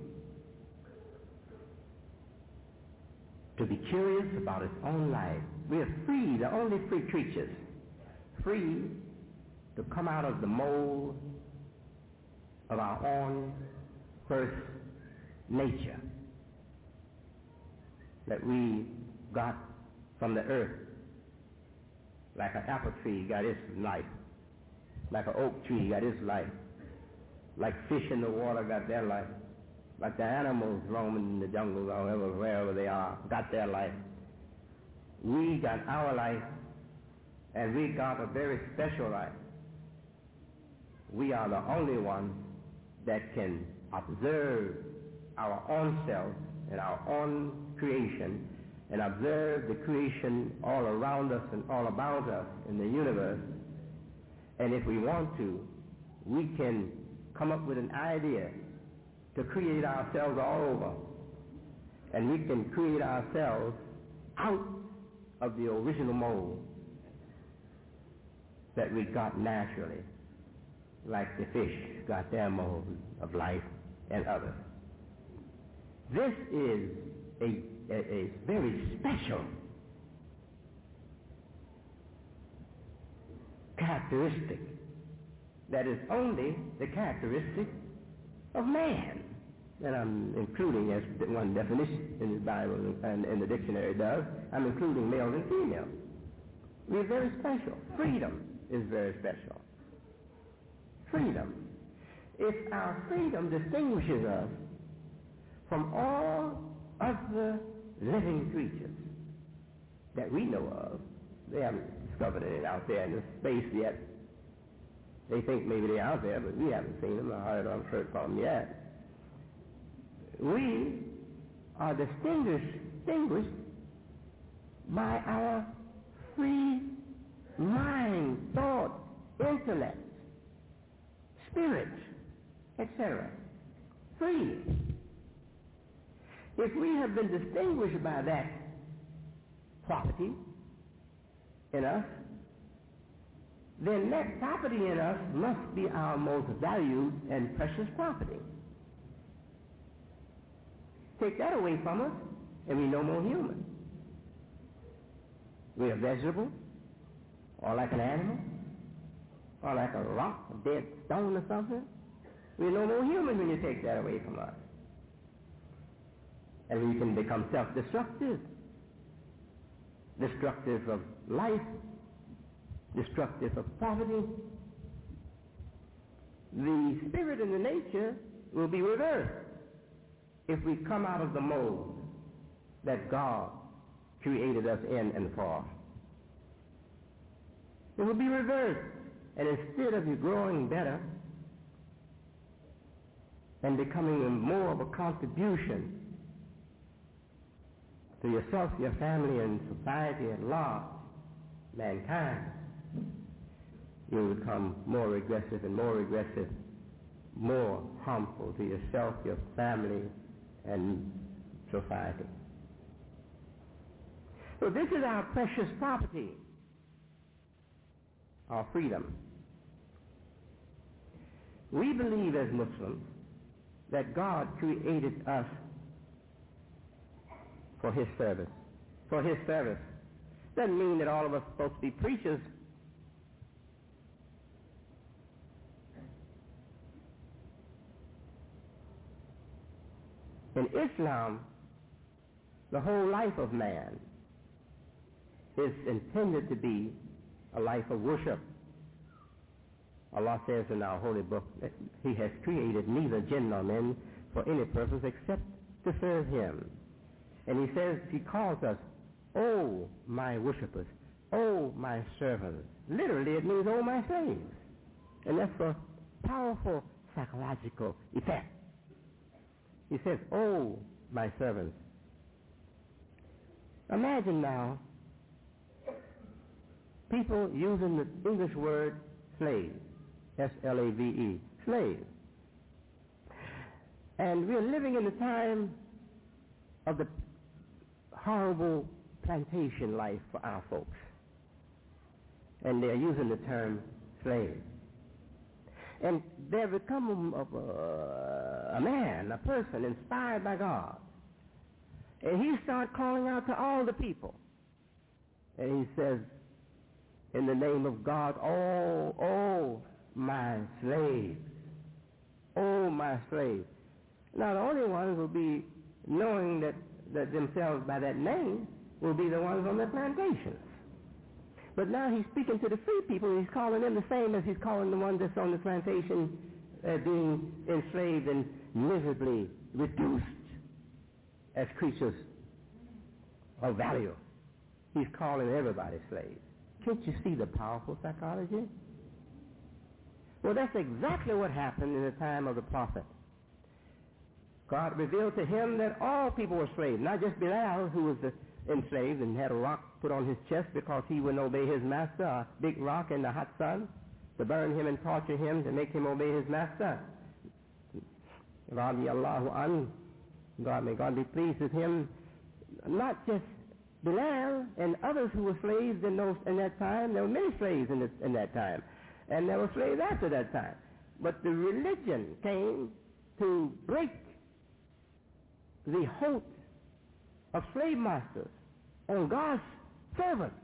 to be curious about its own life. We are free, the only free creatures, free to come out of the mold of our own first nature that we got from the earth, like an apple tree got its life, like an oak tree got its life, like fish in the water got their life, like the animals roaming in the jungle or wherever, wherever they are got their life. We got our life, and we got a very special life. We are the only ones that can observe our own self and our own creation and observe the creation all around us and all about us in the universe. And if we want to, we can come up with an idea to create ourselves all over. And we can create ourselves out of the original mold that we got naturally, like the fish got their mold of life and others. This is a, a, a very special characteristic that is only the characteristic of man. And I'm including, as one definition in the Bible and in the dictionary does, I'm including male and female. We're very special. Freedom is very special. Freedom. If our freedom distinguishes us from all other living creatures that we know of, they haven't discovered it out there in the space yet. They think maybe they're out there, but we haven't seen them or heard or heard from them yet. We are distinguished, distinguished by our free mind, thought, intellect, spirit, et cetera. Free. If we have been distinguished by that property in us, then that property in us must be our most valued and precious property. Take that away from us, and we're no more human. We're a vegetable, or like an animal, or like a rock, a dead stone or something. We're no more human when you take that away from us. And we can become self-destructive, destructive of life, destructive of property. The spirit and the nature will be reversed if we come out of the mold that God created us in and for. It will be reversed, and instead of you growing better and becoming more of a contribution to yourself, your family, and society at large, mankind, you will become more regressive and more regressive, more harmful to yourself, your family, and society. So this is our precious property, our freedom. We believe as Muslims that God created us for his service. For his service. Doesn't mean that all of us are supposed to be preachers. In Islam, the whole life of man is intended to be a life of worship. Allah says in our holy book that he has created neither jinn nor men for any purpose except to serve him. And he says, he calls us, "Oh, my worshippers, oh, my servants." Literally, it means, "Oh, my slaves." And that's a powerful psychological effect. He says, "Oh, my servants." Imagine now people using the English word slave, S L A V E, slave. And we're living in the time of the horrible plantation life for our folks. And they're using the term slave. And they've become a, a, a man, a person inspired by God. And he starts calling out to all the people. And he says, in the name of God, "Oh, oh, my slaves. Oh, my slaves." Now, the only ones will be knowing that, that themselves by that name will be the ones on the plantations. But now he's speaking to the free people, and he's calling them the same as he's calling the ones that's on the plantation uh, being enslaved and miserably reduced as creatures of value. He's calling everybody slaves. Can't you see the powerful psychology? Well, that's exactly what happened in the time of the prophet. God revealed to him that all people were slaves, not just Bilal, who was the enslaved and had a rock put on his chest because he wouldn't obey his master, a big rock in the hot sun, to burn him and torture him to make him obey his master. Radiallahu anhu, God, may God be pleased with him. Not just Bilal and others who were slaves in, those, in that time. There were many slaves in, this, in that time. And there were slaves after that time. But the religion came to break the hold of slave masters on God's servants.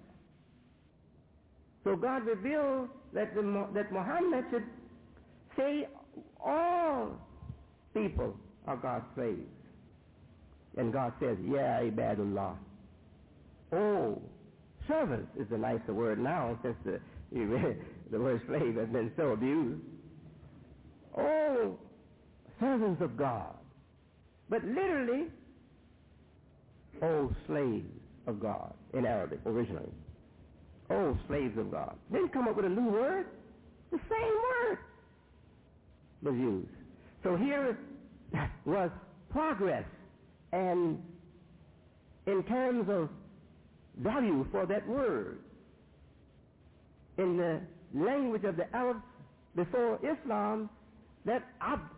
So God revealed that, the, that Muhammad should say all people are God's slaves. And God says, "Ya ibadullah." Oh, servants is a nicer word now since the, the word slave has been so abused. Oh, servants of God. But literally, oh, slaves of God in Arabic originally. Oh, slaves of God. Didn't come up with a new word. The same word was used. So here was progress, and in terms of value for that word, in the language of the Arabs before Islam, that abd,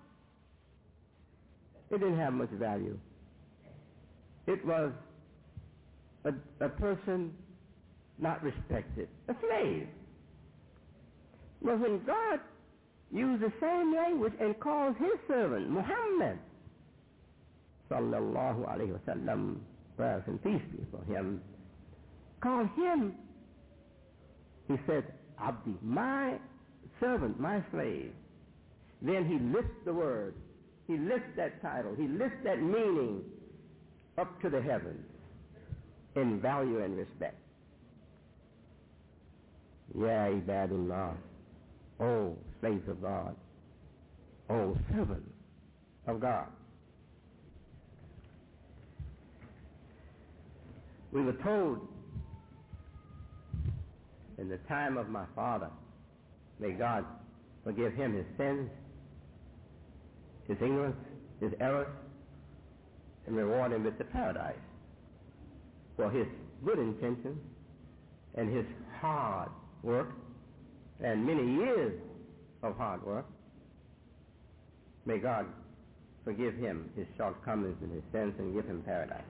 it didn't have much value. It was a, a person not respected, a slave. But when God used the same language and called his servant, Muhammad, sallallahu alayhi wa sallam, prayers and peace be upon him, called him, he said, "Abdi," my servant, my slave. Then he lifts the word. He lifts that title. He lifts that meaning up to the heavens in value and respect. Ya ibadullah. Oh, slaves of God. Oh, servants of God. We were told in the time of my father, may God forgive him his sins, his ignorance, his errors, and reward him with the paradise for his good intentions and his hard work and many years of hard work. May God forgive him his shortcomings and his sins and give him paradise.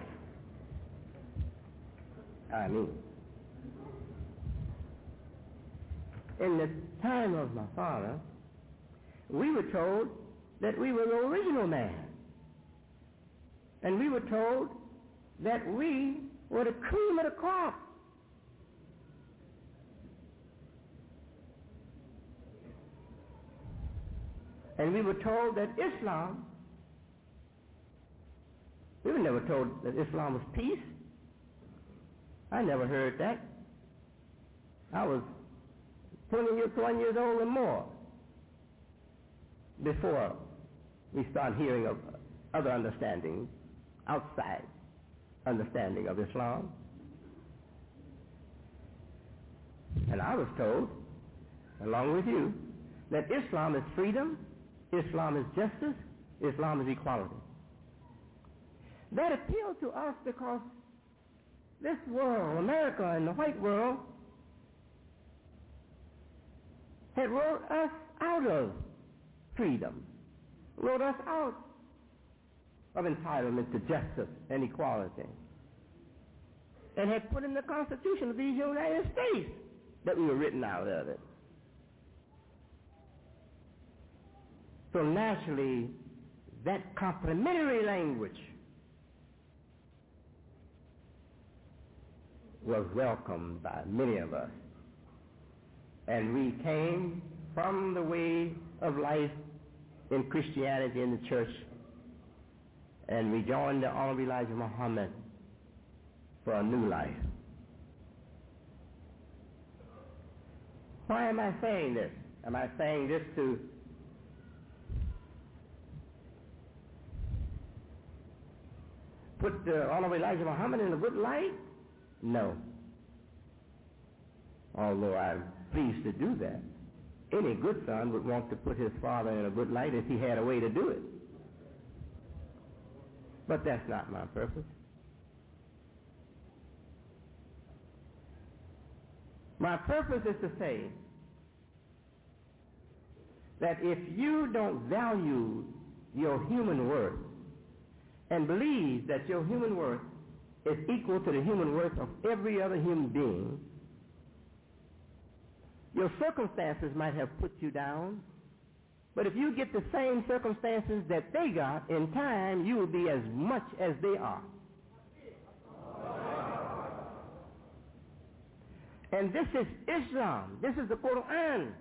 Ameen. In the time of my father, we were told that we were the original man. And we were told that we were the cream of the crop. And we were told that Islam, we were never told that Islam was peace. I never heard that. I was twenty years, twenty years old or more before we started hearing of other understandings, outside understanding of Islam. And I was told, along with you, that Islam is freedom, Islam is justice, Islam is equality. That appealed to us because this world, America and the white world, had wrote us out of freedom, wrote us out of entitlement to justice and equality, and had put in the Constitution of the United States that we were written out of it. So naturally, that complimentary language was welcomed by many of us. And we came from the way of life in Christianity in the church, and we joined the Honorable Elijah Muhammad for a new life. Why am I saying this? Am I saying this to put the Honorable Elijah Muhammad in a good light? No. Although I'm pleased to do that. Any good son would want to put his father in a good light if he had a way to do it. But that's not my purpose. My purpose is to say that if you don't value your human worth and believe that your human worth is equal to the human worth of every other human being, your circumstances might have put you down, but if you get the same circumstances that they got, in time you will be as much as they are. And this is Islam. This is the Quran.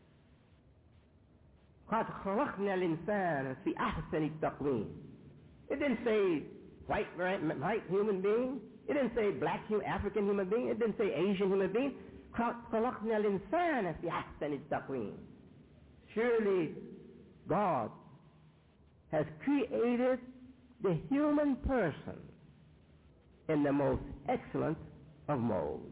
قَدْ خَلَقْنَا الْإِنسَانَ فِي أَحْسَنِ التَّقْوِيمِ. It didn't say white, white human being. It didn't say black, African human being. It didn't say Asian human being. خَلَقْنَا الْإِنسَانَ فِي أَحْسَنِ التَّقْوِيمِ. Surely God has created the human person in the most excellent of molds.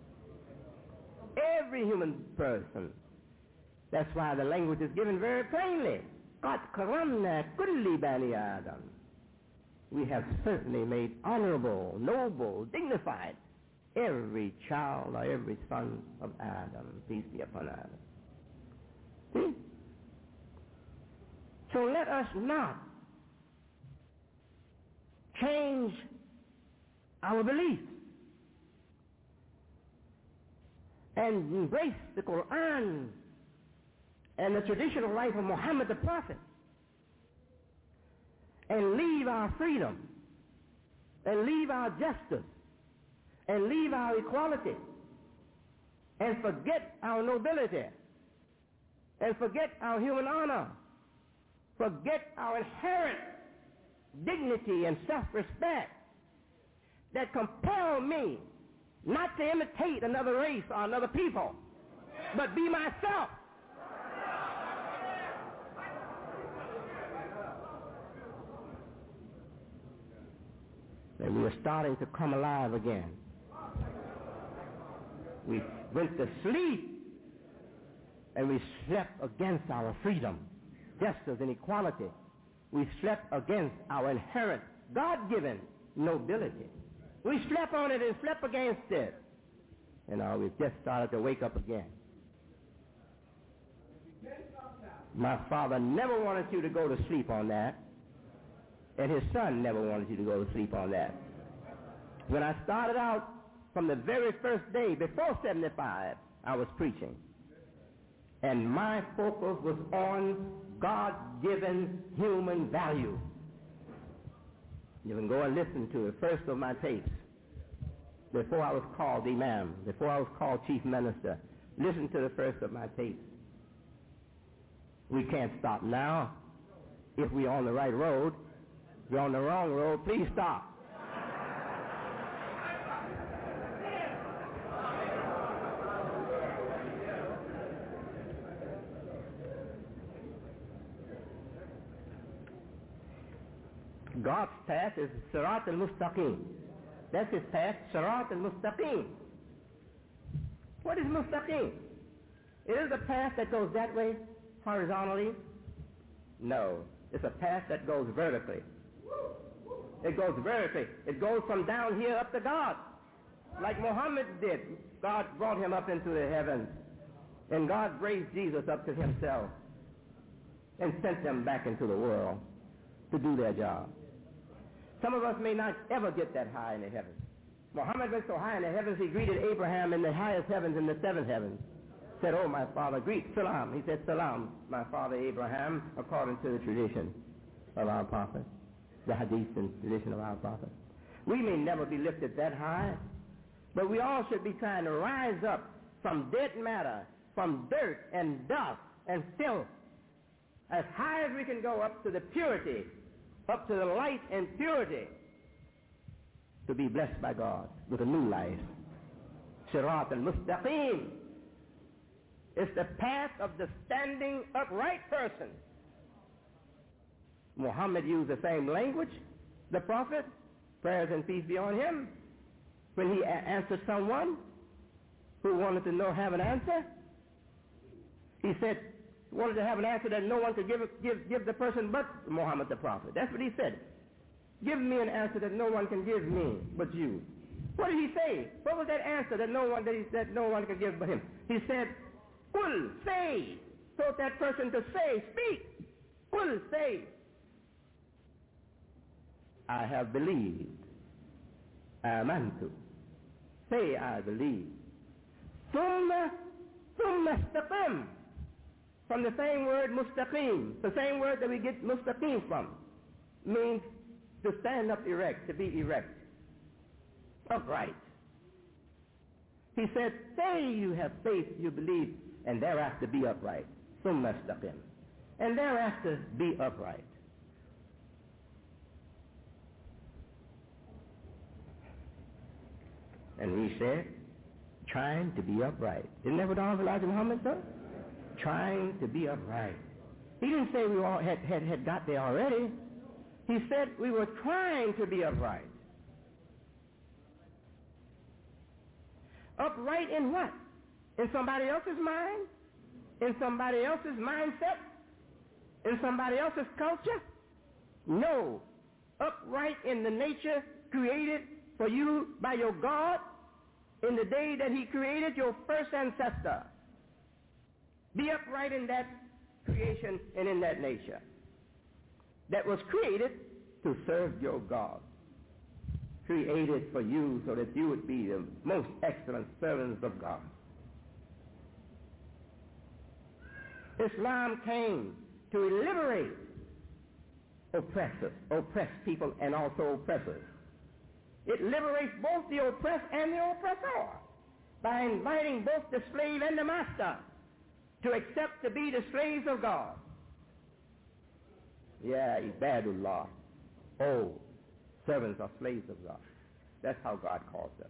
Every human person. That's why the language is given very plainly. قَدْ كَرَمْنَا كُلِّ بَنِي آدَمَ. We have certainly made honorable, noble, dignified every child or every son of Adam. Peace be upon Adam. See? So let us not change our beliefs and embrace the Quran and the traditional life of Muhammad the Prophet and leave our freedom and leave our justice and leave our equality and forget our nobility and forget our human honor, forget our inherent dignity and self-respect that compel me not to imitate another race or another people, but be myself. And we are starting to come alive again. We went to sleep and we slept against our freedom, justice, and equality. We slept against our inherent, God-given nobility. We slept on it and slept against it. And uh, we've just started to wake up again. My father never wanted you to go to sleep on that. And his son never wanted you to go to sleep on that. When I started out, from the very first day, before seventy-five, I was preaching. And my focus was on God-given human value. You can go and listen to the first of my tapes. Before I was called imam, before I was called chief minister, listen to the first of my tapes. We can't stop now. If we're on the right road, if we're on the wrong road, please stop. God's path is Sirat al-Mustaqim. That's his path, Sirat al-Mustaqim. What is Mustaqim? It is a path that goes that way horizontally? No. It's a path that goes vertically. It goes vertically. It goes from down here up to God. Like Muhammad did. God brought him up into the heavens. And God raised Jesus up to himself and sent them back into the world to do their job. Some of us may not ever get that high in the heavens. Muhammad went so high in the heavens, he greeted Abraham in the highest heavens, in the seventh heavens. Said, oh, my father, greet, salam. He said, salam, my father Abraham, according to the tradition of our prophet, the hadith and tradition of our prophet. We may never be lifted that high, but we all should be trying to rise up from dead matter, from dirt and dust and filth, as high as we can go up to the purity, up to the light and purity, to be blessed by God with a new life. Sirat al-Mustaqim. It's the path of the standing upright person. Muhammad used the same language, the prophet, prayers and peace be on him, when he a- answered someone who wanted to know, have an answer. He said, wanted to have an answer that no one could give, give, give the person but Muhammad the prophet. That's what he said. Give me an answer that no one can give me but you. What did he say? What was that answer that no one that, he, that no one could give but him? He said, Qul, say. Told that person to say, speak. Qul, say. I have believed. Amantu. Say, I believe. Thumma, thumma istaqim. From the same word mustaqim, the same word that we get mustaqim from, means to stand up erect, to be erect, upright. He said, say you have faith, you believe, and thereafter be upright. Thumma istaqim. And thereafter be upright. And we said, trying to be upright. Isn't that what Elijah Muhammad said? Trying to be upright. He didn't say we all had, had, had got there already. He said we were trying to be upright. Upright in what? In somebody else's mind? In somebody else's mindset? In somebody else's culture? No. Upright in the nature created for you by your God in the day that he created your first ancestor. Be upright in that creation and in that nature that was created to serve your God. Created for you so that you would be the most excellent servants of God. Islam came to liberate oppressors, oppressed people and also oppressors. It liberates both the oppressed and the oppressor by inviting both the slave and the master to accept to be the slaves of God. Yeah, Ibadullah. Oh, servants or slaves of God. That's how God calls us.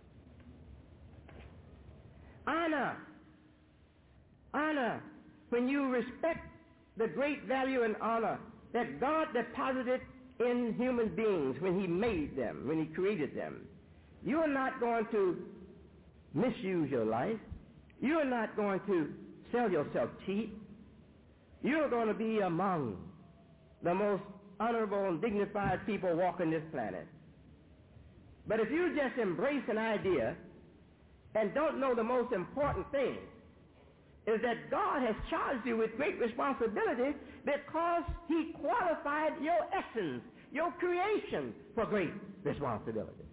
Honor. Honor. When you respect the great value and honor that God deposited in human beings when he made them, when he created them, you are not going to misuse your life. You are not going to sell yourself cheap. You're going to be among the most honorable and dignified people walking this planet. But if you just embrace an idea and don't know the most important thing is that God has charged you with great responsibility because he qualified your essence, your creation, for great responsibility.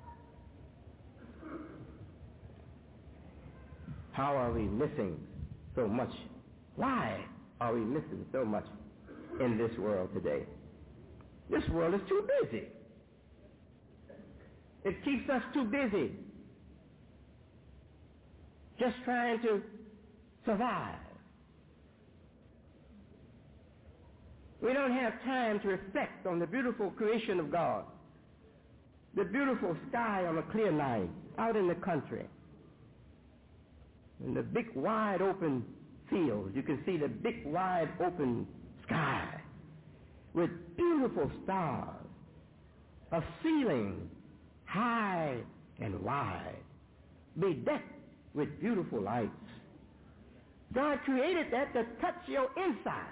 How are we missing so much? Why are we missing so much in this world today? This world is too busy. It keeps us too busy just trying to survive. We don't have time to reflect on the beautiful creation of God, the beautiful sky on a clear night out in the country, in the big wide open fields. You can see the big wide open sky with beautiful stars, a ceiling high and wide, bedecked with beautiful lights. God created that to touch your inside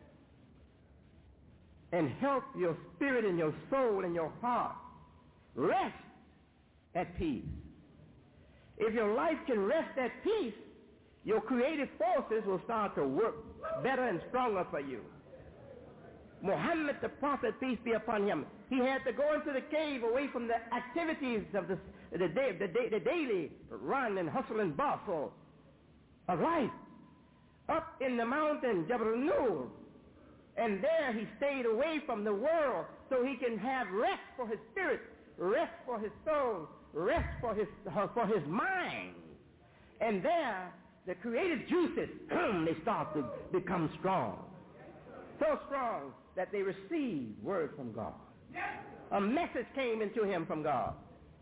and help your spirit and your soul and your heart rest at peace. If your life can rest at peace, your creative forces will start to work better and stronger for you. Muhammad the Prophet, peace be upon him, he had to go into the cave away from the activities of the, the, day, the, day, the daily run and hustle and bustle of life. Up in the mountain, Jabal Nur, and there he stayed away from the world so he can have rest for his spirit, rest for his soul, rest for his, for his mind. And there, the creative juices, they start to become strong. So strong that they received word from God. A message came into him from God.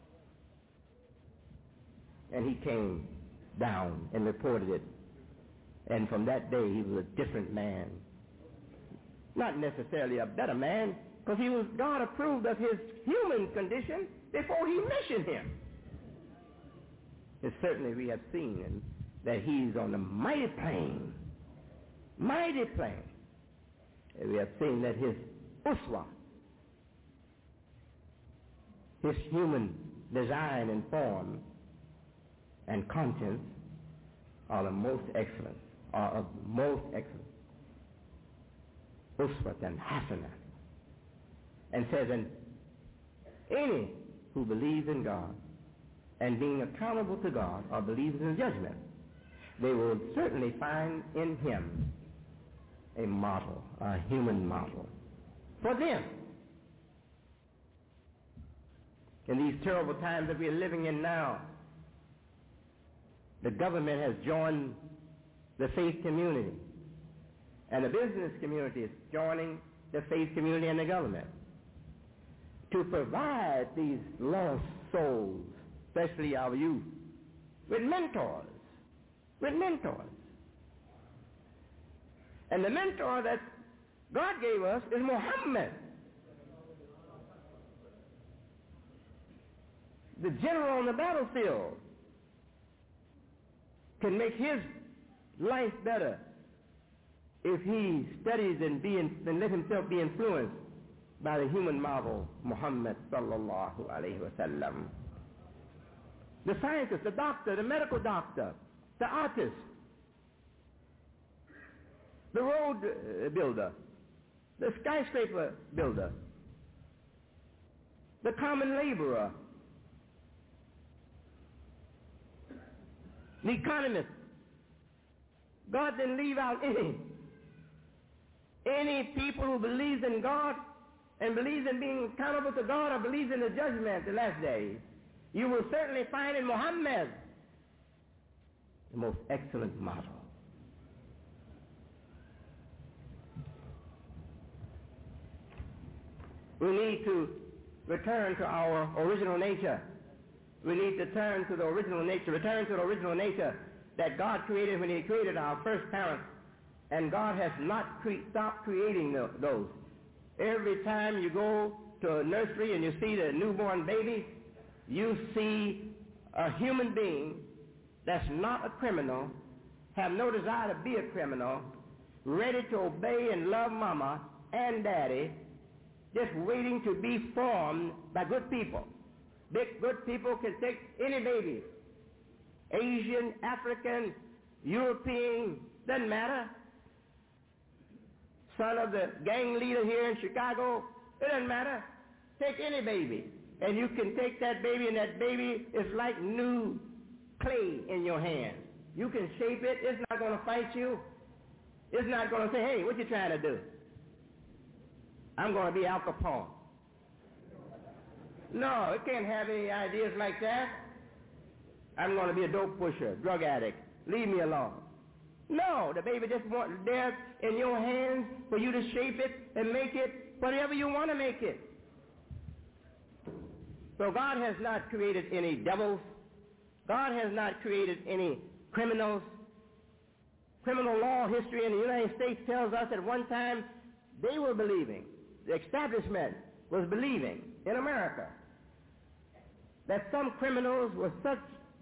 And he came down and reported it. And from that day, he was a different man. Not necessarily a better man, because he was, God approved of his human condition before he missioned him. And certainly we have seen that he's on a mighty plane, mighty plane. And we have seen that his uswa, his human design and form and contents are the most excellent, are of most excellent. Uswatan hasana. And says, and any who believes in God and being accountable to God or believes in the judgment, they will certainly find in him a model, a human model for them. In these terrible times that we are living in now, the government has joined the faith community, and the business community is joining the faith community and the government to provide these lost souls, especially our youth, with mentors, with mentors. And the mentor that God gave us is Muhammad, the general on the battlefield. Can make his life better if he studies and, be in, and let himself be influenced by the human model, Muhammad sallallahu alayhi wa sallam. The scientist, the doctor, the medical doctor, the artist, the road builder, the skyscraper builder, the common laborer, the economist. God didn't leave out any. Any people who believes in God and believes in being accountable to God or believes in the judgment, the last days, you will certainly find in Muhammad the most excellent model. We need to return to our original nature. We need to turn to the original nature, return to the original nature that God created when he created our first parents. And God has not cre- stopped creating the, those. Every time you go to a nursery and you see the newborn baby, you see a human being that's not a criminal, have no desire to be a criminal, ready to obey and love mama and daddy, just waiting to be formed by good people. Big good people can take any baby, Asian, African, European, doesn't matter. Son of the gang leader here in Chicago, it doesn't matter. Take any baby, and you can take that baby, and that baby is like new clay in your hand. You can shape it. It's not going to fight you. It's not going to say, hey, what you trying to do? I'm going to be Al Capone. No, it can't have any ideas like that. I'm going to be a dope pusher, drug addict. Leave me alone. No, the baby just wants there in your hands for you to shape it and make it whatever you want to make it. So God has not created any devils. God has not created any criminals. Criminal law history in the United States tells us at one time they were believing, the establishment was believing in America that some criminals were such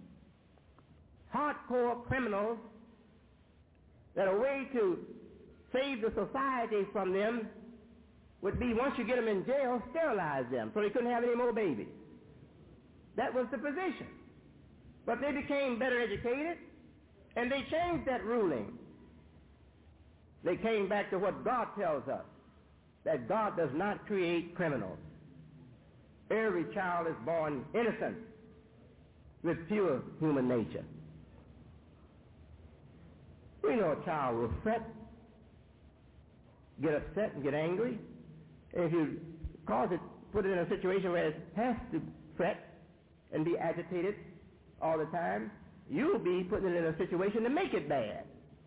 hardcore criminals that a way to save the society from them would be, once you get them in jail, sterilize them so they couldn't have any more babies. That was the position. But they became better educated, and they changed that ruling. They came back to what God tells us, that God does not create criminals. Every child is born innocent with pure human nature. We know a child will fret, get upset, and get angry. And if you cause it, put it in a situation where it has to fret and be agitated all the time, you'll be putting it in a situation to make it bad.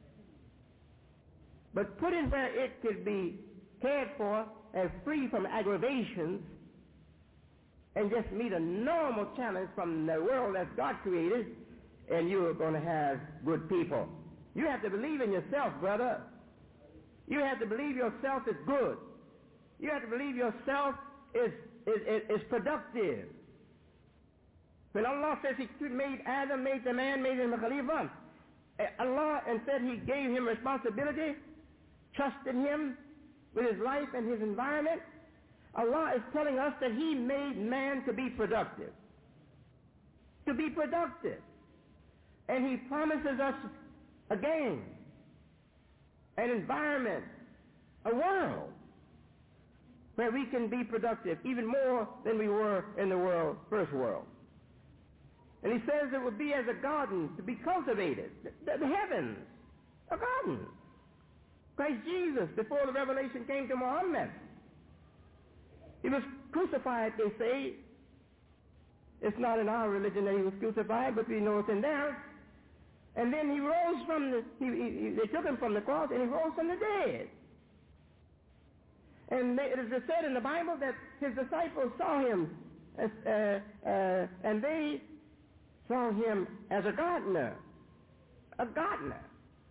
But put it where it could be cared for and free from aggravations and just meet a normal challenge from the world that God created, and you're going to have good people. You have to believe in yourself, brother. You have to believe yourself is good. You have to believe yourself is, is, is, is productive. When Allah says he made Adam, made the man, made him a Khalifa, Allah, and said he gave him responsibility, trusted him with his life and his environment, Allah is telling us that he made man to be productive. To be productive. And he promises us again an environment, a world where we can be productive even more than we were in the world, first world. And he says it would be as a garden to be cultivated. The, the heavens, a garden. Christ Jesus, before the revelation came to Muhammad, he was crucified, they say. It's not in our religion that he was crucified, but we know it's in theirs. And then he rose from the, he, he, they took him from the cross, and he rose from the dead. And they, it is said in the Bible that his disciples saw him, as, uh, uh, and they saw him as a gardener, a gardener.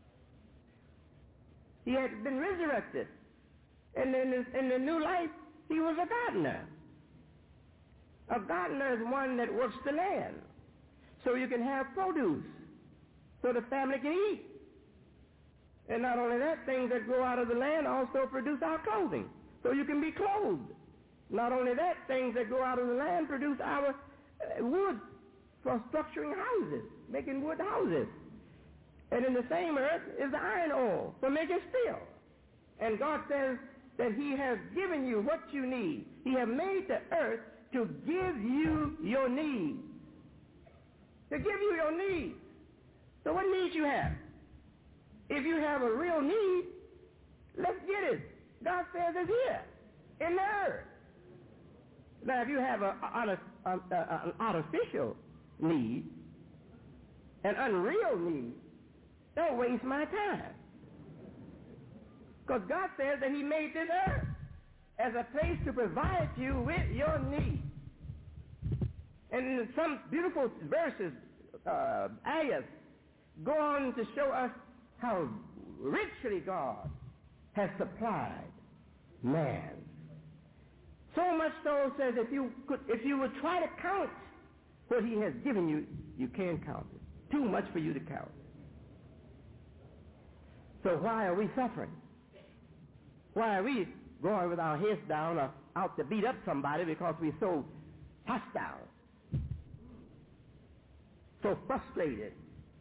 He had been resurrected, and in, his, in the new life, he was a gardener. A gardener is one that works the land, so you can have produce, so the family can eat. And not only that, things that grow out of the land also produce our clothing, so you can be clothed. Not only that, things that grow out of the land produce our uh, wood for structuring houses, making wood houses. And in the same earth is the iron ore for making steel. And God says that he has given you what you need. He has made the earth to give you your need. To give you your need. So what needs you have? If you have a real need, let's get it. God says it's here, in the earth. Now, if you have a, a, a, a, an artificial need, an unreal need, don't waste my time. Because God says that he made this earth as a place to provide you with your needs. And in some beautiful verses, uh, ayahs, go on to show us how richly God has supplied man. So much so says if you could, if you would try to count what he has given you, you can't count it. Too much for you to count. So why are we suffering? Why are we going with our heads down or out to beat up somebody because we're so hostile, so frustrated,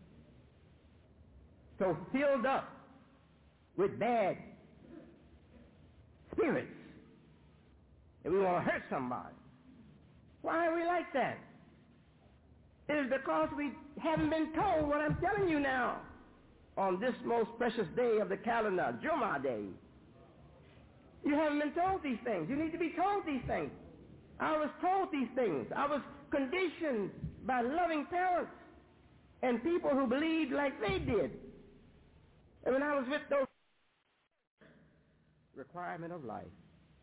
so filled up with bad spirits, and we want to hurt somebody? Why are we like that? It is because we haven't been told what I'm telling you now on this most precious day of the calendar, Jummah Day. You haven't been told these things. You need to be told these things. I was told these things. I was conditioned by loving parents and people who believed like they did. And when I was with those requirement of life,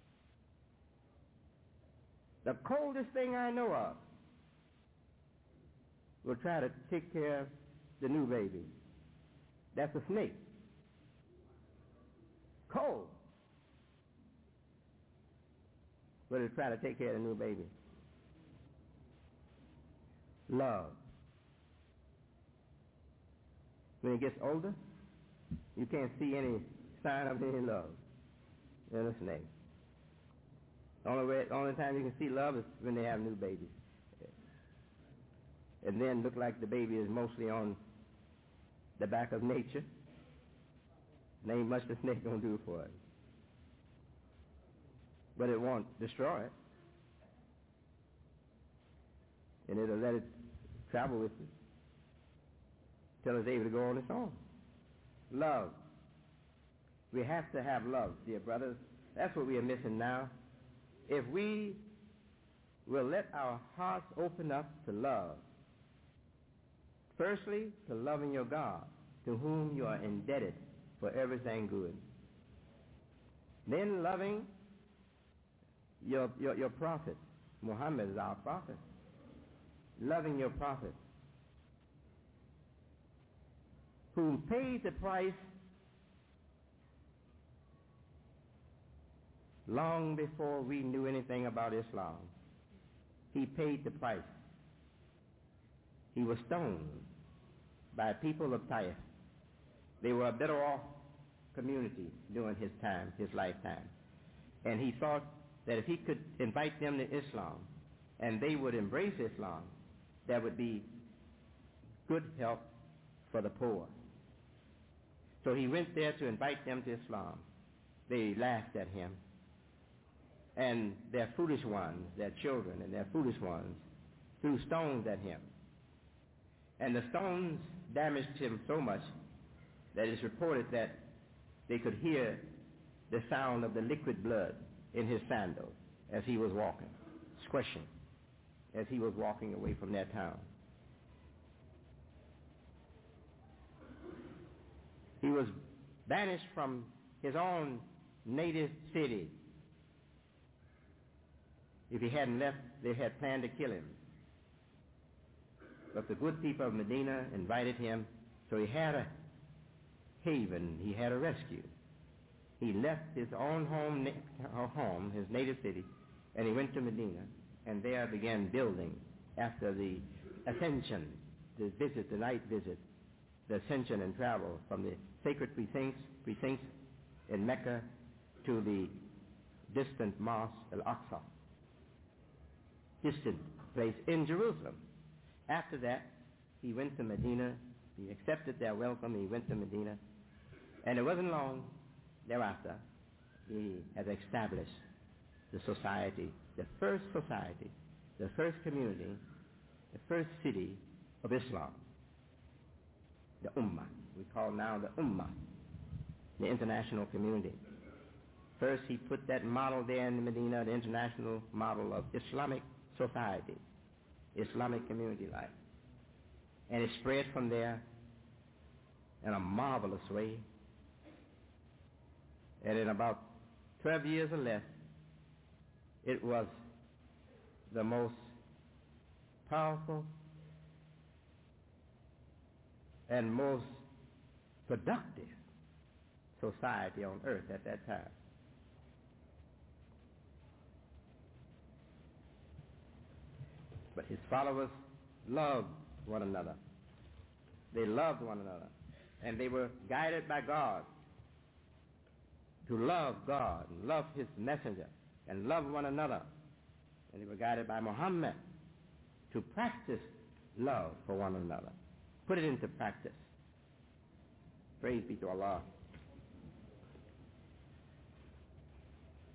the coldest thing I know of will try to take care of the new baby. That's a snake. Cold. But it'll try to take care of the new baby. Love. When it gets older, you can't see any sign of any love in a snake. The only way, only time you can see love is when they have new babies. And then look like the baby is mostly on the back of nature. There ain't much the snake gonna do for it. But it won't destroy it. And it'll let it travel with it till it's able to go on its own. Love. We have to have love, dear brothers. That's what we are missing now. If we will let our hearts open up to love, firstly, to loving your God, to whom you are indebted for everything good. Then loving your, your, your prophet. Muhammad is our prophet. Loving your prophet, who paid the price long before we knew anything about Islam. He paid the price. He was stoned by people of Taif. They were a better off community during his time, his lifetime. And he thought that if he could invite them to Islam and they would embrace Islam, that would be good help for the poor. So he went there to invite them to Islam. They laughed at him. And their foolish ones, their children and their foolish ones, threw stones at him. And the stones damaged him so much that it's reported that they could hear the sound of the liquid blood in his sandals as he was walking, squishing, as he was walking away from their town. He was banished from his own native city. If he hadn't left, they had planned to kill him. But the good people of Medina invited him, so he had a haven, he had a rescue. He left his own home, home, his native city, and he went to Medina, and there began building after the ascension, the visit, the night visit, the ascension and travel from the sacred precincts, precincts in Mecca to the distant mosque, Al-Aqsa, distant place in Jerusalem. After that, he went to Medina. He accepted their welcome. He went to Medina. And it wasn't long thereafter, he had established the society, the first society, the first community, the first city of Islam, the Ummah. We call now the Ummah, the international community. First, he put that model there in Medina, the international model of Islamic society, Islamic community life. And it spread from there in a marvelous way. And in about twelve years or less, it was the most powerful and most productive society on earth at that time. But his followers loved one another. They loved one another. And they were guided by God to love God and love his messenger and love one another. And they were guided by Muhammad to practice love for one another. Put it into practice. Praise be to Allah.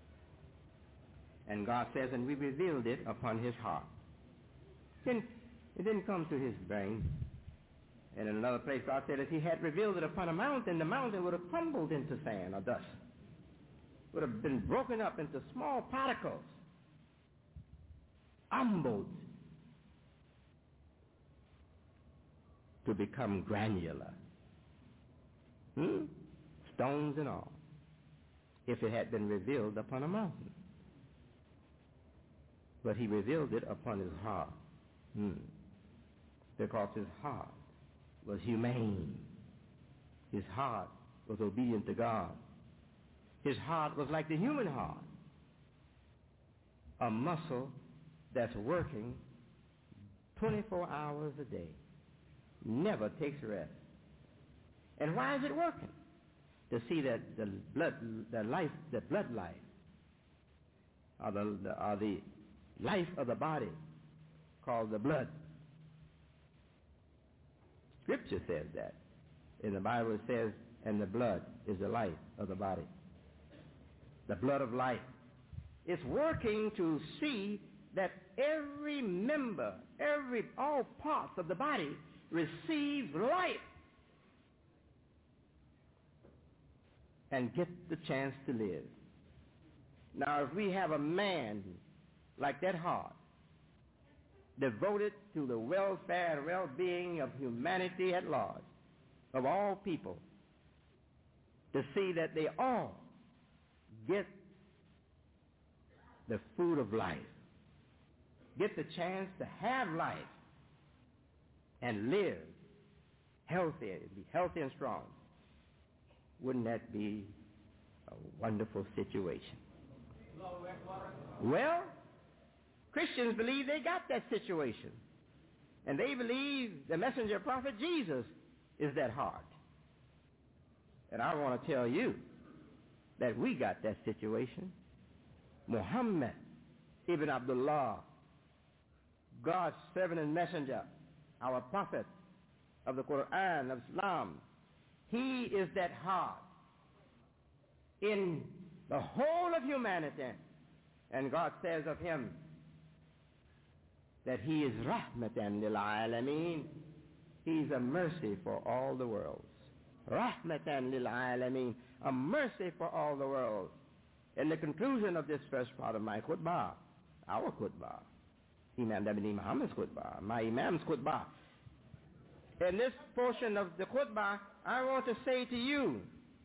And God says, and we revealed it upon his heart. Then It didn't come to his brain. And in another place, God said, if he had revealed it upon a mountain, the mountain would have crumbled into sand or dust. Would have been broken up into small particles. Humbled to become granular. Hmm? Stones and all. If it had been revealed upon a mountain. But he revealed it upon his heart. Hmm. Because his heart was humane. His heart was obedient to God. His heart was like the human heart. A muscle that's working twenty-four hours a day. Never takes rest. And why is it working? To see that the blood, the life, the blood life, or the, the, or the life of the body, called the blood. Scripture says that. In the Bible it says, and the blood is the life of the body. The blood of life. It's working to see that every member, every, all parts of the body receive life and get the chance to live. Now, if we have a man like that heart, devoted to the welfare and well-being of humanity at large, of all people, to see that they all get the food of life, get the chance to have life and live healthy, be healthy and strong. Wouldn't that be a wonderful situation? Well, Christians believe they got that situation. And they believe the messenger prophet Jesus is that heart. And I want to tell you that we got that situation. Muhammad ibn Abdullah, God's servant and messenger, our prophet of the Quran, of Islam, he is that heart in the whole of humanity. And God says of him that he is rahmatan lil alameen. He's a mercy for all the worlds. Rahmatan lil alameen, a mercy for all the worlds. In the conclusion of this first part of my khutbah, our khutbah, Imam Ibn Muhammad's khutbah, my Imam's khutbah, in this portion of the khutbah, I want to say to you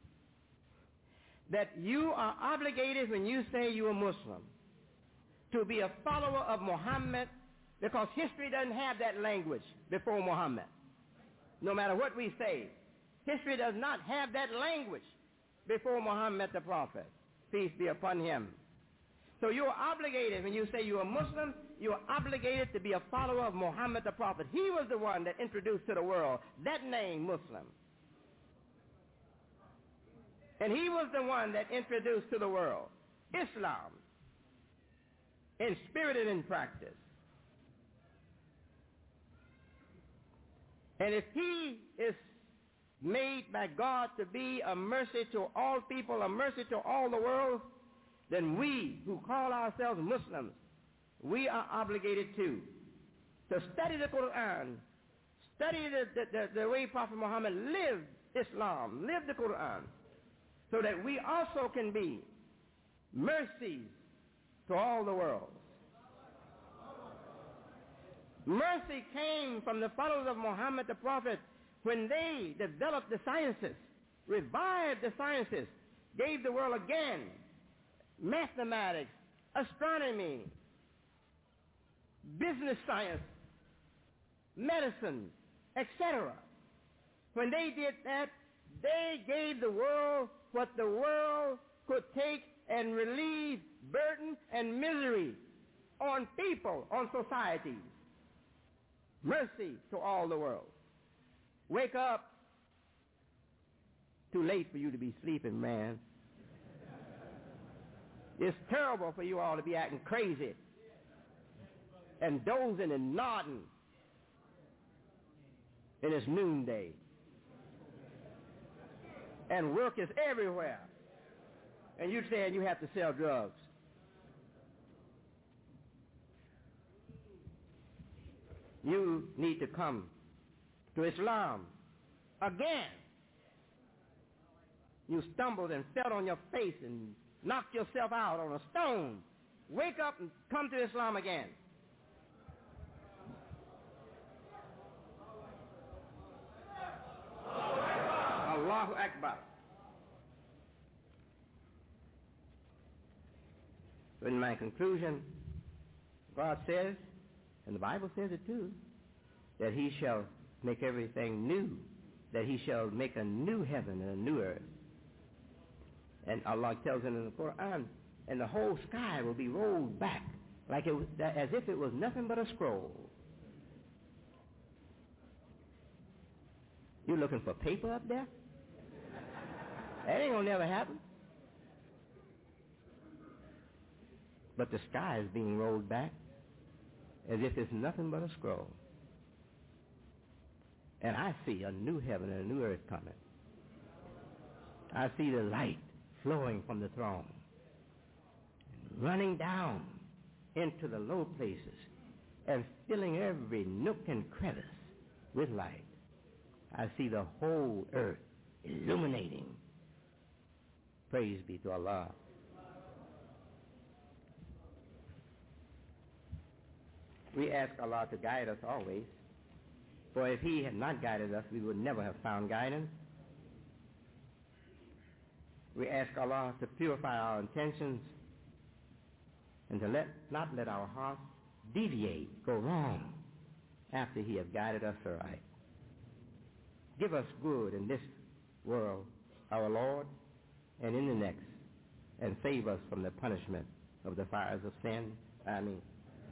that you are obligated, when you say you're a Muslim, to be a follower of Muhammad, because history doesn't have that language before Muhammad. No matter what we say, history does not have that language before Muhammad the Prophet. Peace be upon him. So you are obligated, when you say you're a Muslim, you are obligated to be a follower of Muhammad the Prophet. He was the one that introduced to the world that name, Muslim. And he was the one that introduced to the world Islam, in spirit and in practice. And if he is made by God to be a mercy to all people, a mercy to all the world, then we who call ourselves Muslims, we are obligated to, to study the Quran, study the, the, the, the way Prophet Muhammad lived Islam, lived the Quran, so that we also can be mercies to all the world. Mercy came from the followers of Muhammad the Prophet when they developed the sciences, revived the sciences, gave the world again mathematics, astronomy, business science, medicine, et cetera. When they did that, they gave the world what the world could take and relieve burden and misery on people, on societies. Mercy to all the world. Wake up. Too late for you to be sleeping, man. It's terrible for you all to be acting crazy and dozing and nodding. And it's noonday. And work is everywhere. And you're saying you have to sell drugs. You need to come to Islam again. You stumbled and fell on your face and knocked yourself out on a stone. Wake up and come to Islam again. Allahu Akbar. So in my conclusion, God says, and the Bible says it too, that he shall make everything new, that he shall make a new heaven and a new earth. And Allah tells him in the Quran, and the whole sky will be rolled back like it was, as if it was nothing but a scroll. You looking for paper up there? That ain't gonna never happen. But the sky is being rolled back as if it's nothing but a scroll. And I see a new heaven and a new earth coming. I see the light flowing from the throne, running down into the low places and filling every nook and crevice with light. I see the whole earth illuminating. Praise be to Allah. We ask Allah to guide us always, for if he had not guided us, we would never have found guidance. We ask Allah to purify our intentions and to let not let our hearts deviate, go wrong, after he has guided us aright. Give us good in this world, our Lord, and in the next, and save us from the punishment of the fires of sin. Ameen.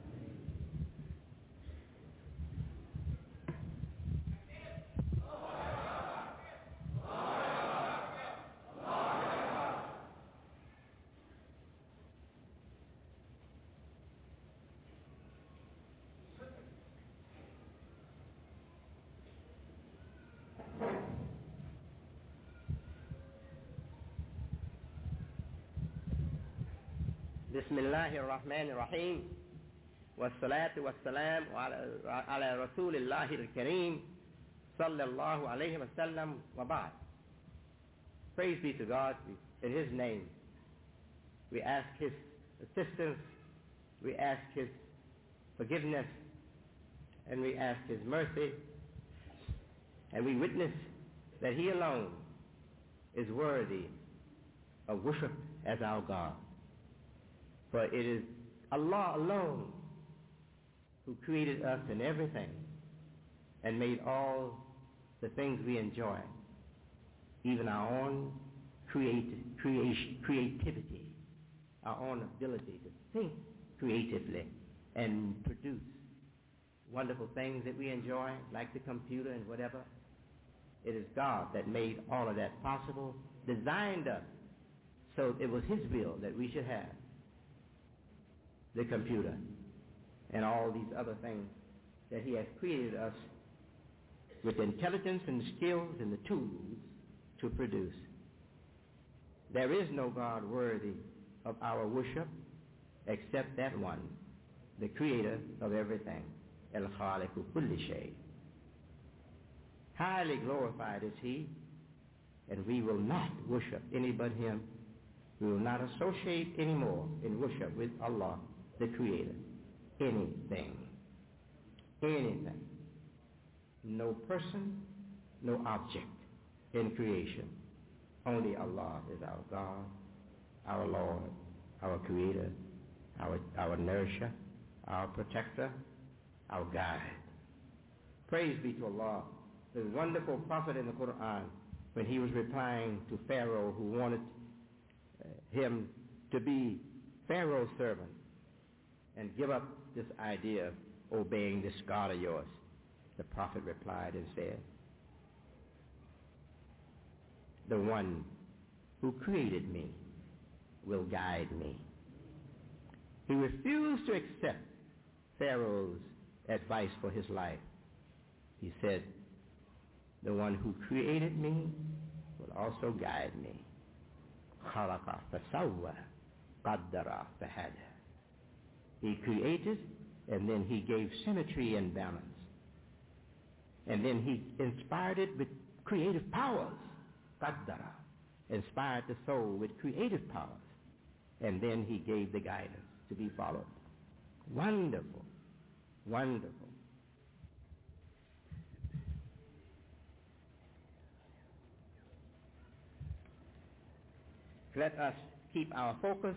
بسم الله الرحمن الرحيم والصلاة والسلام على رسول الله الكريم صلى الله عليه وسلم وبعد. Praise be to God. In his name we ask his assistance, we ask his forgiveness, and we ask his mercy, and we witness that he alone is worthy of worship as our God. For it is Allah alone who created us and everything and made all the things we enjoy, even our own creati- creation, creativity, our own ability to think creatively and produce wonderful things that we enjoy, like the computer and whatever. It is God that made all of that possible, designed us, so it was his will that we should have the computer and all these other things that he has created us with intelligence and skills and the tools to produce. There is no God worthy of our worship except that one, the creator of everything, El-Khaliqu Kulli Shay. Highly glorified is he, and we will not worship any but him. We will not associate anymore in worship with Allah, the Creator. Anything. Anything. No person, no object in creation. Only Allah is our God, our Lord, our Creator, our, our nourisher, our protector, our guide. Praise be to Allah. The wonderful prophet in the Quran, when he was replying to Pharaoh who wanted uh, him to be Pharaoh's servant and give up this idea of obeying this God of yours, the prophet replied and said, the one who created me will guide me. He refused to accept Pharaoh's advice for his life. He said, the one who created me will also guide me. خَلَقَ فَسَوَّى قَدَّرَ فَهَدَى. He created, and then he gave symmetry and balance. And then he inspired it with creative powers. Qaddara. Inspired the soul with creative powers. And then he gave the guidance to be followed. Wonderful. Wonderful. Let us keep our focus.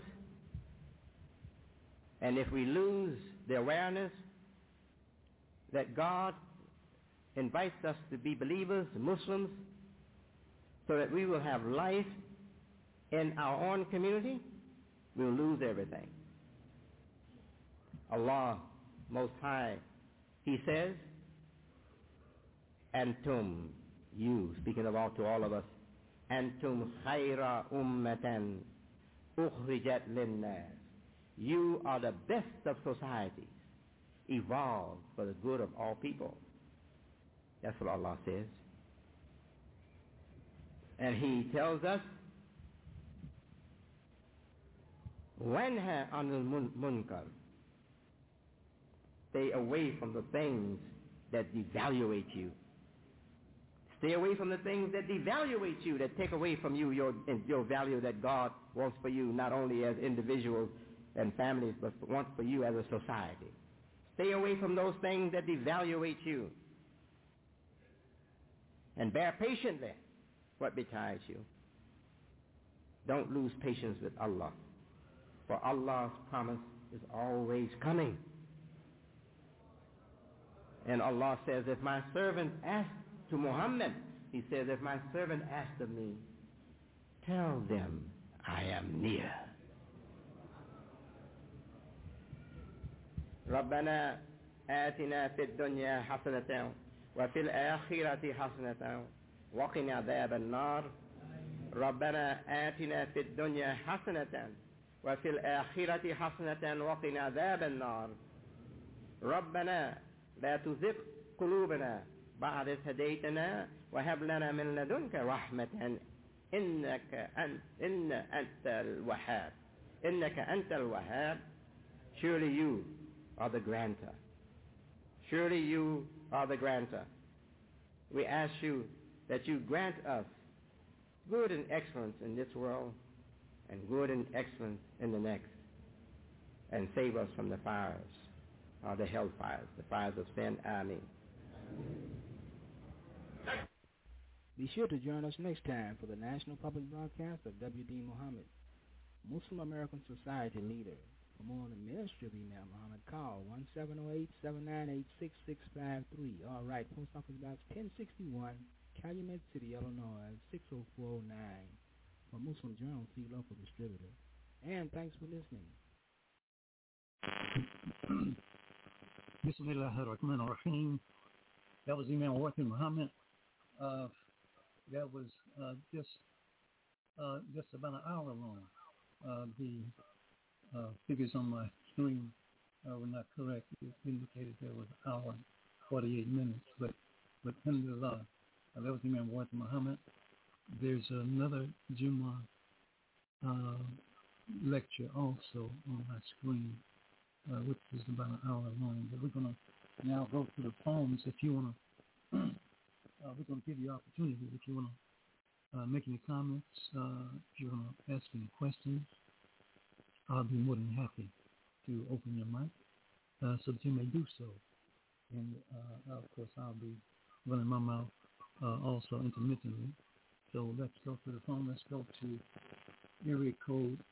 And if we lose the awareness that God invites us to be believers, Muslims, so that we will have life in our own community, we'll lose everything. Allah Most High, He says, Antum, you, speaking about to all of us, Antum khayra ummatan ukhrijat linnas. You are the best of societies, evolved for the good of all people. That's what Allah says. And He tells us, Wanha anil munkar. Stay away from the things that devaluate you. Stay away from the things that devaluate you, that take away from you your, your value that God wants for you, not only as individuals and families, but wants for you as a society. Stay away from those things that devaluate you. And bear patiently what betides you. Don't lose patience with Allah, for Allah's promise is always coming. And Allah says, if my servant asks to Muhammad, He says, if my servant asks of me, tell them I am near. ربنا آتنا في الدنيا حسنة وفي الآخرة حسنة وقنا عذاب النار. ربنا آتنا في الدنيا حسنة وفي الآخرة حسنة وقنا عذاب النار. ربنا لا تزغ قلوبنا بعد إذ هديتنا وهب لنا من لدنك رحمة إنك أنت إن أنت الوهاب. إنك أنت الوهاب. Surely you are the granter. Surely you are the granter. We ask you that you grant us good and excellence in this world and good and excellence in the next, and save us from the fires, or the hellfires, the fires of sin. Amen. Be sure to join us next time for the National Public Broadcast of W D Muhammad, Muslim American Society leader. For more on the ministry of Imam Muhammad, call one seven zero eight, seven nine eight, six six five three. All right, Post Office Box ten sixty-one, Calumet City, Illinois, six oh four oh nine. For Muslim Journal, see local distributor. And thanks for listening. Bismillahirrahmanirrahim. That was Imam Worthy Muhammad. Uh, that was uh, just uh, just about an hour long. Uh, the uh, figures on my screen uh, were not correct. It indicated there was an hour and forty-eight minutes. But, but alhamdulillah, uh, that was Imam Worthy Muhammad. There's another Jummah uh, lecture also on my screen, uh, which is about an hour long. But we're going to now go to the phones. If you want to, uh, we're going to give you opportunity if you want to uh, make any comments, uh, if you want to ask any questions. I'll be more than happy to open your mic uh, so that you may do so. And uh, of course, I'll be running my mouth uh, also intermittently. So let's go to the phone. Let's go to area code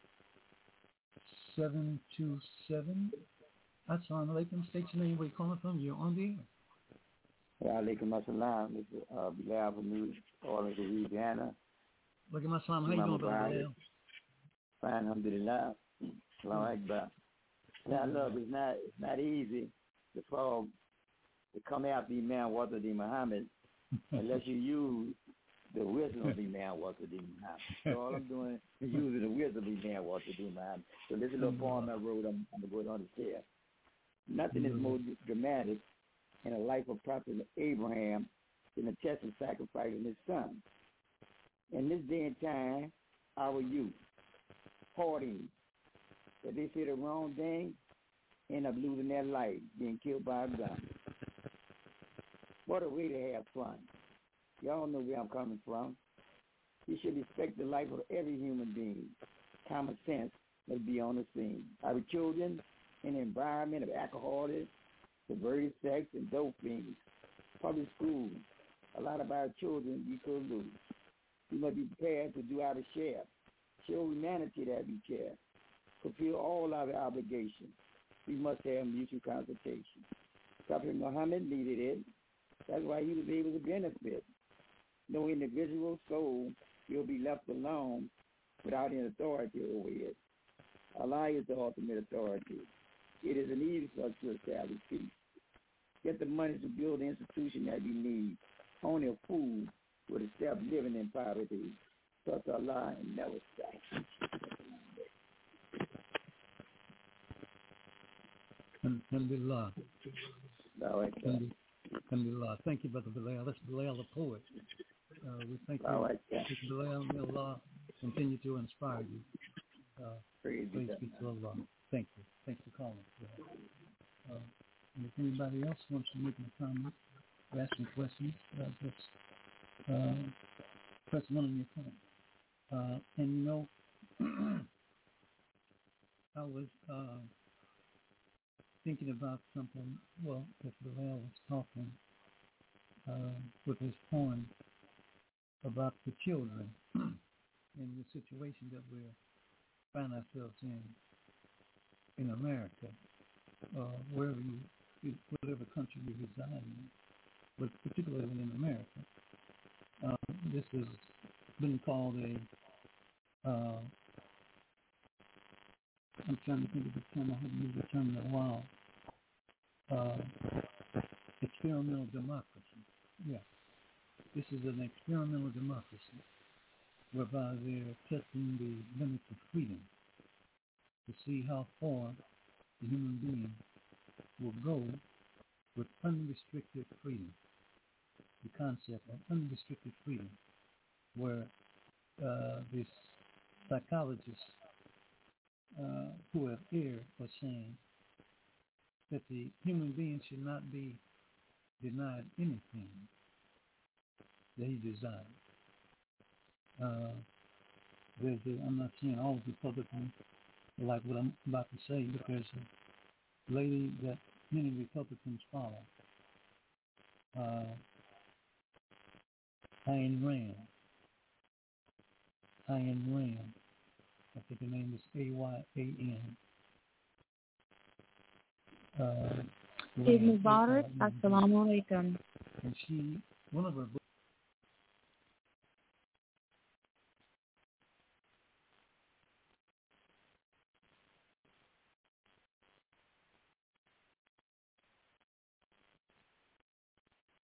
seven two seven. Assalamu alaikum. State your name. Where you calling from? You're on the air. Wa alaikum assalam. This is uh, Bilal from New Orleans, Louisiana. Look at my salam. How you doing, Bilal? Fine, alhamdulillah. Salam Akbar. Now, look, it's not, it's not easy to fall, to come after Imam Worthy Muhammad unless you use the wisdom of Imam Worthy Muhammad. So all I'm doing is using the wisdom of Imam Worthy Muhammad. So this is a little poem I wrote. I'm, I'm going to go on to share. Nothing is more dramatic in the life of Prophet Abraham than the test of sacrificing his son. In this day and time, our youth, partying, if they say the wrong thing, end up losing their life, being killed by a gun. What a way to have fun. Y'all know where I'm coming from. You should respect the life of every human being. Common sense must be on the scene. Our children in an environment of alcoholics, perverted sex, and dope fiends. Public schools, a lot of our children we could lose. We must be prepared to do our share. Show humanity that we care. Fulfill all our obligations. We must have mutual consultation. Prophet Muhammad needed it. That's why he was able to benefit. No individual soul will be left alone without any authority over it. Allah is the ultimate authority. It is an easy for us to establish peace. Get the money to build the institution that we need. Only a fool would accept living in poverty. Trust Allah and never stop. Alhamdulillah. Alhamdulillah. Thank you, Brother Bilal. That's Bilal the poet. Uh, we thank you, right. Bilal. May Allah continue to inspire you. Uh, praise be to Allah. Thank you. Thanks for calling. Uh, and if anybody else wants to make a comment or ask some questions, uh, just uh, press one on your phone. Uh, and you know, I was uh, thinking about something, well, if Bilal was talking uh, with his poem about the children and the situation that we find ourselves in in America, uh, wherever you, whatever country you reside in, but particularly in America. Uh, this has been called a, uh, I'm trying to think of the term, I haven't used the term in a while, uh, experimental democracy. Yeah. This is an experimental democracy whereby they're testing the limits of freedom to see how far the human being will go with unrestricted freedom. The concept of unrestricted freedom, where uh, this psychologist uh, who have erred was saying that the human being should not be denied anything that he desires. Uh, there's a, I'm not saying all Republicans like what I'm about to say, but there's a lady that many Republicans follow, uh, Ayn Rand. Ayn Rand. I think her name is A Y A N. Uh, Eid Mubarak. Assalamu alaikum. And she, one of her books